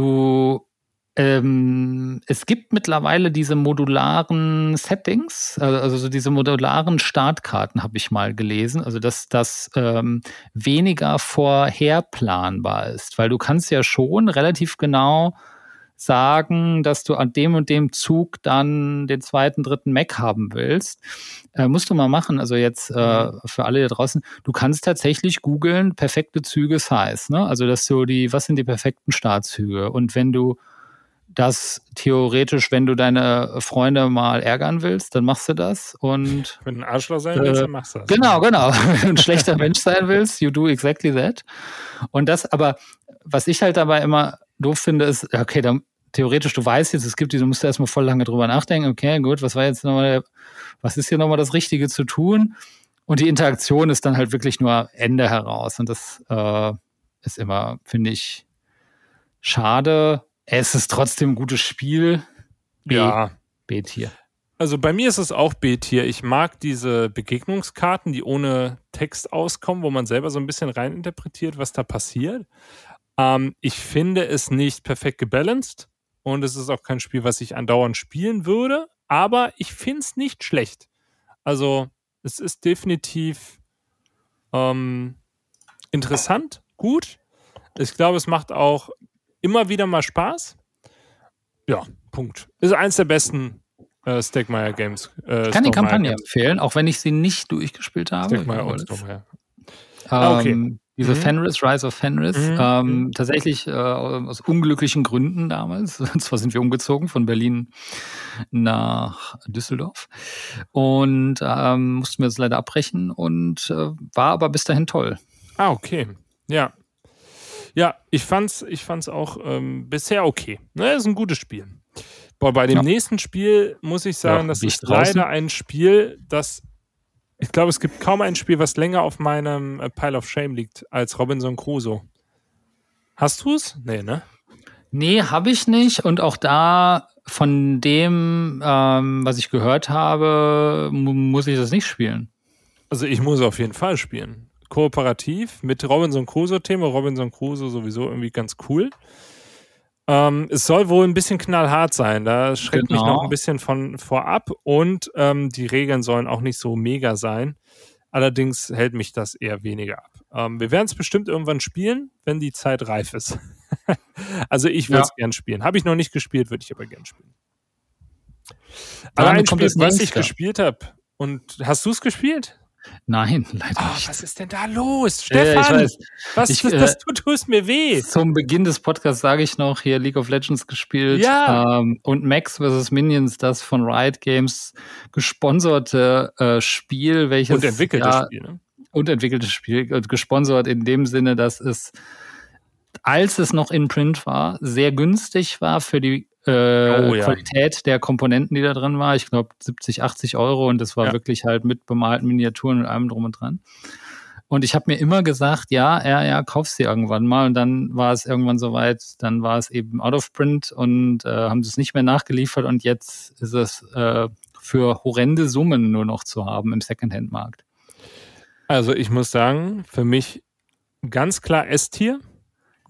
A: es gibt mittlerweile diese modularen Settings, also so diese modularen Startkarten habe ich mal gelesen, also dass das weniger vorherplanbar ist, weil du kannst ja schon relativ genau sagen, dass du an dem und dem Zug dann den zweiten, dritten Mech haben willst. Musst du mal machen, also jetzt für alle da draußen, du kannst tatsächlich googeln, perfekte Züge Scythe, ne? Also dass du was sind die perfekten Startzüge? Und wenn du das theoretisch, wenn du deine Freunde mal ärgern willst, dann machst du das. Und
B: wenn du ein Arschloch sein willst, dann machst du das.
A: Genau. Wenn du ein schlechter Mensch sein willst, you do exactly that. Und das, aber was ich halt dabei immer doof finde, ist, okay, dann theoretisch, du weißt jetzt, es gibt die, du musst erstmal voll lange drüber nachdenken, okay, gut, was ist hier nochmal das Richtige zu tun? Und die Interaktion ist dann halt wirklich nur Ende heraus. Und das ist immer, finde ich, schade. Es ist trotzdem ein gutes Spiel. B-Tier.
B: Also bei mir ist es auch B-Tier. Ich mag diese Begegnungskarten, die ohne Text auskommen, wo man selber so ein bisschen reininterpretiert, was da passiert. Ich finde es nicht perfekt gebalanced und es ist auch kein Spiel, was ich andauernd spielen würde, aber ich finde es nicht schlecht. Also es ist definitiv interessant, gut. Ich glaube, es macht auch immer wieder mal Spaß. Ja, Punkt. Ist eins der besten Stegmaier Games.
A: Ich kann die Kampagne empfehlen, auch wenn ich sie nicht durchgespielt habe.
B: Stegmaier und Stormheier.
A: Okay. Diese Fenris, Rise of Fenris, tatsächlich aus unglücklichen Gründen damals. Und zwar sind wir umgezogen von Berlin nach Düsseldorf und mussten wir das leider abbrechen und war aber bis dahin toll.
B: Okay. Ja. Ja, ich fand's auch bisher okay. Ne, ist ein gutes Spiel. Boah, bei dem nächsten Spiel muss ich sagen, das ist leider ein Spiel, das ich glaube, es gibt kaum ein Spiel, was länger auf meinem Pile of Shame liegt als Robinson Crusoe. Hast du es? Nee, ne?
A: Nee, habe ich nicht. Und auch da, von dem, was ich gehört habe, muss ich das nicht spielen.
B: Also ich muss auf jeden Fall spielen. Kooperativ mit Robinson Crusoe-Thema. Robinson Crusoe sowieso irgendwie ganz cool. Es soll wohl ein bisschen knallhart sein. Da schreckt mich noch ein bisschen von vorab und die Regeln sollen auch nicht so mega sein. Allerdings hält mich das eher weniger ab. Wir werden es bestimmt irgendwann spielen, wenn die Zeit reif ist. Also ich würde es gern spielen. Habe ich noch nicht gespielt, würde ich aber gern spielen. Aber ein Spiel, was ich gespielt habe. Und hast du es gespielt?
A: Nein, leider nicht.
B: Was ist denn da los? Stefan, du tust mir weh.
A: Zum Beginn des Podcasts sage ich noch, hier League of Legends gespielt. Ja. Und Max vs. Minions, das von Riot Games gesponserte Spiel, welches...
B: Und entwickeltes Spiel, ne?
A: Und entwickeltes Spiel, gesponsert in dem Sinne, dass es, als es noch in Print war, sehr günstig war für die Qualität der Komponenten, die da drin war. Ich glaube 70, 80 Euro und das war wirklich halt mit bemalten Miniaturen und allem drum und dran. Und ich habe mir immer gesagt, kaufst du irgendwann mal. Und dann war es irgendwann soweit, dann war es eben out of print und haben es nicht mehr nachgeliefert und jetzt ist es für horrende Summen nur noch zu haben im Secondhand-Markt.
B: Also ich muss sagen, für mich ganz klar S-Tier.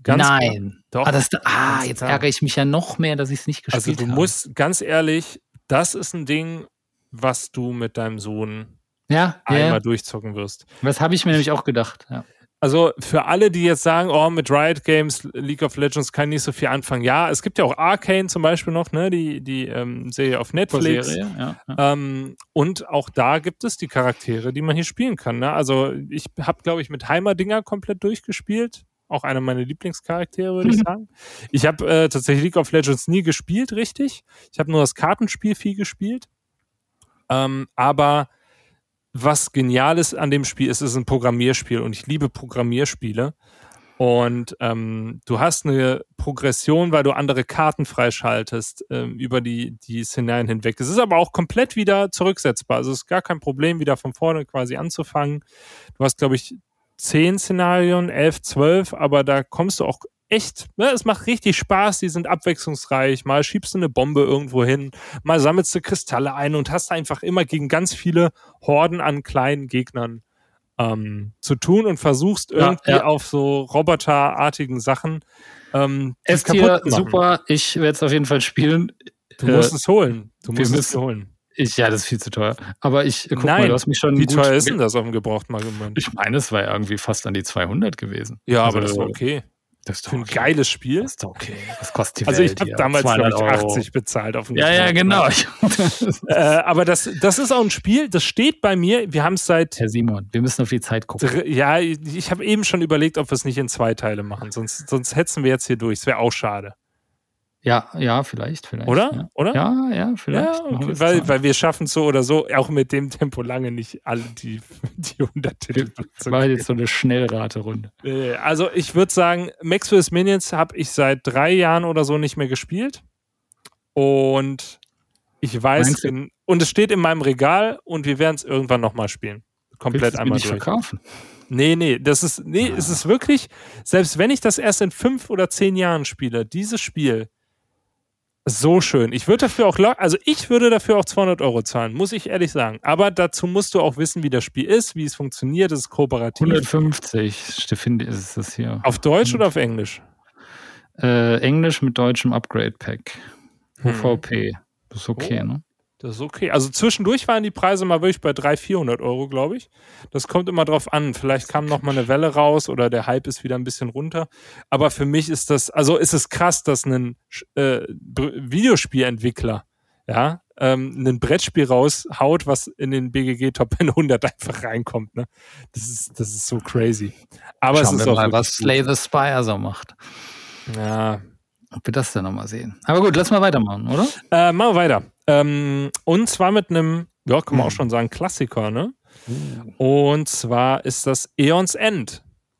A: Nein.
B: Doch.
A: Jetzt ärgere ich mich ja noch mehr, dass ich es nicht gespielt habe.
B: Also du musst, ganz ehrlich, das ist ein Ding, was du mit deinem Sohn einmal durchzocken wirst.
A: Das habe ich mir nämlich auch gedacht, ja.
B: Also für alle, die jetzt sagen, mit Riot Games, League of Legends kann nicht so viel anfangen. Ja, es gibt ja auch Arcane zum Beispiel noch, ne, die Serie auf Netflix.
A: Serie, ja.
B: Und auch da gibt es die Charaktere, die man hier spielen kann. Ne? Also ich habe, glaube ich, mit Heimerdinger komplett durchgespielt. Auch einer meiner Lieblingscharaktere, würde ich sagen. Ich habe tatsächlich League of Legends nie gespielt, richtig. Ich habe nur das Kartenspiel viel gespielt. Aber was genial ist an dem Spiel, ist ein Programmierspiel und ich liebe Programmierspiele. Und du hast eine Progression, weil du andere Karten freischaltest über die Szenarien hinweg. Es ist aber auch komplett wieder zurücksetzbar. Also es ist gar kein Problem, wieder von vorne quasi anzufangen. Du hast, glaube ich, 10 Szenarien, 11, 12, aber da kommst du auch echt, ne, es macht richtig Spaß, die sind abwechslungsreich, mal schiebst du eine Bombe irgendwo hin, mal sammelst du Kristalle ein und hast einfach immer gegen ganz viele Horden an kleinen Gegnern zu tun und versuchst irgendwie auf so roboterartigen Sachen
A: S-Tier, super, ich werde es auf jeden Fall spielen.
B: Du musst es holen. Du musst es holen.
A: Das ist viel zu teuer. Aber guck mal, du hast mich schon
B: wie teuer ist denn das auf dem Gebrauchtmarkt?
A: Ich meine, es war ja irgendwie fast an die 200 gewesen.
B: Ja, aber das war okay.
A: Das ist
B: für ein geiles Spiel.
A: Das ist doch okay. Das kostet die
B: Also
A: Welt.
B: Ich habe damals, glaube ich, 80 bezahlt auf dem
A: Ja, genau.
B: Aber das ist auch ein Spiel, das steht bei mir. Wir haben es seit...
A: Herr Simon, wir müssen auf die Zeit gucken.
B: Ja, ich habe eben schon überlegt, ob wir es nicht in 2 Teile machen. Sonst hetzen wir jetzt hier durch. Es wäre auch schade.
A: Ja, vielleicht.
B: Oder?
A: Ja.
B: Oder?
A: Ja, vielleicht.
B: Ja, okay. Weil wir schaffen es so oder so, auch mit dem Tempo lange nicht alle die 100 Titel
A: zu machen. Jetzt so eine Schnellrate-Runde.
B: Also ich würde sagen, Max vs. Minions habe ich seit 3 Jahren oder so nicht mehr gespielt. Und ich weiß, und es steht in meinem Regal und wir werden es irgendwann nochmal spielen. Komplett einmal durch.
A: Verkaufen?
B: Nee, es ist wirklich, selbst wenn ich das erst in 5 oder 10 Jahren spiele, dieses Spiel so schön. Ich würde dafür auch 200 € zahlen, muss ich ehrlich sagen. Aber dazu musst du auch wissen, wie das Spiel ist, wie es funktioniert, es ist kooperativ.
A: 150 ist das hier.
B: Auf Deutsch oder auf Englisch?
A: Englisch mit deutschem Upgrade-Pack. UVP. Das ist okay, ne?
B: Das ist okay. Also zwischendurch waren die Preise mal wirklich bei 300-400 €, glaube ich. Das kommt immer drauf an. Vielleicht kam noch mal eine Welle raus oder der Hype ist wieder ein bisschen runter. Aber für mich ist es krass, dass ein Videospielentwickler ein Brettspiel raushaut, was in den BGG Top 100 einfach reinkommt. Ne? Das ist so crazy. Aber
A: Schauen
B: es ist
A: wir
B: auch
A: mal, was Slay the Spire so macht.
B: Ja.
A: Ob wir das dann nochmal sehen. Aber gut, lass mal weitermachen, oder?
B: Machen wir weiter. Und zwar mit einem, kann man auch schon sagen, Klassiker, ne? Und zwar ist das Aeon's End.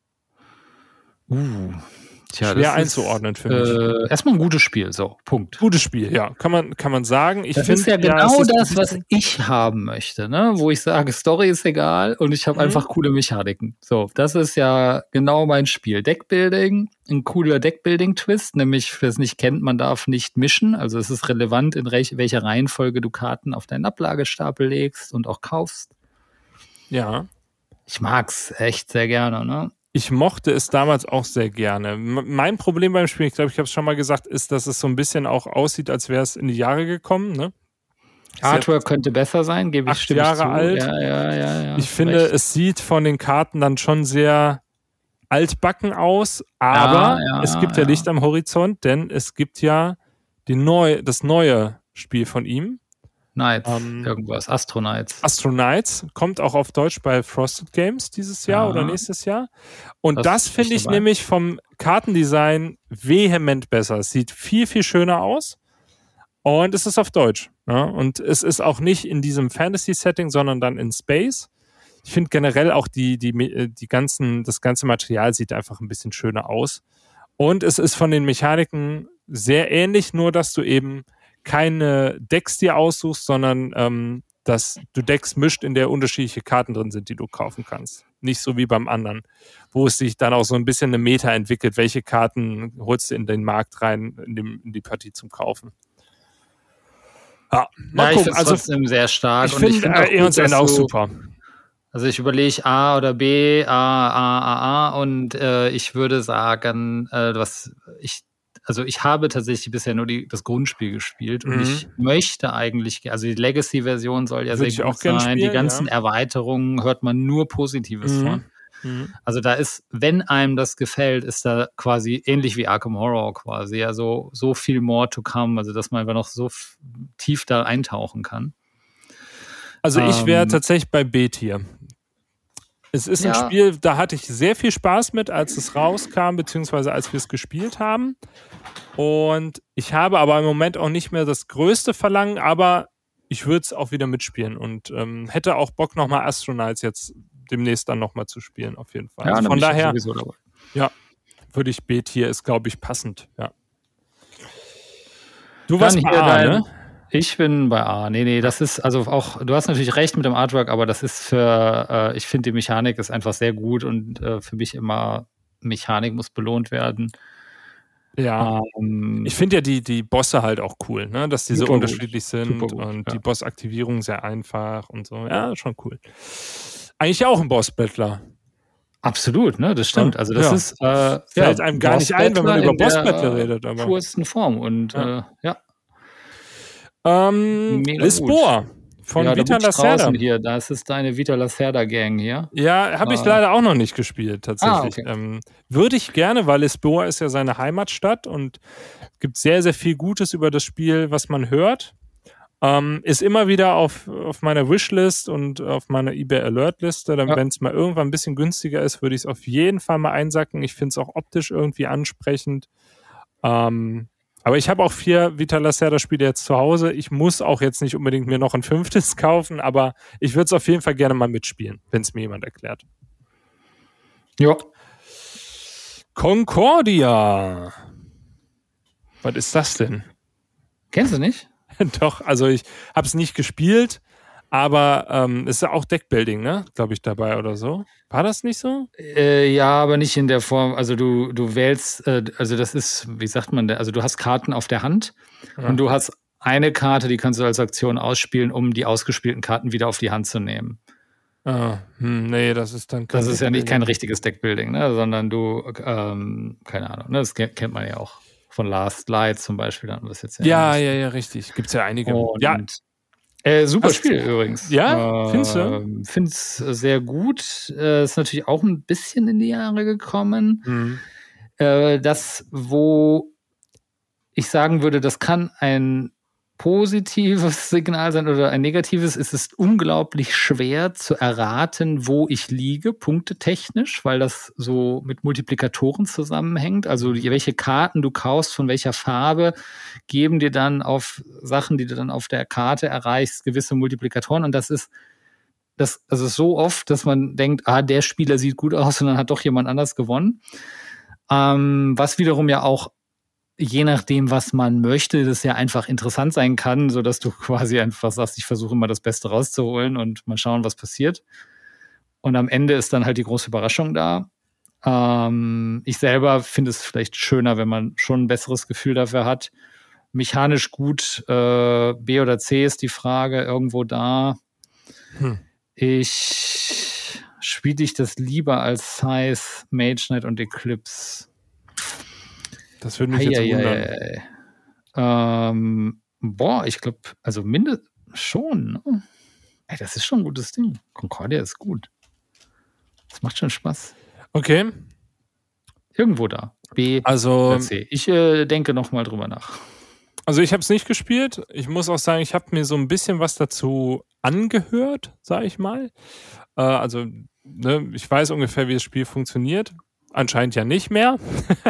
B: Schwer einzuordnen für mich.
A: Erstmal ein gutes Spiel, so, Punkt.
B: Gutes Spiel, ja, kann man sagen.
A: Das ist ja genau das, was ich haben möchte, ne? Wo ich sage, Story ist egal und ich habe einfach coole Mechaniken. So, das ist ja genau mein Spiel. Deckbuilding, ein cooler Deckbuilding-Twist, nämlich, wer es nicht kennt, man darf nicht mischen. Also es ist relevant, in welcher Reihenfolge du Karten auf deinen Ablagestapel legst und auch kaufst.
B: Ja.
A: Ich mag's echt sehr gerne, ne?
B: Ich mochte es damals auch sehr gerne. Mein Problem beim Spiel, ich glaube, ich habe es schon mal gesagt, ist, dass es so ein bisschen auch aussieht, als wäre es in die Jahre gekommen. Ne?
A: Artwork könnte besser sein, gebe ich
B: 8 Jahre
A: zu.
B: Alt.
A: Ja,
B: ich finde, es sieht von den Karten dann schon sehr altbacken aus, aber es gibt ja Licht am Horizont, denn es gibt ja das neue Spiel von ihm.
A: Knights, irgendwas,
B: Astro-Knights kommt auch auf Deutsch bei Frosted Games dieses Jahr oder nächstes Jahr. Und das finde ich nämlich vom Kartendesign vehement besser. Es sieht viel, viel schöner aus und es ist auf Deutsch. Ja? Und es ist auch nicht in diesem Fantasy-Setting, sondern dann in Space. Ich finde generell auch das ganze Material sieht einfach ein bisschen schöner aus. Und es ist von den Mechaniken sehr ähnlich, nur dass du eben keine Decks dir aussuchst, sondern dass du Decks mischt, in der unterschiedliche Karten drin sind, die du kaufen kannst. Nicht so wie beim anderen, wo es sich dann auch so ein bisschen eine Meta entwickelt. Welche Karten holst du in den Markt rein, in die Partie zum Kaufen? Ja, mal gucken.
A: Ich finde es trotzdem sehr stark.
B: Ich finde Aeon's End auch super.
A: Also ich überlege A oder B, A und ich würde sagen, ich habe tatsächlich bisher nur das Grundspiel gespielt und ich möchte eigentlich, also die Legacy-Version soll ja sehr gut sein. Die ganzen Erweiterungen hört man nur Positives von. Also da ist, wenn einem das gefällt, ist da quasi ähnlich wie Arkham Horror quasi, also so viel more to come, also dass man einfach noch so tief da eintauchen kann.
B: Also ich wäre tatsächlich bei B-Tier. Es ist ein Spiel, da hatte ich sehr viel Spaß mit, als es rauskam, beziehungsweise als wir es gespielt haben. Und ich habe aber im Moment auch nicht mehr das größte Verlangen, aber ich würde es auch wieder mitspielen und hätte auch Bock, nochmal Astronauts jetzt demnächst dann nochmal zu spielen, auf jeden Fall.
A: Ja,
B: also von daher, würde ich B-Tier, ist, glaube ich, passend, ja. Du warst bei A, ne?
A: Ich bin bei A. Nee, das ist, also auch, du hast natürlich recht mit dem Artwork, aber das ist ich finde, die Mechanik ist einfach sehr gut und für mich immer, Mechanik muss belohnt werden.
B: Ja, ich finde ja die Bosse halt auch cool, ne? Dass die so unterschiedlich sind und die Bossaktivierung sehr einfach und so. Ja, schon cool. Eigentlich auch ein Boss-Battler.
A: Absolut, ne? Das stimmt. Also das ist
B: fällt einem gar nicht ein, wenn man über Boss-Battler redet. Aber
A: pursten Form und
B: Lisboa von Vita Lacerda.
A: Hier, das ist deine Vita Lacerda-Gang hier.
B: Ja, habe ich leider auch noch nicht gespielt, tatsächlich. Okay. Würde ich gerne, weil Lisboa ist ja seine Heimatstadt und es gibt sehr, sehr viel Gutes über das Spiel, was man hört. Ist immer wieder auf meiner Wishlist und auf meiner eBay-Alert-Liste. Wenn es mal irgendwann ein bisschen günstiger ist, würde ich es auf jeden Fall mal einsacken. Ich finde es auch optisch irgendwie ansprechend. Aber ich habe auch 4 Vita Lacerda-Spiele jetzt zu Hause. Ich muss auch jetzt nicht unbedingt mir noch ein 5. kaufen, aber ich würde es auf jeden Fall gerne mal mitspielen, wenn es mir jemand erklärt.
A: Ja.
B: Concordia. Was ist das denn?
A: Kennst du nicht?
B: Doch, also ich habe es nicht gespielt, aber es ist ja auch Deckbuilding, ne? Glaube ich, dabei oder so. War das nicht so?
A: Ja, aber nicht in der Form, also du wählst, also das ist, wie sagt man, also du hast Karten auf der Hand und du hast eine Karte, die kannst du als Aktion ausspielen, um die ausgespielten Karten wieder auf die Hand zu nehmen.
B: Nee, das ist dann
A: das ist ja nicht kein richtiges Deckbuilding, ne? Sondern du, keine Ahnung, ne? Das kennt man ja auch. Von Last Light zum Beispiel. Dann das jetzt
B: ja, richtig. Gibt es ja einige.
A: Super Spiel übrigens.
B: Ja, findest du?
A: Finde es sehr gut. Ist natürlich auch ein bisschen in die Jahre gekommen. Das, wo ich sagen würde, das kann ein positives Signal sein oder ein negatives, ist es unglaublich schwer zu erraten, wo ich liege, punktetechnisch, weil das so mit Multiplikatoren zusammenhängt. Also welche Karten du kaufst, von welcher Farbe, geben dir dann auf Sachen, die du dann auf der Karte erreichst, gewisse Multiplikatoren. Und das ist so oft, dass man denkt, der Spieler sieht gut aus und dann hat doch jemand anders gewonnen. Was wiederum ja auch je nachdem, was man möchte, das ja einfach interessant sein kann, sodass du quasi einfach sagst, ich versuche immer das Beste rauszuholen und mal schauen, was passiert. Und am Ende ist dann halt die große Überraschung da. Ich selber finde es vielleicht schöner, wenn man schon ein besseres Gefühl dafür hat. Mechanisch gut, B oder C ist die Frage, irgendwo da. Ich spiele ich das lieber als Scythe, Mage Knight und Eclipse.
B: Das würde mich jetzt wundern.
A: Ich glaube, also schon. Ne? Ey, das ist schon ein gutes Ding. Concordia ist gut. Das macht schon Spaß.
B: Okay.
A: Irgendwo da. B oder C. Ich denke noch mal drüber nach.
B: Also ich habe es nicht gespielt. Ich muss auch sagen, ich habe mir so ein bisschen was dazu angehört, sage ich mal. Ich weiß ungefähr, wie das Spiel funktioniert. Anscheinend ja nicht mehr.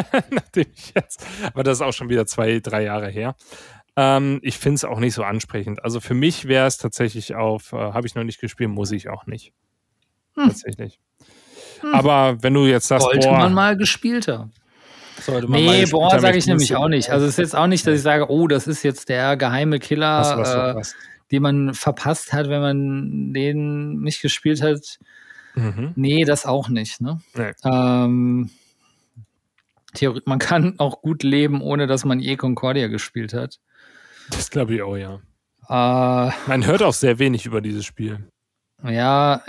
B: Aber das ist auch schon wieder 2-3 Jahre her. Ich finde es auch nicht so ansprechend. Also für mich wäre es tatsächlich habe ich noch nicht gespielt, muss ich auch nicht. Tatsächlich. Aber wenn du jetzt sagst,
A: sollte man mal gespielt haben. Sage ich nämlich auch nicht. Also es ist jetzt auch nicht, dass ich sage, das ist jetzt der geheime Killer, den man verpasst hat, wenn man den nicht gespielt hat. Nee, das auch nicht. Ne?
B: Nee.
A: Man kann auch gut leben, ohne dass man Concordia gespielt hat.
B: Das glaube ich auch, ja. Man hört auch sehr wenig über dieses Spiel.
A: Ja.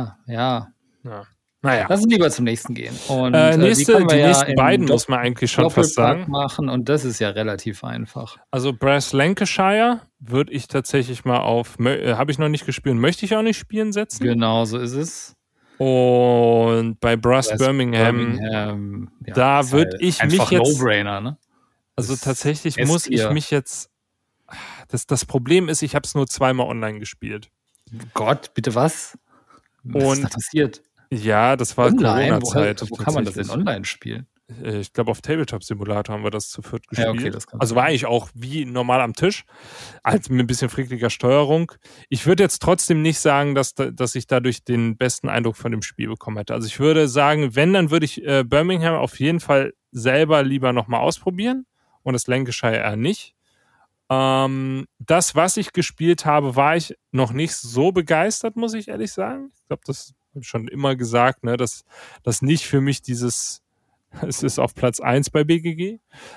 B: Naja.
A: Lass uns lieber zum nächsten gehen. Und
B: die nächsten beiden muss man eigentlich schon fast sagen.
A: Machen, und das ist ja relativ einfach.
B: Also Brass Lancashire würde ich tatsächlich mal auf, habe ich noch nicht gespielt, möchte ich auch nicht spielen setzen.
A: Genau, so ist es.
B: Und bei Brass Birmingham ja, da würde ich mich jetzt...
A: No-Brainer, ne?
B: Also tatsächlich muss ich mich jetzt... Das Problem ist, ich habe es nur zweimal online gespielt.
A: Gott, bitte was? Was ist da passiert?
B: Ja, das war Corona-Zeit.
A: Wo kann man das denn online spielen?
B: Ich glaube, auf Tabletop Simulator haben wir das zu viert gespielt.
A: Ja, okay, das
B: also war eigentlich auch wie normal am Tisch, halt mit ein bisschen frickliger Steuerung. Ich würde jetzt trotzdem nicht sagen, dass ich dadurch den besten Eindruck von dem Spiel bekommen hätte. Also ich würde sagen, wenn, dann würde ich Birmingham auf jeden Fall selber lieber nochmal ausprobieren und das Lancashire eher nicht. Das, was ich gespielt habe, war ich noch nicht so begeistert, muss ich ehrlich sagen. Ich glaube, das habe ich schon immer gesagt, ne, dass das nicht für mich es ist auf Platz 1 bei BGG.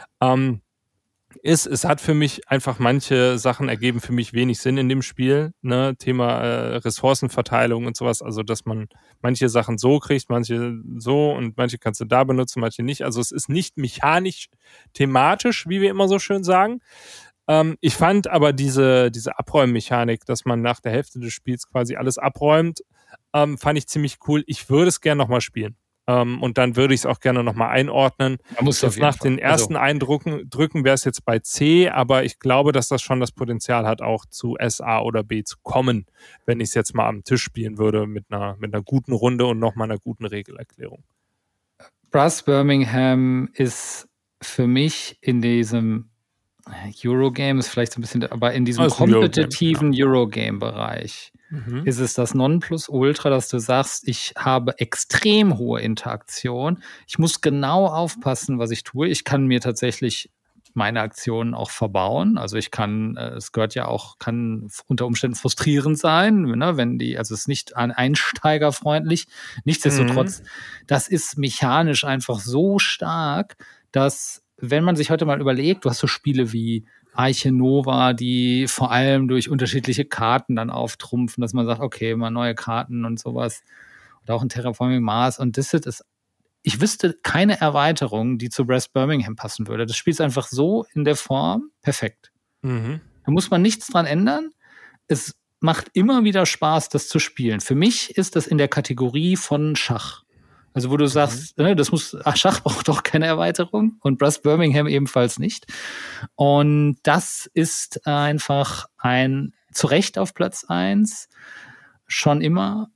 B: Es hat für mich einfach manche Sachen ergeben für mich wenig Sinn in dem Spiel, ne, Thema Ressourcenverteilung und sowas, also dass man manche Sachen so kriegt, manche so und manche kannst du da benutzen, manche nicht. Also es ist nicht mechanisch thematisch, wie wir immer so schön sagen. Ich fand aber diese Abräummechanik, dass man nach der Hälfte des Spiels quasi alles abräumt, fand ich ziemlich cool. Ich würde es gerne nochmal spielen. Und dann würde ich es auch gerne nochmal einordnen. Nach den ersten Eindrücken wäre es jetzt bei C, aber ich glaube, dass das schon das Potenzial hat, auch zu S, A oder B zu kommen, wenn ich es jetzt mal am Tisch spielen würde mit einer guten Runde und nochmal einer guten Regelerklärung.
A: Brass Birmingham ist für mich in diesem Eurogame ist vielleicht so ein bisschen, aber in diesem kompetitiven Eurogame-Bereich ist es das Nonplusultra, dass du sagst, ich habe extrem hohe Interaktion. Ich muss genau aufpassen, was ich tue. Ich kann mir tatsächlich meine Aktionen auch verbauen. Also ich kann, es gehört ja auch, kann unter Umständen frustrierend sein, ne, wenn also es ist nicht einsteigerfreundlich. Nichtsdestotrotz, das ist mechanisch einfach so stark, dass wenn man sich heute mal überlegt, du hast so Spiele wie Arche Nova, die vor allem durch unterschiedliche Karten dann auftrumpfen, dass man sagt, okay, mal neue Karten und sowas. Oder auch ein Terraforming Mars. Und das ist, ich wüsste keine Erweiterung, die zu Brass Birmingham passen würde. Das Spiel ist einfach so in der Form perfekt. Da muss man nichts dran ändern. Es macht immer wieder Spaß, das zu spielen. Für mich ist das in der Kategorie von Schach. Also wo du sagst, Schach braucht doch keine Erweiterung und Brass Birmingham ebenfalls nicht. Und das ist einfach zu Recht auf Platz 1, schon immer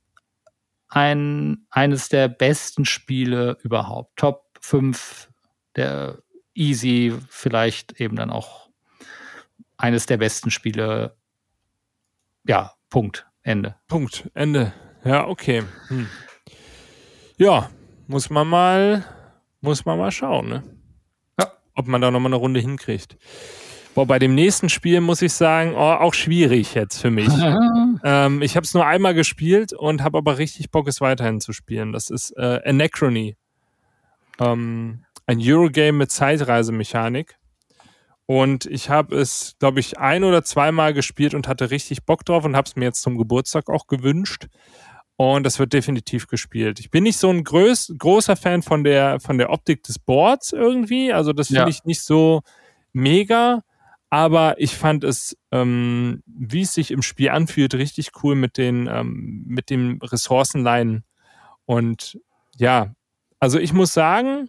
A: eines der besten Spiele überhaupt. Top 5 der Easy, vielleicht eben dann auch eines der besten Spiele. Ja, Punkt, Ende.
B: Punkt, Ende. Ja, okay. Ja, muss man mal schauen, ne? Ja. Ob man da nochmal eine Runde hinkriegt. Boah, bei dem nächsten Spiel muss ich sagen, auch schwierig jetzt für mich. Ich habe es nur einmal gespielt und habe aber richtig Bock, es weiterhin zu spielen. Das ist Anachrony. Ein Eurogame mit Zeitreisemechanik. Und ich habe es, glaube ich, 1 oder 2 Mal gespielt und hatte richtig Bock drauf und habe es mir jetzt zum Geburtstag auch gewünscht. Und das wird definitiv gespielt. Ich bin nicht so ein großer Fan von der Optik des Boards irgendwie. Also das finde ich nicht so mega. Aber ich fand es, wie es sich im Spiel anfühlt, richtig cool mit den Ressourcenleinen. Und ja, also ich muss sagen,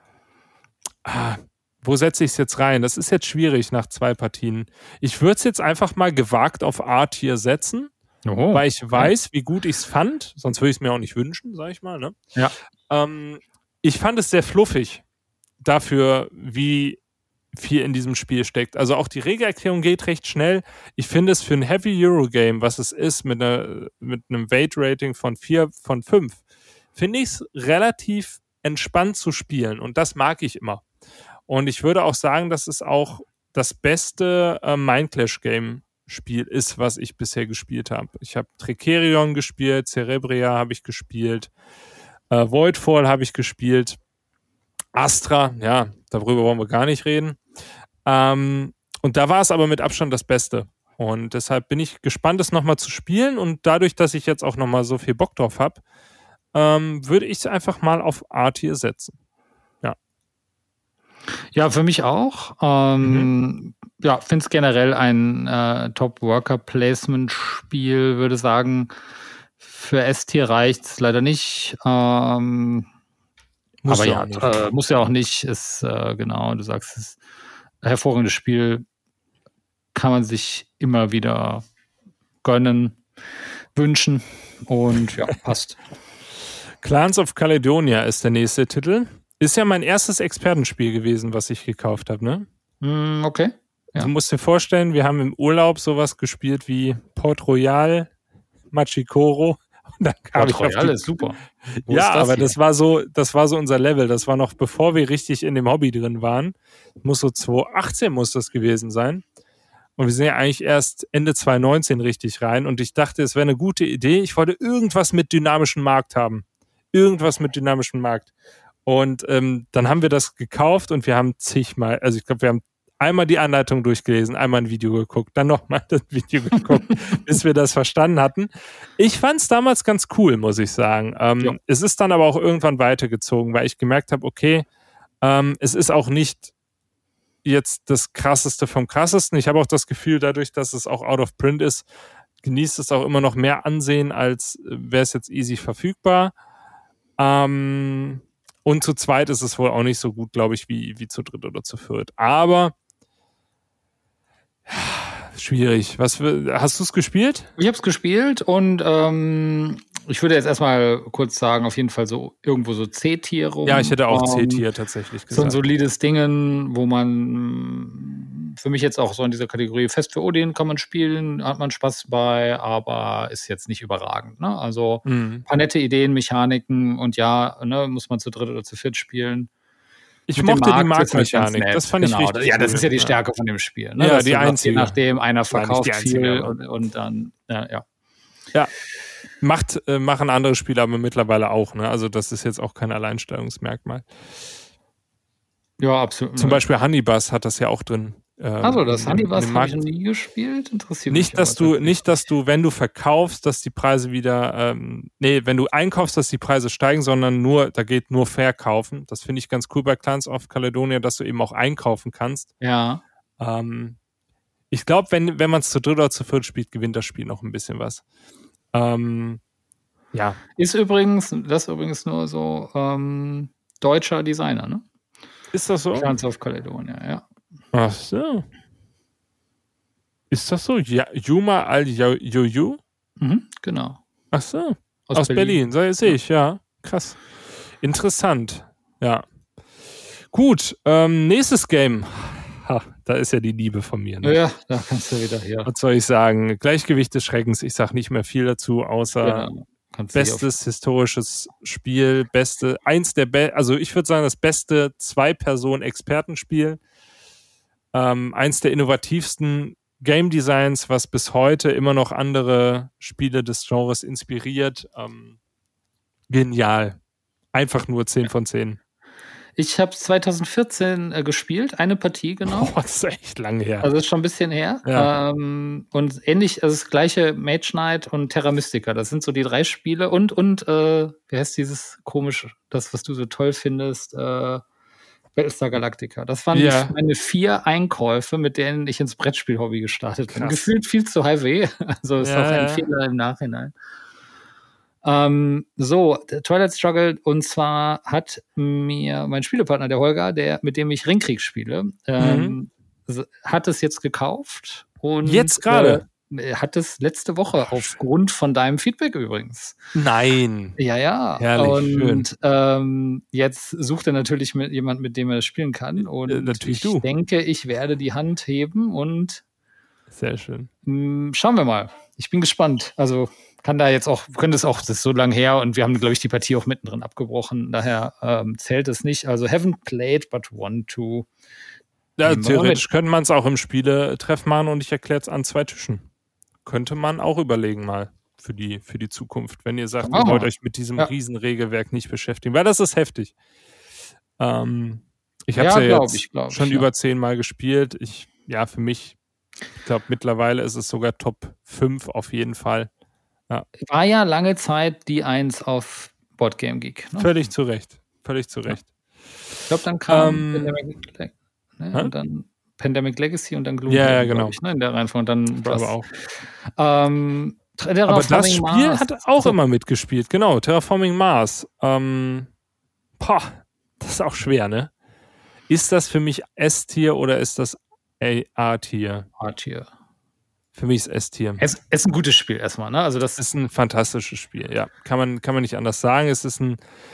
B: wo setze ich es jetzt rein? Das ist jetzt schwierig nach 2 Partien. Ich würde es jetzt einfach mal gewagt auf A-Tier setzen. Weil ich weiß, wie gut ich es fand, sonst würde ich es mir auch nicht wünschen, sag ich mal. Ne?
A: Ja.
B: Ich fand es sehr fluffig dafür, wie viel in diesem Spiel steckt. Also auch die Regelerklärung geht recht schnell. Ich finde es für ein Heavy Eurogame, was es ist, mit einem Weight-Rating von 4 von 5, finde ich es relativ entspannt zu spielen. Und das mag ich immer. Und ich würde auch sagen, dass es auch das beste Mindclash-Game Spiel ist, was ich bisher gespielt habe. Ich habe Tricerion gespielt, Cerebria habe ich gespielt, Voidfall habe ich gespielt, Astra, ja, darüber wollen wir gar nicht reden. Und da war es aber mit Abstand das Beste. Und deshalb bin ich gespannt, es nochmal zu spielen. Und dadurch, dass ich jetzt auch nochmal so viel Bock drauf habe, würde ich es einfach mal auf A-Tier setzen. Ja.
A: Ja, für mich auch. Ja, finde es generell ein Top-Worker-Placement-Spiel, würde sagen, für S-Tier reicht es leider nicht. Aber ja, muss ja auch nicht. Ist, genau, du sagst, es ist ein hervorragendes Spiel. Kann man sich immer wieder gönnen, wünschen. Und ja, passt.
B: Clans of Caledonia ist der nächste Titel. Ist ja mein erstes Expertenspiel gewesen, was ich gekauft habe, ne?
A: Okay. Ja.
B: Du musst dir vorstellen, wir haben im Urlaub sowas gespielt wie Port Royal, Machikoro. Und dann kam
A: Port Royal ist super.
B: Ja, aber das war so unser Level. Das war noch bevor wir richtig in dem Hobby drin waren. Muss so 2018 muss das gewesen sein. Und wir sind ja eigentlich erst Ende 2019 richtig rein. Und ich dachte, es wäre eine gute Idee. Ich wollte irgendwas mit dynamischem Markt haben. Und dann haben wir das gekauft und wir haben zigmal, also ich glaube, wir haben einmal die Anleitung durchgelesen, einmal ein Video geguckt, dann nochmal das Video geguckt, bis wir das verstanden hatten. Ich fand es damals ganz cool, muss ich sagen. Es ist dann aber auch irgendwann weitergezogen, weil ich gemerkt habe, okay, es ist auch nicht jetzt das Krasseste vom Krassesten. Ich habe auch das Gefühl, dadurch, dass es auch out of print ist, genießt es auch immer noch mehr Ansehen, als wäre es jetzt easy verfügbar. Und zu zweit ist es wohl auch nicht so gut, glaube ich, wie zu dritt oder zu viert. Aber schwierig. Hast du es gespielt?
A: Ich habe es gespielt und ich würde jetzt erstmal kurz sagen, auf jeden Fall so irgendwo so C-Tier rum.
B: Ja, ich hätte auch C-Tier tatsächlich gesagt.
A: So ein solides Ding, wo man für mich jetzt auch so in dieser Kategorie Fest für Odin kann man spielen, hat man Spaß bei, aber ist jetzt nicht überragend. Ne? Also ein paar nette Ideen, Mechaniken und ja, ne, muss man zu dritt oder zu viert spielen.
B: Ich mochte die Marktmechanik, das fand ich richtig
A: Ja, das ist ja die Stärke von dem Spiel. Ne?
B: Ja, die einzige.
A: Je nachdem, einer verkauft viel und dann, ja.
B: Ja, machen andere Spiele aber mittlerweile auch. Ne? Also das ist jetzt auch kein Alleinstellungsmerkmal.
A: Ja, absolut.
B: Zum Beispiel Honeybus hat das ja auch drin.
A: Also das Honeybus habe ich noch nie gespielt. Interessiert mich.
B: Nicht, dass du, wenn du verkaufst, dass die Preise wieder, wenn du einkaufst, dass die Preise steigen, sondern da geht nur Verkaufen. Das finde ich ganz cool bei Clans of Caledonia, dass du eben auch einkaufen kannst.
A: Ja.
B: Ich glaube, wenn man es zu dritt oder zu viert spielt, gewinnt das Spiel noch ein bisschen was. Ja.
A: Das übrigens nur so deutscher Designer, ne?
B: Ist das so?
A: Clans of Caledonia, ja.
B: Ach so. Ist das so? Ja, Yuma al-Yoyu?
A: Genau.
B: Ach so. Aus Berlin. Sehe ich, ja. Krass. Interessant. Ja. Gut, nächstes Game. Da ist ja die Liebe von mir. Ne?
A: Ja, da kannst du wieder hier.
B: Was soll ich sagen? Gleichgewicht des Schreckens. Ich sage nicht mehr viel dazu, außer bestes historisches Spiel, also ich würde sagen, das beste 2-Personen-Expertenspiel. Eins der innovativsten Game Designs, was bis heute immer noch andere Spiele des Genres inspiriert. Genial. Einfach nur 10 von 10.
A: Ich habe es 2014 gespielt, eine Partie genau.
B: Das ist echt lange her.
A: Also ist schon ein bisschen her.
B: Ja.
A: Und ähnlich, also das gleiche Mage Knight und Terra Mystica. Das sind so die 3 Spiele und wie heißt dieses das, was du so toll findest, Battlestar Galactica. Das waren meine 4 Einkäufe, mit denen ich ins Brettspiel-Hobby gestartet bin. Gefühlt viel zu high weh. Also ist auch ein Fehler im Nachhinein. Twilight Struggle, und zwar hat mir mein Spielepartner, der Holger, mit dem ich Ringkrieg spiele, hat es jetzt gekauft. Und
B: jetzt gerade?
A: Hat es letzte Woche, aufgrund von deinem Feedback übrigens.
B: Nein.
A: Ja.
B: Herrlich,
A: und jetzt sucht er natürlich jemand, mit dem er das spielen kann. Und
B: natürlich
A: ich denke, ich werde die Hand heben und
B: sehr schön.
A: Schauen wir mal. Ich bin gespannt. Also das ist so lange her und wir haben, glaube ich, die Partie auch mittendrin abgebrochen. Daher zählt es nicht. Also haven't played, but want to.
B: Ja, theoretisch könnte man es auch im Spieletreff machen und ich erkläre es an 2 Tischen. Könnte man auch überlegen mal für die Zukunft, wenn ihr sagt, ihr wollt euch mit diesem Riesenregelwerk nicht beschäftigen, weil das ist heftig. Ich habe es ja jetzt schon über 10 Mal gespielt. Für mich Ich glaube, mittlerweile ist es sogar Top 5 auf jeden Fall. Ja.
A: War ja lange Zeit die 1 auf Boardgame Geek. Ne?
B: Völlig zu Recht.
A: Ja. Ich glaube, dann kam Pandemic Legacy und dann
B: Gloomhaven, genau.
A: Ich, ne? In der Reihenfolge und dann
B: Brass. Aber auch.
A: Aber
B: das Spiel hat auch immer mitgespielt. Genau, Terraforming Mars. Das ist auch schwer, ne? Ist das für mich S-Tier oder ist das A-Tier?
A: A-Tier.
B: Für mich ist S-Tier.
A: Es ist ein gutes Spiel erstmal, ne? Also das
B: ist ein fantastisches Spiel, ja. Kann man nicht anders sagen. Es ist ein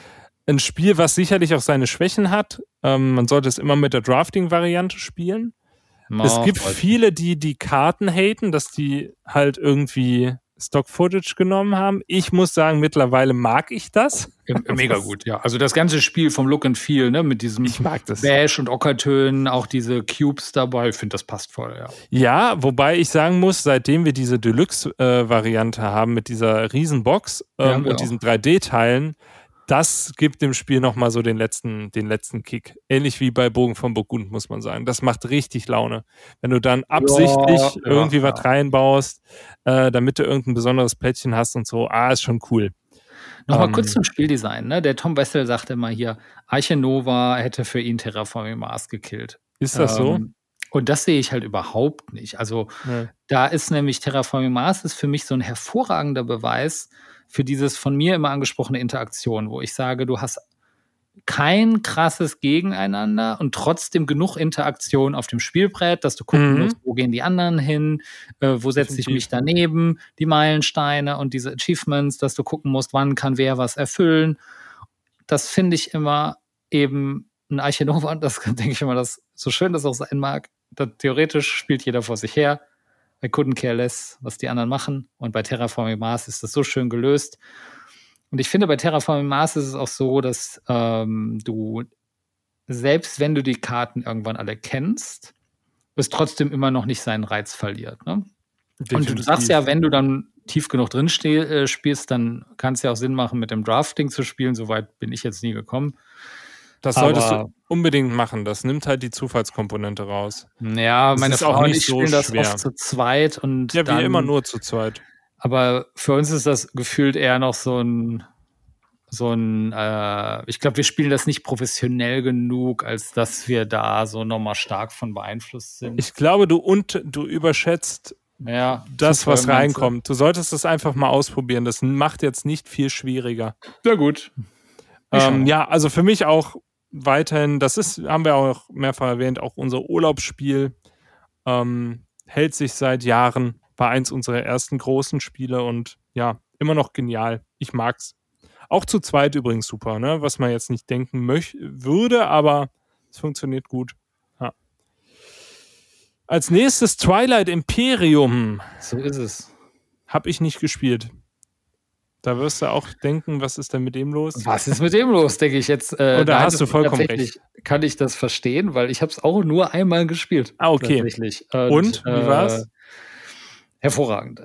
B: Spiel, was sicherlich auch seine Schwächen hat. Man sollte es immer mit der Drafting-Variante spielen. Es gibt viele, die Karten haten, dass die halt irgendwie Stock-Footage genommen haben. Ich muss sagen, mittlerweile mag ich das.
A: Mega gut, ja. Also das ganze Spiel vom Look and Feel, ne, mit diesem Beige- und Ockertönen, auch diese Cubes dabei, ich finde, das passt voll, ja.
B: Ja, wobei ich sagen muss, seitdem wir diese Deluxe-Variante haben mit dieser Riesenbox und diesen 3D-Teilen, das gibt dem Spiel nochmal so den letzten Kick. Ähnlich wie bei Bogen von Burgund, muss man sagen. Das macht richtig Laune. Wenn du dann absichtlich irgendwie was reinbaust, damit du irgendein besonderes Plättchen hast und so, ist schon cool.
A: Nochmal kurz zum Spieldesign, ne? Der Tom Wessel sagte mal hier, Arche Nova hätte für ihn Terraforming Mars gekillt.
B: Ist das so?
A: Und das sehe ich halt überhaupt nicht. Also da ist nämlich Terraforming Mars ist für mich so ein hervorragender Beweis für dieses von mir immer angesprochene Interaktion, wo ich sage, du hast kein krasses Gegeneinander und trotzdem genug Interaktion auf dem Spielbrett, dass du gucken musst, wo gehen die anderen hin, wo setze ich mich daneben, die Meilensteine und diese Achievements, dass du gucken musst, wann kann wer was erfüllen. Das finde ich immer eben ein Arche Nova, das denke ich immer, das so schön das auch sein mag, theoretisch spielt jeder vor sich her. I couldn't care less, was die anderen machen. Und bei Terraforming Mars ist das so schön gelöst. Und ich finde, bei Terraforming Mars ist es auch so, dass du, selbst wenn du die Karten irgendwann alle kennst, es trotzdem immer noch nicht seinen Reiz verliert. Ne? Und du sagst ja, wenn du dann tief genug drin spielst, dann kann es ja auch Sinn machen, mit dem Drafting zu spielen. Soweit bin ich jetzt nie gekommen.
B: Das solltest du unbedingt machen. Das nimmt halt die Zufallskomponente raus.
A: Ja, meine Frau und ich spielen das oft zu zweit. Und
B: ja, wie immer nur zu zweit.
A: Aber für uns ist das gefühlt eher noch so ein ich glaube, wir spielen das nicht professionell genug, als dass wir da so nochmal stark von beeinflusst sind.
B: Ich glaube, du überschätzt das, was reinkommt. Du solltest das einfach mal ausprobieren. Das macht jetzt nicht viel schwieriger.
A: Ja, gut.
B: Also für mich auch weiterhin, haben wir auch mehrfach erwähnt, auch unser Urlaubsspiel hält sich seit Jahren, war eins unserer ersten großen Spiele und ja, immer noch genial. Ich mag's. Auch zu zweit übrigens super, ne? Was man jetzt nicht denken würde, aber es funktioniert gut. Ja. Als nächstes Twilight Imperium.
A: So ist es.
B: Hab ich nicht gespielt. Da wirst du auch denken, was ist denn mit dem los?
A: Was ist mit dem los, denke ich jetzt.
B: Und da hast du vollkommen recht.
A: Kann ich das verstehen, weil ich habe es auch nur einmal gespielt.
B: Okay.
A: Tatsächlich.
B: Und wie war's?
A: Hervorragend.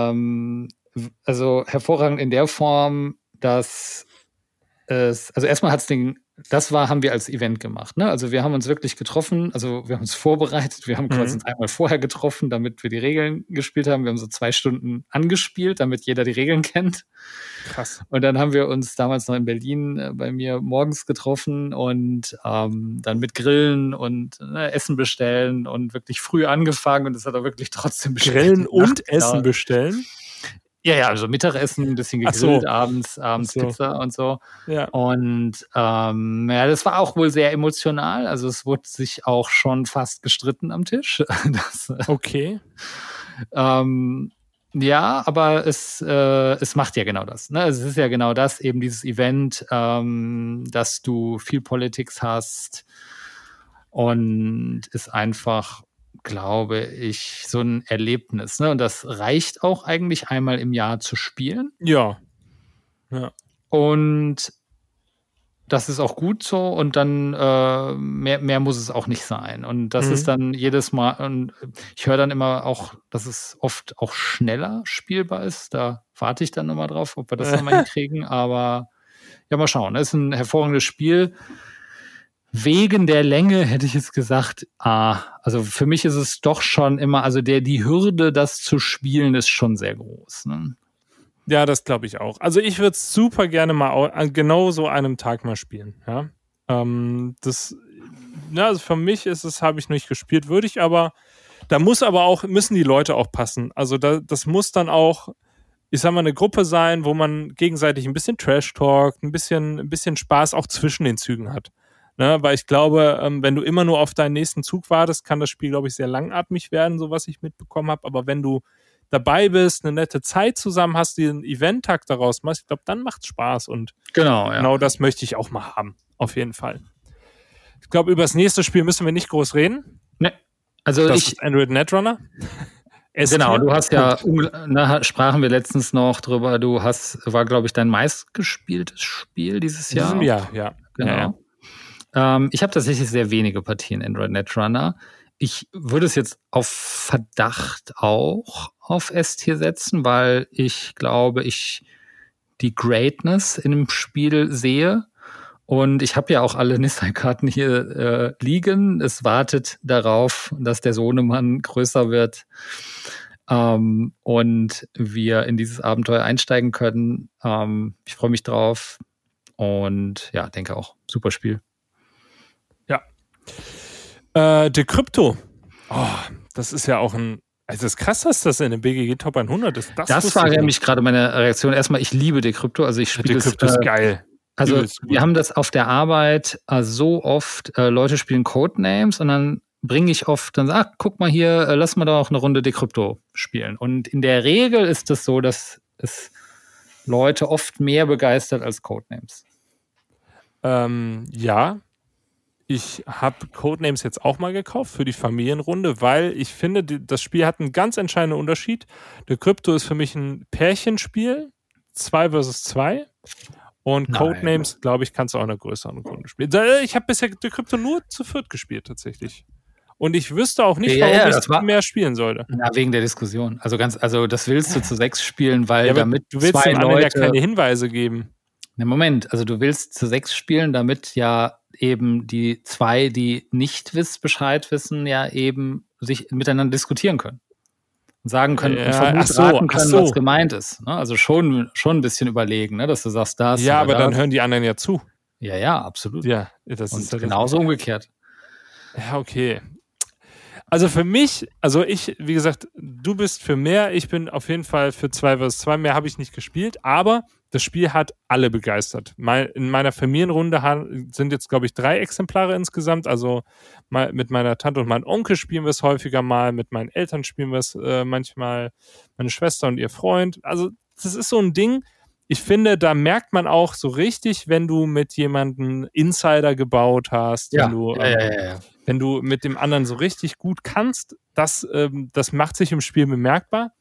A: Also hervorragend in der Form, dass also erstmal haben wir als Event gemacht, ne? Also wir haben uns wirklich getroffen, also wir haben uns vorbereitet, wir haben quasi uns einmal vorher getroffen, damit wir die Regeln gespielt haben. Wir haben so 2 Stunden angespielt, damit jeder die Regeln kennt.
B: Krass.
A: Und dann haben wir uns damals noch in Berlin bei mir morgens getroffen und dann mit Grillen und Essen bestellen und wirklich früh angefangen und es hat auch wirklich trotzdem
B: Grillen und Essen bestellen?
A: Ja, also Mittagessen, ein bisschen gegrillt, abends Pizza und so.
B: Ja.
A: Und das war auch wohl sehr emotional. Also es wurde sich auch schon fast gestritten am Tisch.
B: Okay.
A: Ja, aber es macht ja genau das. Ne? Es ist ja genau das, eben dieses Event, dass du viel Politics hast und ist einfach, glaube ich, so ein Erlebnis. Ne? Und das reicht auch eigentlich einmal im Jahr zu spielen.
B: Ja.
A: Und das ist auch gut so und dann mehr muss es auch nicht sein. Und das ist dann jedes Mal, und ich höre dann immer auch, dass es oft auch schneller spielbar ist. Da warte ich dann immer drauf, ob wir das nochmal hinkriegen. Aber ja, mal schauen. Es ist ein hervorragendes Spiel. Wegen der Länge hätte ich jetzt gesagt, also für mich ist es doch schon immer, also die Hürde, das zu spielen, ist schon sehr groß. Ne?
B: Ja, das glaube ich auch. Also ich würde es super gerne mal an genau so einem Tag mal spielen. Ja, also für mich habe ich nicht gespielt, würde ich aber, müssen die Leute auch passen. Also das muss dann auch, ich sag mal, eine Gruppe sein, wo man gegenseitig ein bisschen Trash-Talk, ein bisschen Spaß auch zwischen den Zügen hat. Ne? Weil ich glaube, wenn du immer nur auf deinen nächsten Zug wartest, kann das Spiel, glaube ich, sehr langatmig werden, so was ich mitbekommen habe. Aber wenn du dabei bist, eine nette Zeit zusammen hast, die einen Event-Tag daraus machst, ich glaube, dann macht's Spaß. Und genau das möchte ich auch mal haben. Auf jeden Fall. Ich glaube, über das nächste Spiel müssen wir nicht groß reden.
A: Ne. Also
B: das ist Android Netrunner.
A: Genau, du hast sprachen wir letztens noch drüber, war, glaube ich, dein meistgespieltes Spiel dieses Jahr.
B: In diesem Jahr, ja.
A: Genau.
B: Ja.
A: Ich habe tatsächlich sehr wenige Partien Android Netrunner. Ich würde es jetzt auf Verdacht auch auf S-Tier setzen, weil ich glaube, ich die Greatness in dem Spiel sehe. Und ich habe ja auch alle Nissan-Karten hier liegen. Es wartet darauf, dass der Sohnemann größer wird und wir in dieses Abenteuer einsteigen können. Ich freue mich drauf und ja, denke auch, super Spiel.
B: Ja. Decrypto. Das ist ja auch also es ist krass, dass das in dem BGG Top 100 ist.
A: Das war nämlich gerade meine Reaktion. Erstmal, ich liebe Decrypto. Also ich spiele
B: Decrypto ist geil.
A: Also wir haben das auf der Arbeit so oft, Leute spielen Codenames und dann bringe ich oft, dann guck mal hier, lass mal doch eine Runde Decrypto spielen. Und in der Regel ist es so, dass es Leute oft mehr begeistert als Codenames.
B: Ja, ich habe Codenames jetzt auch mal gekauft für die Familienrunde, weil ich finde, das Spiel hat einen ganz entscheidenden Unterschied. Decrypto ist für mich ein Pärchenspiel, 2 versus 2. Und Codenames, glaube ich, kannst du auch in einer größeren Runde spielen. Ich habe bisher Decrypto nur zu viert gespielt, tatsächlich. Und ich wüsste auch nicht, warum ich mehr spielen sollte.
A: Na, wegen der Diskussion. Also das willst du zu 6 spielen, weil
B: damit du willst den anderen ja keine Hinweise geben.
A: Na, Moment, also du willst zu 6 spielen, damit ja eben die 2, die nicht Bescheid wissen, ja eben sich miteinander diskutieren können. Und sagen können und raten können, was gemeint ist. Ne? Also schon ein bisschen überlegen, ne? Dass du sagst, das.
B: Ja, aber dann hören die anderen ja zu.
A: Ja, absolut.
B: Ja, das ist
A: genauso umgekehrt.
B: Ja, okay. Also für mich, wie gesagt, du bist für mehr, ich bin auf jeden Fall für 2 vs 2, mehr habe ich nicht gespielt, aber das Spiel hat alle begeistert. In meiner Familienrunde sind jetzt, glaube ich, 3 Exemplare insgesamt, also mit meiner Tante und meinem Onkel spielen wir es häufiger mal, mit meinen Eltern spielen wir es manchmal, meine Schwester und ihr Freund. Also das ist so ein Ding, ich finde, da merkt man auch so richtig, wenn du mit jemandem Insider gebaut hast, wenn du mit dem anderen so richtig gut kannst, das macht sich im Spiel bemerkbar.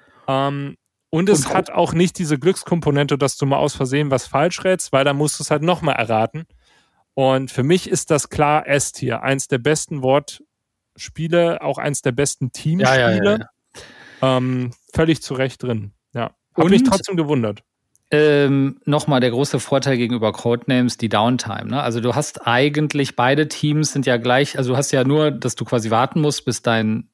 B: Und es hat auch nicht diese Glückskomponente, dass du mal aus Versehen was falsch rätst, weil dann musst du es halt nochmal erraten. Und für mich ist das klar S-Tier. Eins der besten Wortspiele, auch eins der besten Teamspiele. Ja. Völlig zu Recht drin. Ja. Habe mich trotzdem gewundert.
A: Nochmal der große Vorteil gegenüber Codenames, die Downtime. Ne? Also du hast eigentlich, beide Teams sind ja gleich, also du hast ja nur, dass du quasi warten musst, bis dein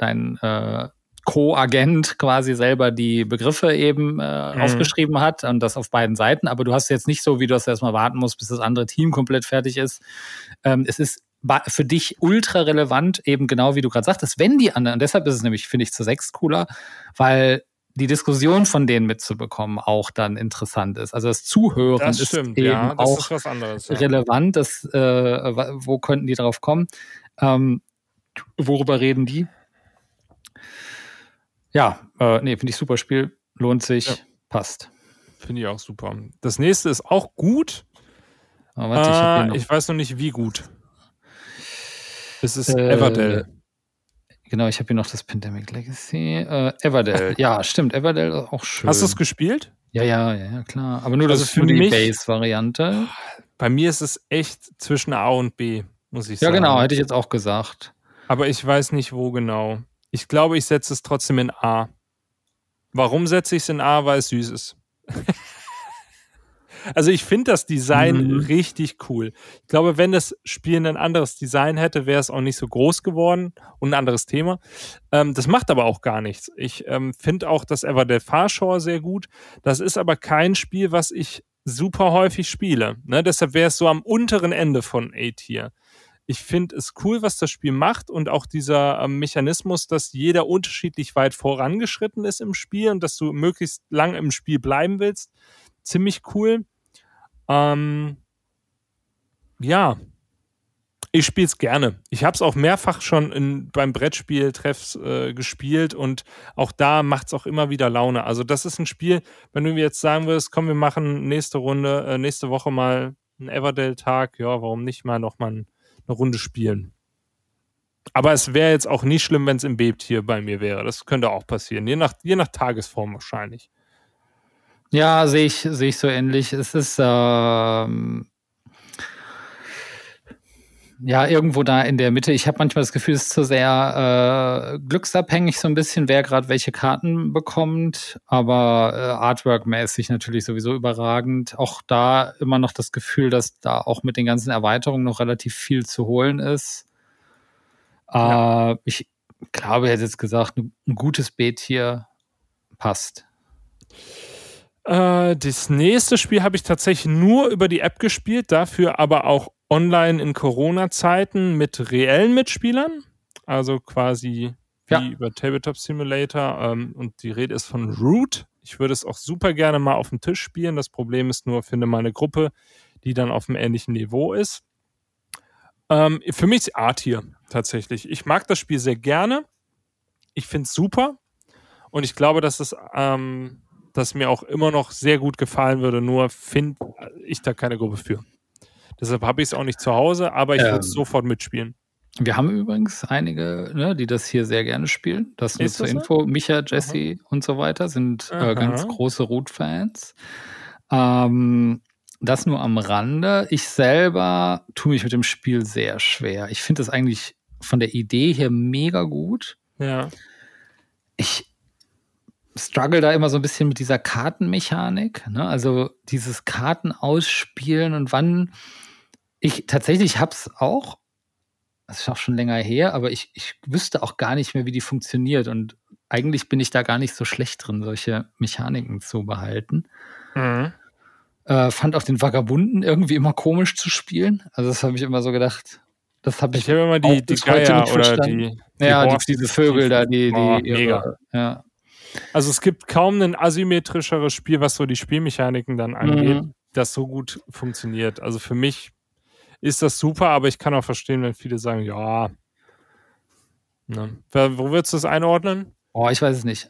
A: Co-Agent quasi selber die Begriffe eben aufgeschrieben hat und das auf beiden Seiten. Aber du hast jetzt nicht so, wie du das erstmal warten musst, bis das andere Team komplett fertig ist. Es ist für dich ultra relevant, eben genau wie du gerade sagtest, wenn die anderen, und deshalb ist es nämlich, finde ich, zu 6 cooler, weil die Diskussion von denen mitzubekommen auch dann interessant ist. Also das Zuhören
B: das stimmt,
A: ist eben
B: das
A: auch
B: ist was anderes,
A: relevant. Wo könnten die drauf kommen? Worüber reden die? Ja, finde ich super Spiel. Lohnt sich, passt.
B: Finde ich auch super. Das nächste ist auch gut.
A: Aber warte,
B: ich weiß noch nicht, wie gut. Es ist Everdell.
A: Genau, ich habe hier noch das Pandemic Legacy. Everdell, ja, stimmt. Everdell ist auch schön.
B: Hast du es gespielt?
A: Ja, klar. Aber nur, das ist für die Base-Variante.
B: Bei mir ist es echt zwischen A und B, muss ich sagen.
A: Ja, genau, hätte ich jetzt auch gesagt.
B: Aber ich weiß nicht, wo genau. Ich glaube, ich setze es trotzdem in A. Warum setze ich es in A? Weil es süß ist. Also ich finde das Design richtig cool. Ich glaube, wenn das Spiel ein anderes Design hätte, wäre es auch nicht so groß geworden und ein anderes Thema. Das macht aber auch gar nichts. Ich finde auch das Everdell Farshore sehr gut. Das ist aber kein Spiel, was ich super häufig spiele. Ne? Deshalb wäre es so am unteren Ende von A-Tier. Ich finde es cool, was das Spiel macht und auch dieser Mechanismus, dass jeder unterschiedlich weit vorangeschritten ist im Spiel und dass du möglichst lang im Spiel bleiben willst. Ziemlich cool. Ja, ich spiele es gerne. Ich habe es auch mehrfach schon beim Brettspiel-Treffs gespielt und auch da macht es auch immer wieder Laune. Also das ist ein Spiel, wenn du mir jetzt sagen würdest, komm, wir machen nächste Woche mal einen Everdell-Tag, ja, warum nicht mal nochmal eine Runde spielen. Aber es wäre jetzt auch nicht schlimm, wenn es im B-Tier bei mir wäre. Das könnte auch passieren, je nach Tagesform wahrscheinlich.
A: Ja, sehe ich so ähnlich. Es ist ja, irgendwo da in der Mitte. Ich habe manchmal das Gefühl, es ist zu sehr glücksabhängig so ein bisschen, wer gerade welche Karten bekommt. Aber Artwork-mäßig natürlich sowieso überragend. Auch da immer noch das Gefühl, dass da auch mit den ganzen Erweiterungen noch relativ viel zu holen ist. Ja. Ich glaube, er hat jetzt gesagt, ein gutes B-Tier passt.
B: Das nächste Spiel habe ich tatsächlich nur über die App gespielt, dafür aber auch online in Corona-Zeiten mit reellen Mitspielern, also quasi wie über Tabletop Simulator, und die Rede ist von Root. Ich würde es auch super gerne mal auf dem Tisch spielen. Das Problem ist nur, finde mal eine Gruppe, die dann auf einem ähnlichen Niveau ist. Für mich ist A-Tier tatsächlich. Ich mag das Spiel sehr gerne. Ich finde es super und ich glaube, dass es das mir auch immer noch sehr gut gefallen würde, nur finde ich da keine Gruppe für. Deshalb habe ich es auch nicht zu Hause, aber ich würde es sofort mitspielen.
A: Wir haben übrigens einige, ne, die das hier sehr gerne spielen. Das nur zur Info. Micha, Jesse und so weiter sind ganz große Root-Fans. Das nur am Rande. Ich selber tue mich mit dem Spiel sehr schwer. Ich finde das eigentlich von der Idee her mega gut.
B: Ja.
A: Ich struggle da immer so ein bisschen mit dieser Kartenmechanik, ne? Also dieses Karten ausspielen und wann ich tatsächlich hab's auch, das ist auch schon länger her, aber ich wüsste auch gar nicht mehr, wie die funktioniert und eigentlich bin ich da gar nicht so schlecht drin, solche Mechaniken zu behalten. Fand auch den Vagabunden irgendwie immer komisch zu spielen, also das habe ich immer so gedacht, das habe ich
B: immer die Geier oder die
A: diese Vögel da, die
B: mega.
A: Ja.
B: Also es gibt kaum ein asymmetrischeres Spiel, was so die Spielmechaniken dann angeht, das so gut funktioniert. Also für mich ist das super, aber ich kann auch verstehen, wenn viele sagen, ja. Ne. Wo würdest du das einordnen?
A: Oh, ich weiß es nicht.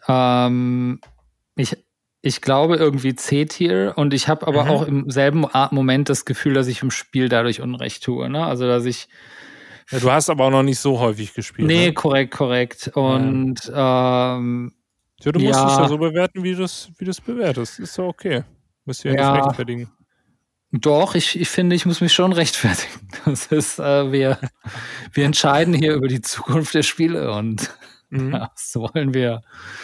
A: Ich glaube irgendwie C-Tier und ich habe aber auch im selben Moment das Gefühl, dass ich im Spiel dadurch Unrecht tue. Ne? Also dass ich
B: du hast aber auch noch nicht so häufig gespielt.
A: Nee,
B: ne?
A: korrekt. Und
B: du musst es ja so bewerten, wie du es bewertest. Ist doch okay. Musst du ja nicht rechtfertigen.
A: Doch, ich finde, ich muss mich schon rechtfertigen. Das ist, wir entscheiden hier über die Zukunft der Spiele und das wollen wir.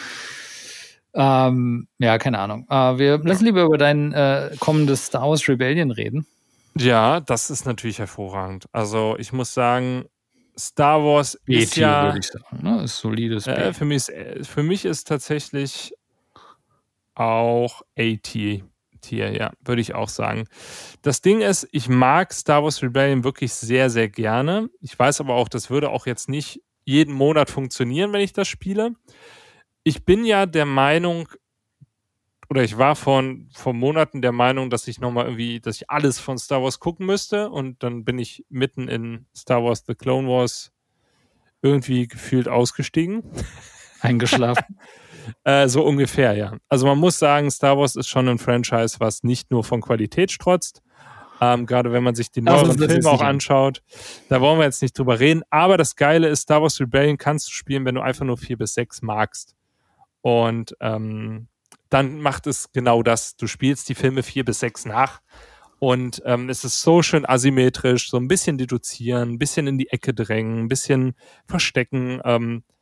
A: Keine Ahnung. Wir lassen lieber über dein kommendes Star Wars Rebellion reden.
B: Ja, das ist natürlich hervorragend. Also ich muss sagen, Star Wars ist ja,
A: würde ich sagen, ne? Ist solides B.
B: Für mich ist tatsächlich auch A-Tier, ja, würde ich auch sagen. Das Ding ist, ich mag Star Wars Rebellion wirklich sehr, sehr gerne. Ich weiß aber auch, das würde auch jetzt nicht jeden Monat funktionieren, wenn ich das spiele. Ich bin ja der Meinung, oder ich war vor Monaten der Meinung, dass ich alles von Star Wars gucken müsste und dann bin ich mitten in Star Wars The Clone Wars irgendwie gefühlt ausgestiegen.
A: Eingeschlafen.
B: So ungefähr, ja. Also man muss sagen, Star Wars ist schon ein Franchise, was nicht nur von Qualität strotzt, gerade wenn man sich die neueren Filme auch anschaut. Da wollen wir jetzt nicht drüber reden, aber das Geile ist, Star Wars Rebellion kannst du spielen, wenn du einfach nur 4 bis 6 magst. Und dann macht es genau das. Du spielst die Filme 4 bis 6 nach und es ist so schön asymmetrisch, so ein bisschen deduzieren, ein bisschen in die Ecke drängen, ein bisschen verstecken.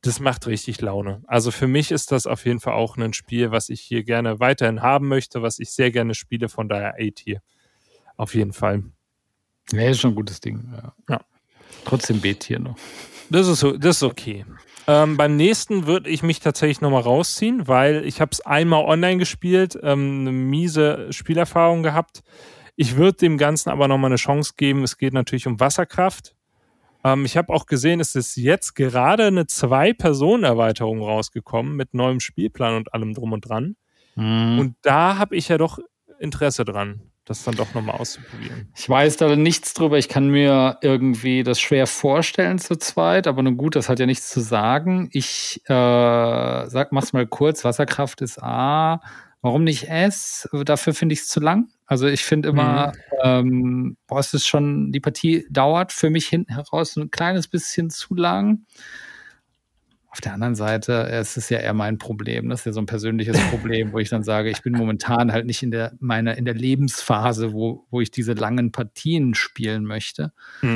B: Das macht richtig Laune. Also für mich ist das auf jeden Fall auch ein Spiel, was ich hier gerne weiterhin haben möchte, was ich sehr gerne spiele, von daher A-Tier. Auf jeden Fall.
A: Ja, ist schon ein gutes Ding. Ja. Trotzdem B-Tier noch.
B: Das ist okay. Beim nächsten würde ich mich tatsächlich nochmal rausziehen, weil ich habe es einmal online gespielt, eine miese Spielerfahrung gehabt. Ich würde dem Ganzen aber nochmal eine Chance geben. Es geht natürlich um Wasserkraft. Ich habe auch gesehen, es ist jetzt gerade eine 2-Personen-Erweiterung rausgekommen mit neuem Spielplan und allem drum und dran. Und da habe ich ja doch Interesse dran, das dann doch nochmal auszuprobieren.
A: Ich weiß da nichts drüber. Ich kann mir irgendwie das schwer vorstellen zu zweit, aber nun gut, das hat ja nichts zu sagen. Ich mach's mal kurz. Wasserkraft ist A. Warum nicht S? Dafür finde ich es zu lang. Also ich finde immer, es ist schon, die Partie dauert für mich hinten heraus ein kleines bisschen zu lang. Auf der anderen Seite, es ist ja eher mein Problem. Das ist ja so ein persönliches Problem, wo ich dann sage, ich bin momentan halt nicht in der Lebensphase, wo ich diese langen Partien spielen möchte.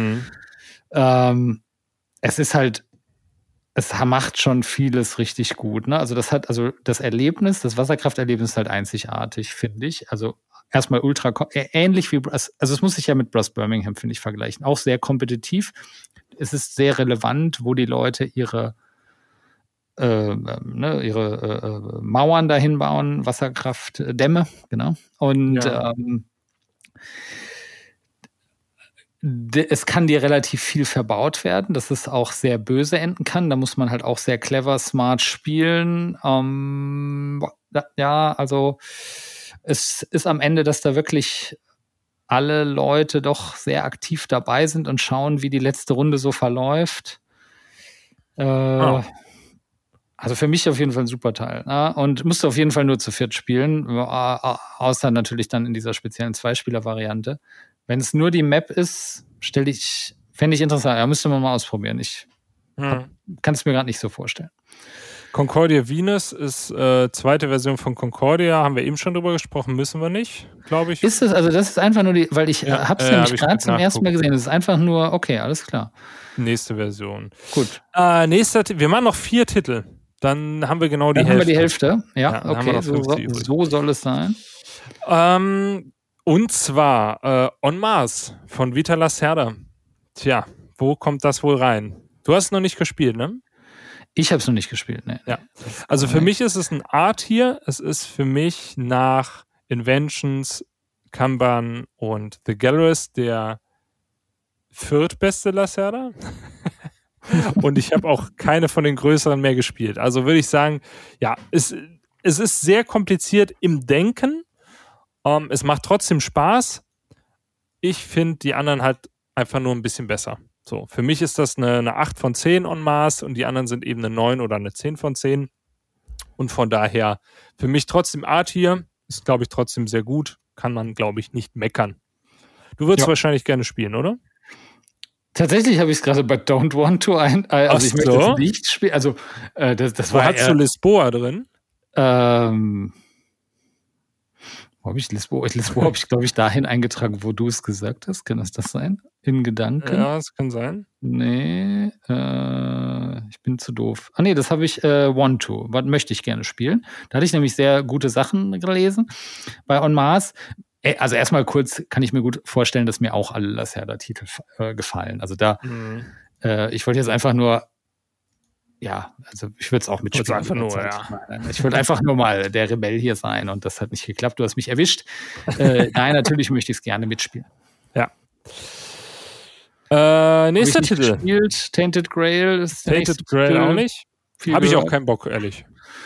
A: Es ist halt, es macht schon vieles richtig gut. Ne? Also das Erlebnis, das Wasserkrafterlebnis ist halt einzigartig, finde ich. Also erstmal ultra, ähnlich wie, also es muss sich ja mit Brass Birmingham, finde ich, vergleichen. Auch sehr kompetitiv. Es ist sehr relevant, wo die Leute ihre Mauern dahin bauen, Wasserkraftdämme, genau. Und es kann dir relativ viel verbaut werden, dass es auch sehr böse enden kann. Da muss man halt auch sehr clever, smart spielen. Also es ist am Ende, dass da wirklich alle Leute doch sehr aktiv dabei sind und schauen, wie die letzte Runde so verläuft. Also für mich auf jeden Fall ein super Teil. Ne? Und musste auf jeden Fall nur zu viert spielen, außer natürlich dann in dieser speziellen Zweispieler-Variante. Wenn es nur die Map ist, fände ich interessant. Ja, müsste man mal ausprobieren. Ich kann es mir gerade nicht so vorstellen.
B: Concordia Venus ist zweite Version von Concordia. Haben wir eben schon drüber gesprochen, müssen wir nicht, glaube ich.
A: Ist es, also das ist einfach nur weil ich habe es nämlich gerade zum ersten Mal gesehen. Es ist einfach nur, okay, alles klar.
B: Nächste Version.
A: Gut.
B: Wir machen noch 4 Titel. Dann haben wir genau die Hälfte.
A: Dann haben wir die Hälfte. Ja, okay, so soll es sein.
B: Und zwar En Masse von Vita Lacerda. Tja, wo kommt das wohl rein? Du hast es noch nicht gespielt, ne?
A: Ich habe es noch nicht gespielt, ne.
B: Ja. Also für mich ist es ein A-Tier. Es ist für mich nach Inventions, Kanban und The Gallerist der viertbeste Lacerda. Und ich habe auch keine von den größeren mehr gespielt. Also würde ich sagen, ja, es ist sehr kompliziert im Denken. Es macht trotzdem Spaß. Ich finde die anderen halt einfach nur ein bisschen besser. So, für mich ist das eine 8 von 10 En Masse und die anderen sind eben eine 9 oder eine 10 von 10. Und von daher für mich trotzdem A-Tier. Ist, glaube ich, trotzdem sehr gut. Kann man, glaube ich, nicht meckern. Du würdest wahrscheinlich gerne spielen, oder?
A: Tatsächlich habe ich es gerade bei Don't Want to ich möchte es nicht spielen. Also das war.
B: Hast du Lisboa drin?
A: Wo habe ich Lisboa? Lisboa habe ich, glaube ich, dahin eingetragen, wo du es gesagt hast. Kann das sein? In Gedanken?
B: Ja, das kann sein.
A: Nee, ich bin zu doof. Nee, das habe ich Want to. Was möchte ich gerne spielen? Da hatte ich nämlich sehr gute Sachen gelesen. Bei En Masse. Also erstmal kurz kann ich mir gut vorstellen, dass mir auch alle Lacerda-Titel gefallen. Also da, ich wollte jetzt einfach nur, also ich würde es auch mitspielen. Ich wollte einfach nur mal der Rebell hier sein und das hat nicht geklappt. Du hast mich erwischt. Nein, natürlich möchte ich es gerne mitspielen.
B: Ja. Nächster Titel.
A: Gespielt. Tainted Grail ist
B: Tainted Grail auch nicht. Habe ich auch keinen Bock, ehrlich.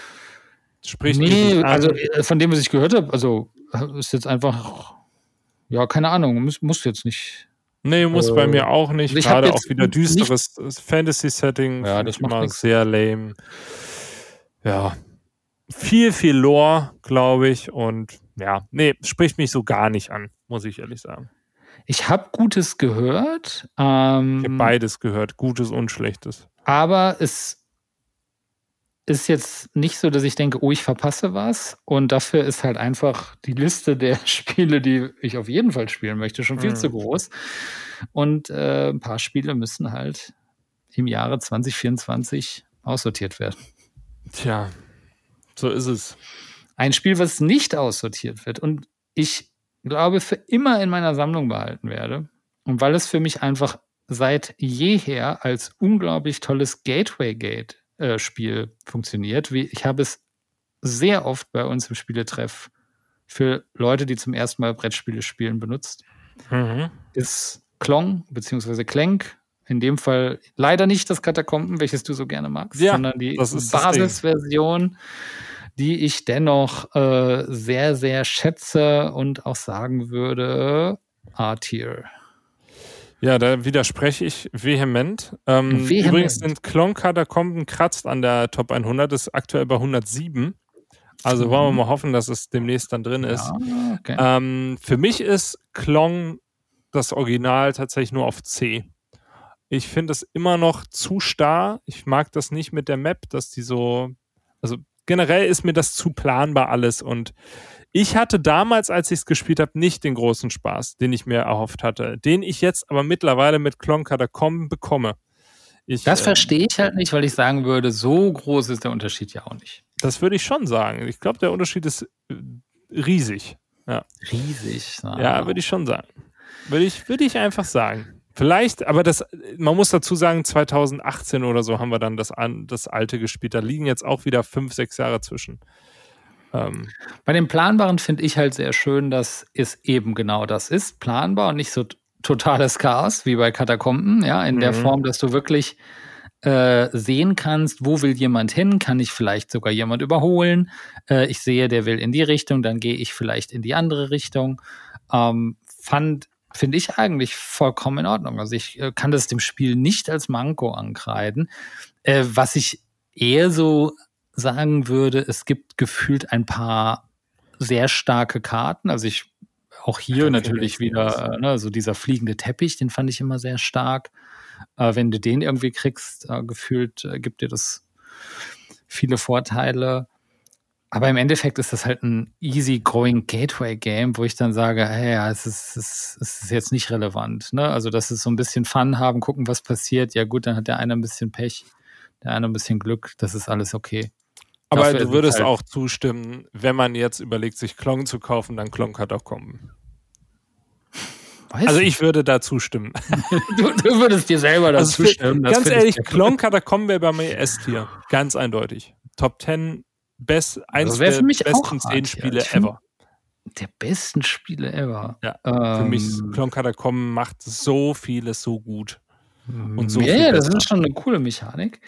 A: Also von dem, was ich gehört habe, also ist jetzt einfach, keine Ahnung, muss jetzt nicht.
B: Nee, muss bei mir auch nicht. Gerade auch wieder düsteres Fantasy-Setting.
A: Ja, das macht
B: immer sehr lame. Ja. Viel Lore, glaube ich. Und spricht mich so gar nicht an, muss ich ehrlich sagen.
A: Ich habe Gutes gehört.
B: Ich habe beides gehört, Gutes und Schlechtes.
A: Aber es ist jetzt nicht so, dass ich denke, ich verpasse was. Und dafür ist halt einfach die Liste der Spiele, die ich auf jeden Fall spielen möchte, schon viel zu groß. Und ein paar Spiele müssen halt im Jahre 2024 aussortiert werden.
B: Tja, so ist es.
A: Ein Spiel, was nicht aussortiert wird und ich glaube, für immer in meiner Sammlung behalten werde. Und weil es für mich einfach seit jeher als unglaublich tolles Gateway-Spiel funktioniert. Ich habe es sehr oft bei uns im Spieletreff für Leute, die zum ersten Mal Brettspiele spielen, benutzt. Ist Klong bzw. Clank. In dem Fall leider nicht das Katakomben, welches du so gerne magst, sondern die Basisversion, die ich dennoch sehr, sehr schätze und auch sagen würde, A-Tier.
B: Ja, da widerspreche ich vehement. Übrigens sind Klon-Katakomben kratzt an der Top 100, ist aktuell bei 107. Also wollen wir mal hoffen, dass es demnächst dann drin ist. Okay. Für mich ist Klon das Original tatsächlich nur auf C. Ich finde es immer noch zu starr. Ich mag das nicht mit der Map, dass die so... Also generell ist mir das zu planbar alles und ich hatte damals, als ich es gespielt habe, nicht den großen Spaß, den ich mir erhofft hatte, den ich jetzt aber mittlerweile mit Klon Katakomben bekomme.
A: Das verstehe ich halt nicht, weil ich sagen würde, so groß ist der Unterschied ja auch nicht.
B: Das würde ich schon sagen. Ich glaube, der Unterschied ist riesig. Ja.
A: Riesig?
B: Ja, würde ich schon sagen. Würde ich einfach sagen. Vielleicht, aber man muss dazu sagen, 2018 oder so haben wir dann das alte gespielt. Da liegen jetzt auch wieder 5-6 Jahre zwischen.
A: Bei den Planbaren finde ich halt sehr schön, dass es eben genau das ist, planbar und nicht so totales Chaos wie bei Katakomben, ja, in der Form, dass du wirklich sehen kannst, wo will jemand hin, kann ich vielleicht sogar jemand überholen, ich sehe, der will in die Richtung, dann gehe ich vielleicht in die andere Richtung. Finde ich eigentlich vollkommen in Ordnung. Also ich kann das dem Spiel nicht als Manko ankreiden. Was ich eher so sagen würde, es gibt gefühlt ein paar sehr starke Karten. Also auch hier natürlich wieder, so dieser fliegende Teppich, den fand ich immer sehr stark. Wenn du den irgendwie kriegst, gefühlt gibt dir das viele Vorteile. Aber im Endeffekt ist das halt ein easy-going Gateway-Game, wo ich dann sage, hey, ja, es ist jetzt nicht relevant. Ne? Also das ist so ein bisschen Fun haben, gucken, was passiert. Ja gut, dann hat der eine ein bisschen Pech, der eine ein bisschen Glück. Das ist alles okay.
B: Aber dafür du würdest halt auch zustimmen, wenn man jetzt überlegt, sich Klon zu kaufen, dann Klon Katakomben. Also ich würde da zustimmen.
A: Du würdest dir selber da zustimmen.
B: Ganz ehrlich, Klon Katakomben wäre bei mir S-Tier. Ganz eindeutig. Top 10, eins der besten 10 Spiele ever.
A: Der besten Spiele ever.
B: Ja, für mich Klon Katakomben macht so vieles so gut. Und so
A: ja, das ist schon eine coole Mechanik.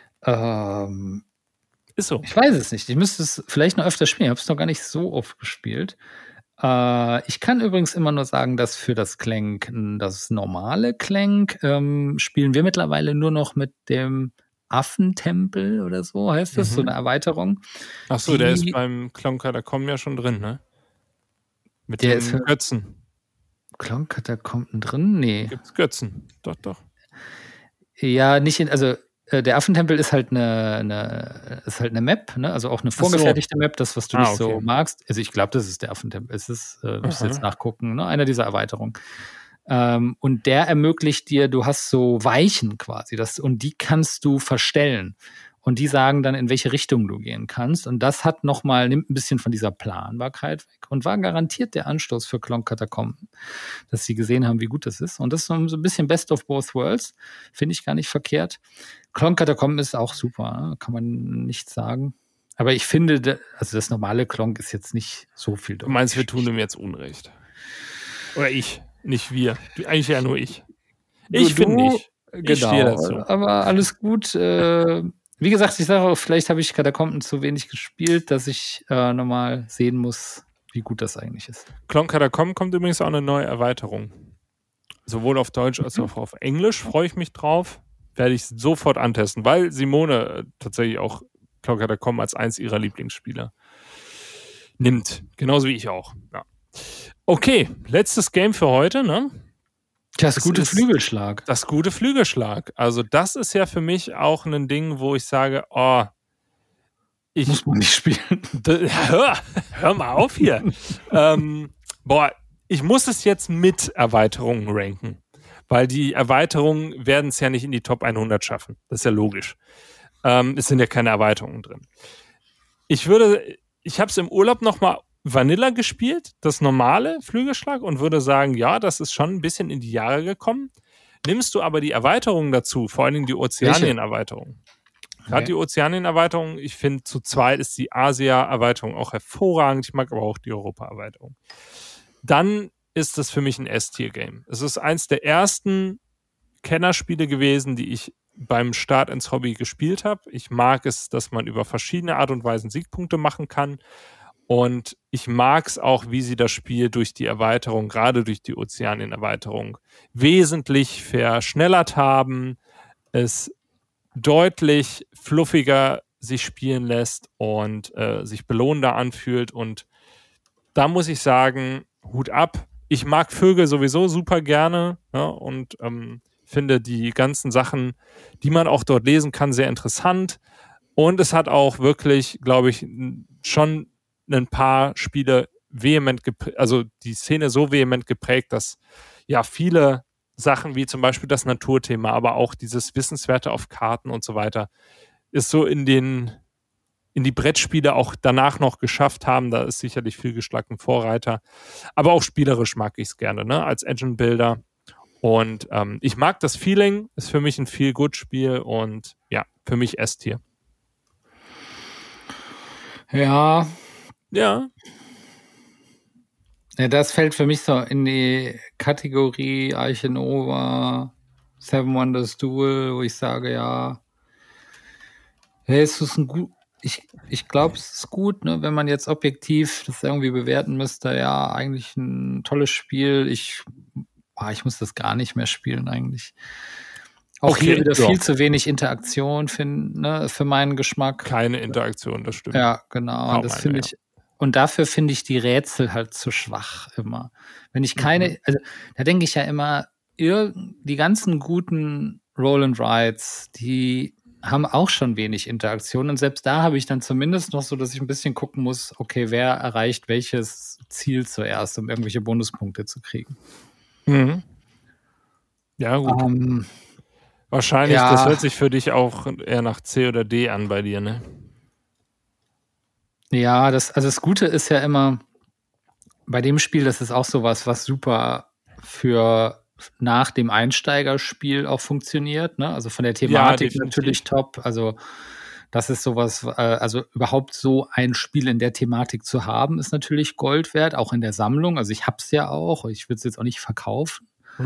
B: Ist so.
A: Ich weiß es nicht. Ich müsste es vielleicht noch öfter spielen. Ich habe es noch gar nicht so oft gespielt. Ich kann übrigens immer nur sagen, dass für das Clank, das normale Clank, spielen wir mittlerweile nur noch mit dem Affentempel oder so, heißt das? So eine Erweiterung.
B: Ach so, der ist beim Klon Katakomben ja schon drin, ne? Mit den Götzen.
A: Klon Katakomben drin? Nee.
B: Gibt's Götzen? Doch.
A: Ja, nicht der Affentempel ist halt eine Map, ne? Also auch eine vorgefertigte Map, das, was du nicht so magst. Also ich glaube, das ist der Affentempel. Es ist, musst du jetzt nachgucken, ne? Einer dieser Erweiterungen. Und der ermöglicht dir, du hast so Weichen quasi, und die kannst du verstellen. Und die sagen dann, in welche Richtung du gehen kannst. Und das nimmt ein bisschen von dieser Planbarkeit weg und war garantiert der Anstoß für Klon Katakomben, dass sie gesehen haben, wie gut das ist. Und das ist so ein bisschen Best of Both Worlds. Finde ich gar nicht verkehrt. Klon Katakomben ist auch super, ne? Kann man nicht sagen. Aber ich finde, das normale Klon ist jetzt nicht so viel.
B: Du meinst, wir tun ihm jetzt Unrecht? Oder ich, nicht wir. Eigentlich ja nur ich. Ich finde nicht. Ich stehe dazu.
A: Aber alles gut. Wie gesagt, ich sage auch, vielleicht habe ich Katakomben zu wenig gespielt, dass ich nochmal sehen muss, wie gut das eigentlich ist.
B: Klon Katakomben kommt übrigens auch eine neue Erweiterung. Sowohl auf Deutsch als auch auf Englisch. Freue ich mich drauf. Werde ich sofort antesten, weil Simone tatsächlich auch Klon Katakomben als eins ihrer Lieblingsspieler nimmt. Genauso wie ich auch. Ja. Okay, letztes Game für heute, ne?
A: Das gute Flügelschlag.
B: Das gute Flügelschlag. Also das ist ja für mich auch ein Ding, wo ich sage,
A: muss man nicht spielen.
B: Hör mal auf hier. Ich muss es jetzt mit Erweiterungen ranken. Weil die Erweiterungen werden es ja nicht in die Top 100 schaffen. Das ist ja logisch. Es sind ja keine Erweiterungen drin. Ich habe es im Urlaub nochmal Vanilla gespielt, das normale Flügelschlag, und würde sagen, ja, das ist schon ein bisschen in die Jahre gekommen. Nimmst du aber die Erweiterungen dazu, vor allen Dingen die Ozeanien-Erweiterung. Gerade die Ozeanien-Erweiterung, ich finde, zu zweit ist die Asia-Erweiterung auch hervorragend. Ich mag aber auch die Europa-Erweiterung. Dann ist das für mich ein S-Tier-Game. Es ist eins der ersten Kennerspiele gewesen, die ich beim Start ins Hobby gespielt habe. Ich mag es, dass man über verschiedene Art und Weisen Siegpunkte machen kann. Und ich mag es auch, wie sie das Spiel durch die Erweiterung, gerade durch die Ozeanien-Erweiterung, wesentlich verschnellert haben, es deutlich fluffiger sich spielen lässt und sich belohnender anfühlt. Und da muss ich sagen, Hut ab. Ich mag Vögel sowieso super gerne, ja, und finde die ganzen Sachen, die man auch dort lesen kann, sehr interessant. Und es hat auch wirklich, glaube ich, schon ein paar Spiele vehement also die Szene so vehement geprägt, dass ja viele Sachen wie zum Beispiel das Naturthema, aber auch dieses Wissenswerte auf Karten und so weiter, ist so in die Brettspiele auch danach noch geschafft haben. Da ist sicherlich Flügelschlag ein Vorreiter. Aber auch spielerisch mag ich es gerne, ne? Als Engine-Builder. Und ich mag das Feeling, ist für mich ein Feel-Good-Spiel und ja, für mich S-Tier.
A: Ja.
B: Ja.
A: Ja, das fällt für mich so in die Kategorie Arche Nova, Seven Wonders Duel, wo ich sage, ja, hey, es ist ein gut. Ich glaube, es ist gut, ne, wenn man jetzt objektiv das irgendwie bewerten müsste. Ja, eigentlich ein tolles Spiel. Ich muss das gar nicht mehr spielen eigentlich. Auch okay, hier wieder viel zu wenig Interaktion für meinen Geschmack.
B: Keine Interaktion, das stimmt.
A: Ja, genau. Und das finde ich. Und dafür finde ich die Rätsel halt zu schwach immer. Wenn ich also da denke ich ja immer, die ganzen guten Roll and Rides, die haben auch schon wenig Interaktion. Und selbst da habe ich dann zumindest noch so, dass ich ein bisschen gucken muss, okay, wer erreicht welches Ziel zuerst, um irgendwelche Bonuspunkte zu kriegen.
B: Mhm. Ja, gut. Wahrscheinlich, ja. Das hört sich für dich auch eher nach C oder D an bei dir, ne?
A: Ja, das Gute ist ja immer, bei dem Spiel, das ist auch sowas, was super für nach dem Einsteigerspiel auch funktioniert, ne? Also von der Thematik natürlich top. Also das ist sowas, also überhaupt so ein Spiel in der Thematik zu haben, ist natürlich Gold wert, auch in der Sammlung. Also ich hab's ja auch, ich würde es jetzt auch nicht verkaufen.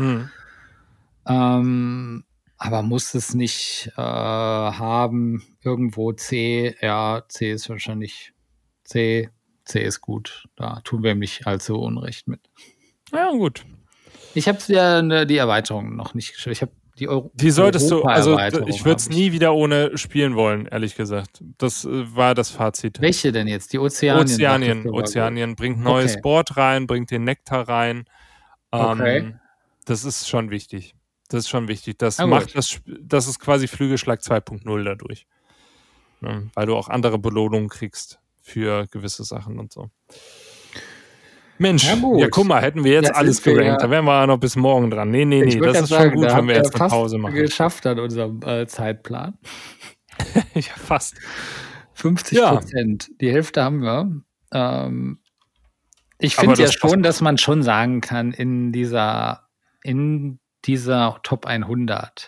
A: Aber muss es nicht haben, irgendwo C. Ja, C ist wahrscheinlich C ist gut. Da tun wir ihm nicht allzu unrecht mit.
B: Ja, gut.
A: Ich habe ja die Erweiterung noch nicht geschafft. Ich habe
B: die solltest du, also ich würde es nie wieder ohne spielen wollen, ehrlich gesagt. Das war das Fazit.
A: Welche denn jetzt? Die Ozeanien?
B: Ozeanien bringt neues Board rein, bringt den Nektar rein.
A: Okay.
B: Das ist schon wichtig. Das ist quasi Flügelschlag 2.0 dadurch. Ja, weil du auch andere Belohnungen kriegst für gewisse Sachen und so. Mensch, ja guck mal, hätten wir jetzt alles gerankt, da wären wir noch bis morgen dran. Nee, das ist schon gut, wenn wir jetzt eine Pause machen.
A: Geschafft an unserem Zeitplan.
B: Ja, fast.
A: 50%, die Hälfte haben wir. Ich finde ja schon, dass man schon sagen kann, in dieser Top 100,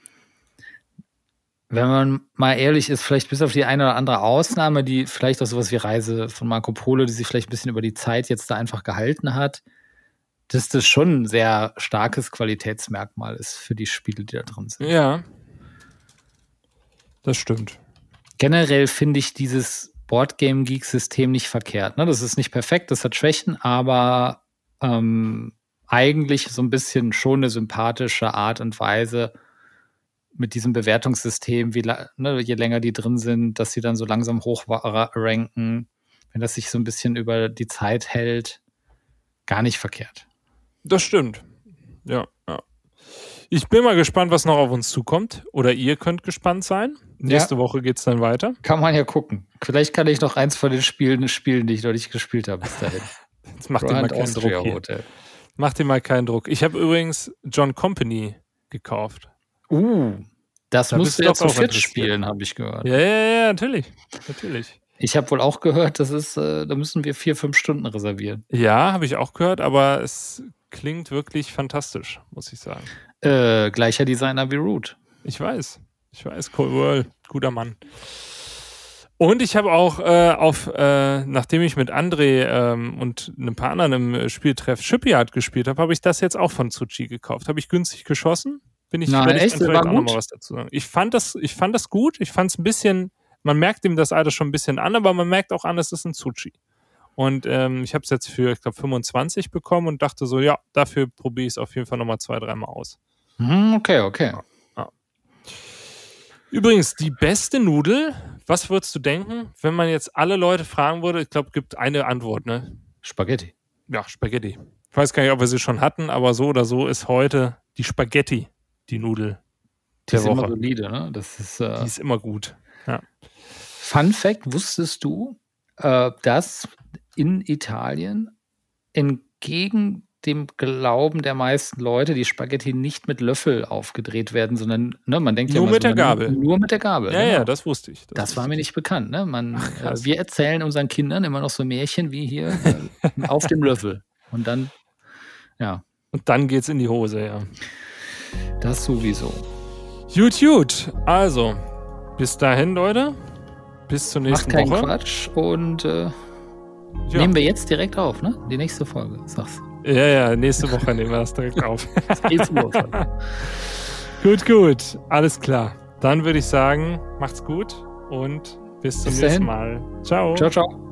A: wenn man mal ehrlich ist, vielleicht bis auf die eine oder andere Ausnahme, die vielleicht auch sowas wie Reise von Marco Polo, die sich vielleicht ein bisschen über die Zeit jetzt da einfach gehalten hat, dass das schon ein sehr starkes Qualitätsmerkmal ist für die Spiele, die da drin sind.
B: Ja, das stimmt.
A: Generell finde ich dieses Boardgame-Geek-System nicht verkehrt. Ne? Das ist nicht perfekt, das hat Schwächen, aber eigentlich so ein bisschen schon eine sympathische Art und Weise, mit diesem Bewertungssystem, je länger die drin sind, dass sie dann so langsam hochranken, wenn das sich so ein bisschen über die Zeit hält, gar nicht verkehrt.
B: Das stimmt. Ja. Ich bin mal gespannt, was noch auf uns zukommt. Oder ihr könnt gespannt sein. Nächste Woche geht's dann weiter.
A: Kann man ja gucken. Vielleicht kann ich noch eins von den Spielen, die ich noch nicht gespielt habe bis dahin.
B: Jetzt macht ihr mal keinen Druck hier. Macht ihr mal keinen Druck. Ich habe übrigens John Company gekauft.
A: Das musst du ja zu viert spielen, habe ich gehört.
B: Ja, natürlich.
A: Ich habe wohl auch gehört, da müssen wir 4-5 Stunden reservieren.
B: Ja, habe ich auch gehört, aber es klingt wirklich fantastisch, muss ich sagen.
A: Gleicher Designer wie Root.
B: Ich weiß. Cold World, guter Mann. Und ich habe auch nachdem ich mit André und ein paar anderen im Spieltreff Shipyard gespielt habe ich das jetzt auch von Tsuchi gekauft. Habe ich günstig geschossen. Echt?
A: Das war
B: auch noch mal was dazu sagen. Ich fand das gut. Ich fand es ein bisschen, man merkt ihm das Alter schon ein bisschen an, aber man merkt auch an, es ist ein Tsuchi. Und ich habe es jetzt für, ich glaube, 25 bekommen und dachte so, ja, dafür probiere ich es auf jeden Fall nochmal 2-3 Mal aus.
A: Okay.
B: Ja. Übrigens, die beste Nudel, was würdest du denken, wenn man jetzt alle Leute fragen würde? Ich glaube, es gibt eine Antwort, ne?
A: Spaghetti.
B: Ja, Spaghetti. Ich weiß gar nicht, ob wir sie schon hatten, aber so oder so ist heute die Spaghetti die Nudel der Woche. Die ist immer
A: solide, ne?
B: Die ist immer gut. Ja.
A: Fun Fact, wusstest du, dass in Italien entgegen dem Glauben der meisten Leute die Spaghetti nicht mit Löffel aufgedreht werden, sondern man denkt
B: nur mit der Gabel.
A: Nur mit der Gabel.
B: Ja, ja, das wusste ich.
A: Das war mir nicht bekannt. Ne? Wir erzählen unseren Kindern immer noch so Märchen wie hier auf dem Löffel. Und dann, ja.
B: Und dann geht's in die Hose, ja.
A: Das sowieso.
B: Gut. Also, bis dahin, Leute. Bis zur nächsten Woche.
A: Macht keinen Quatsch und nehmen wir jetzt direkt auf, ne? Die nächste Folge, sagst du.
B: Ja, nächste Woche nehmen wir das direkt auf. Gut. Alles klar. Dann würde ich sagen, macht's gut und bis zum nächsten Mal. Ciao.
A: Ciao.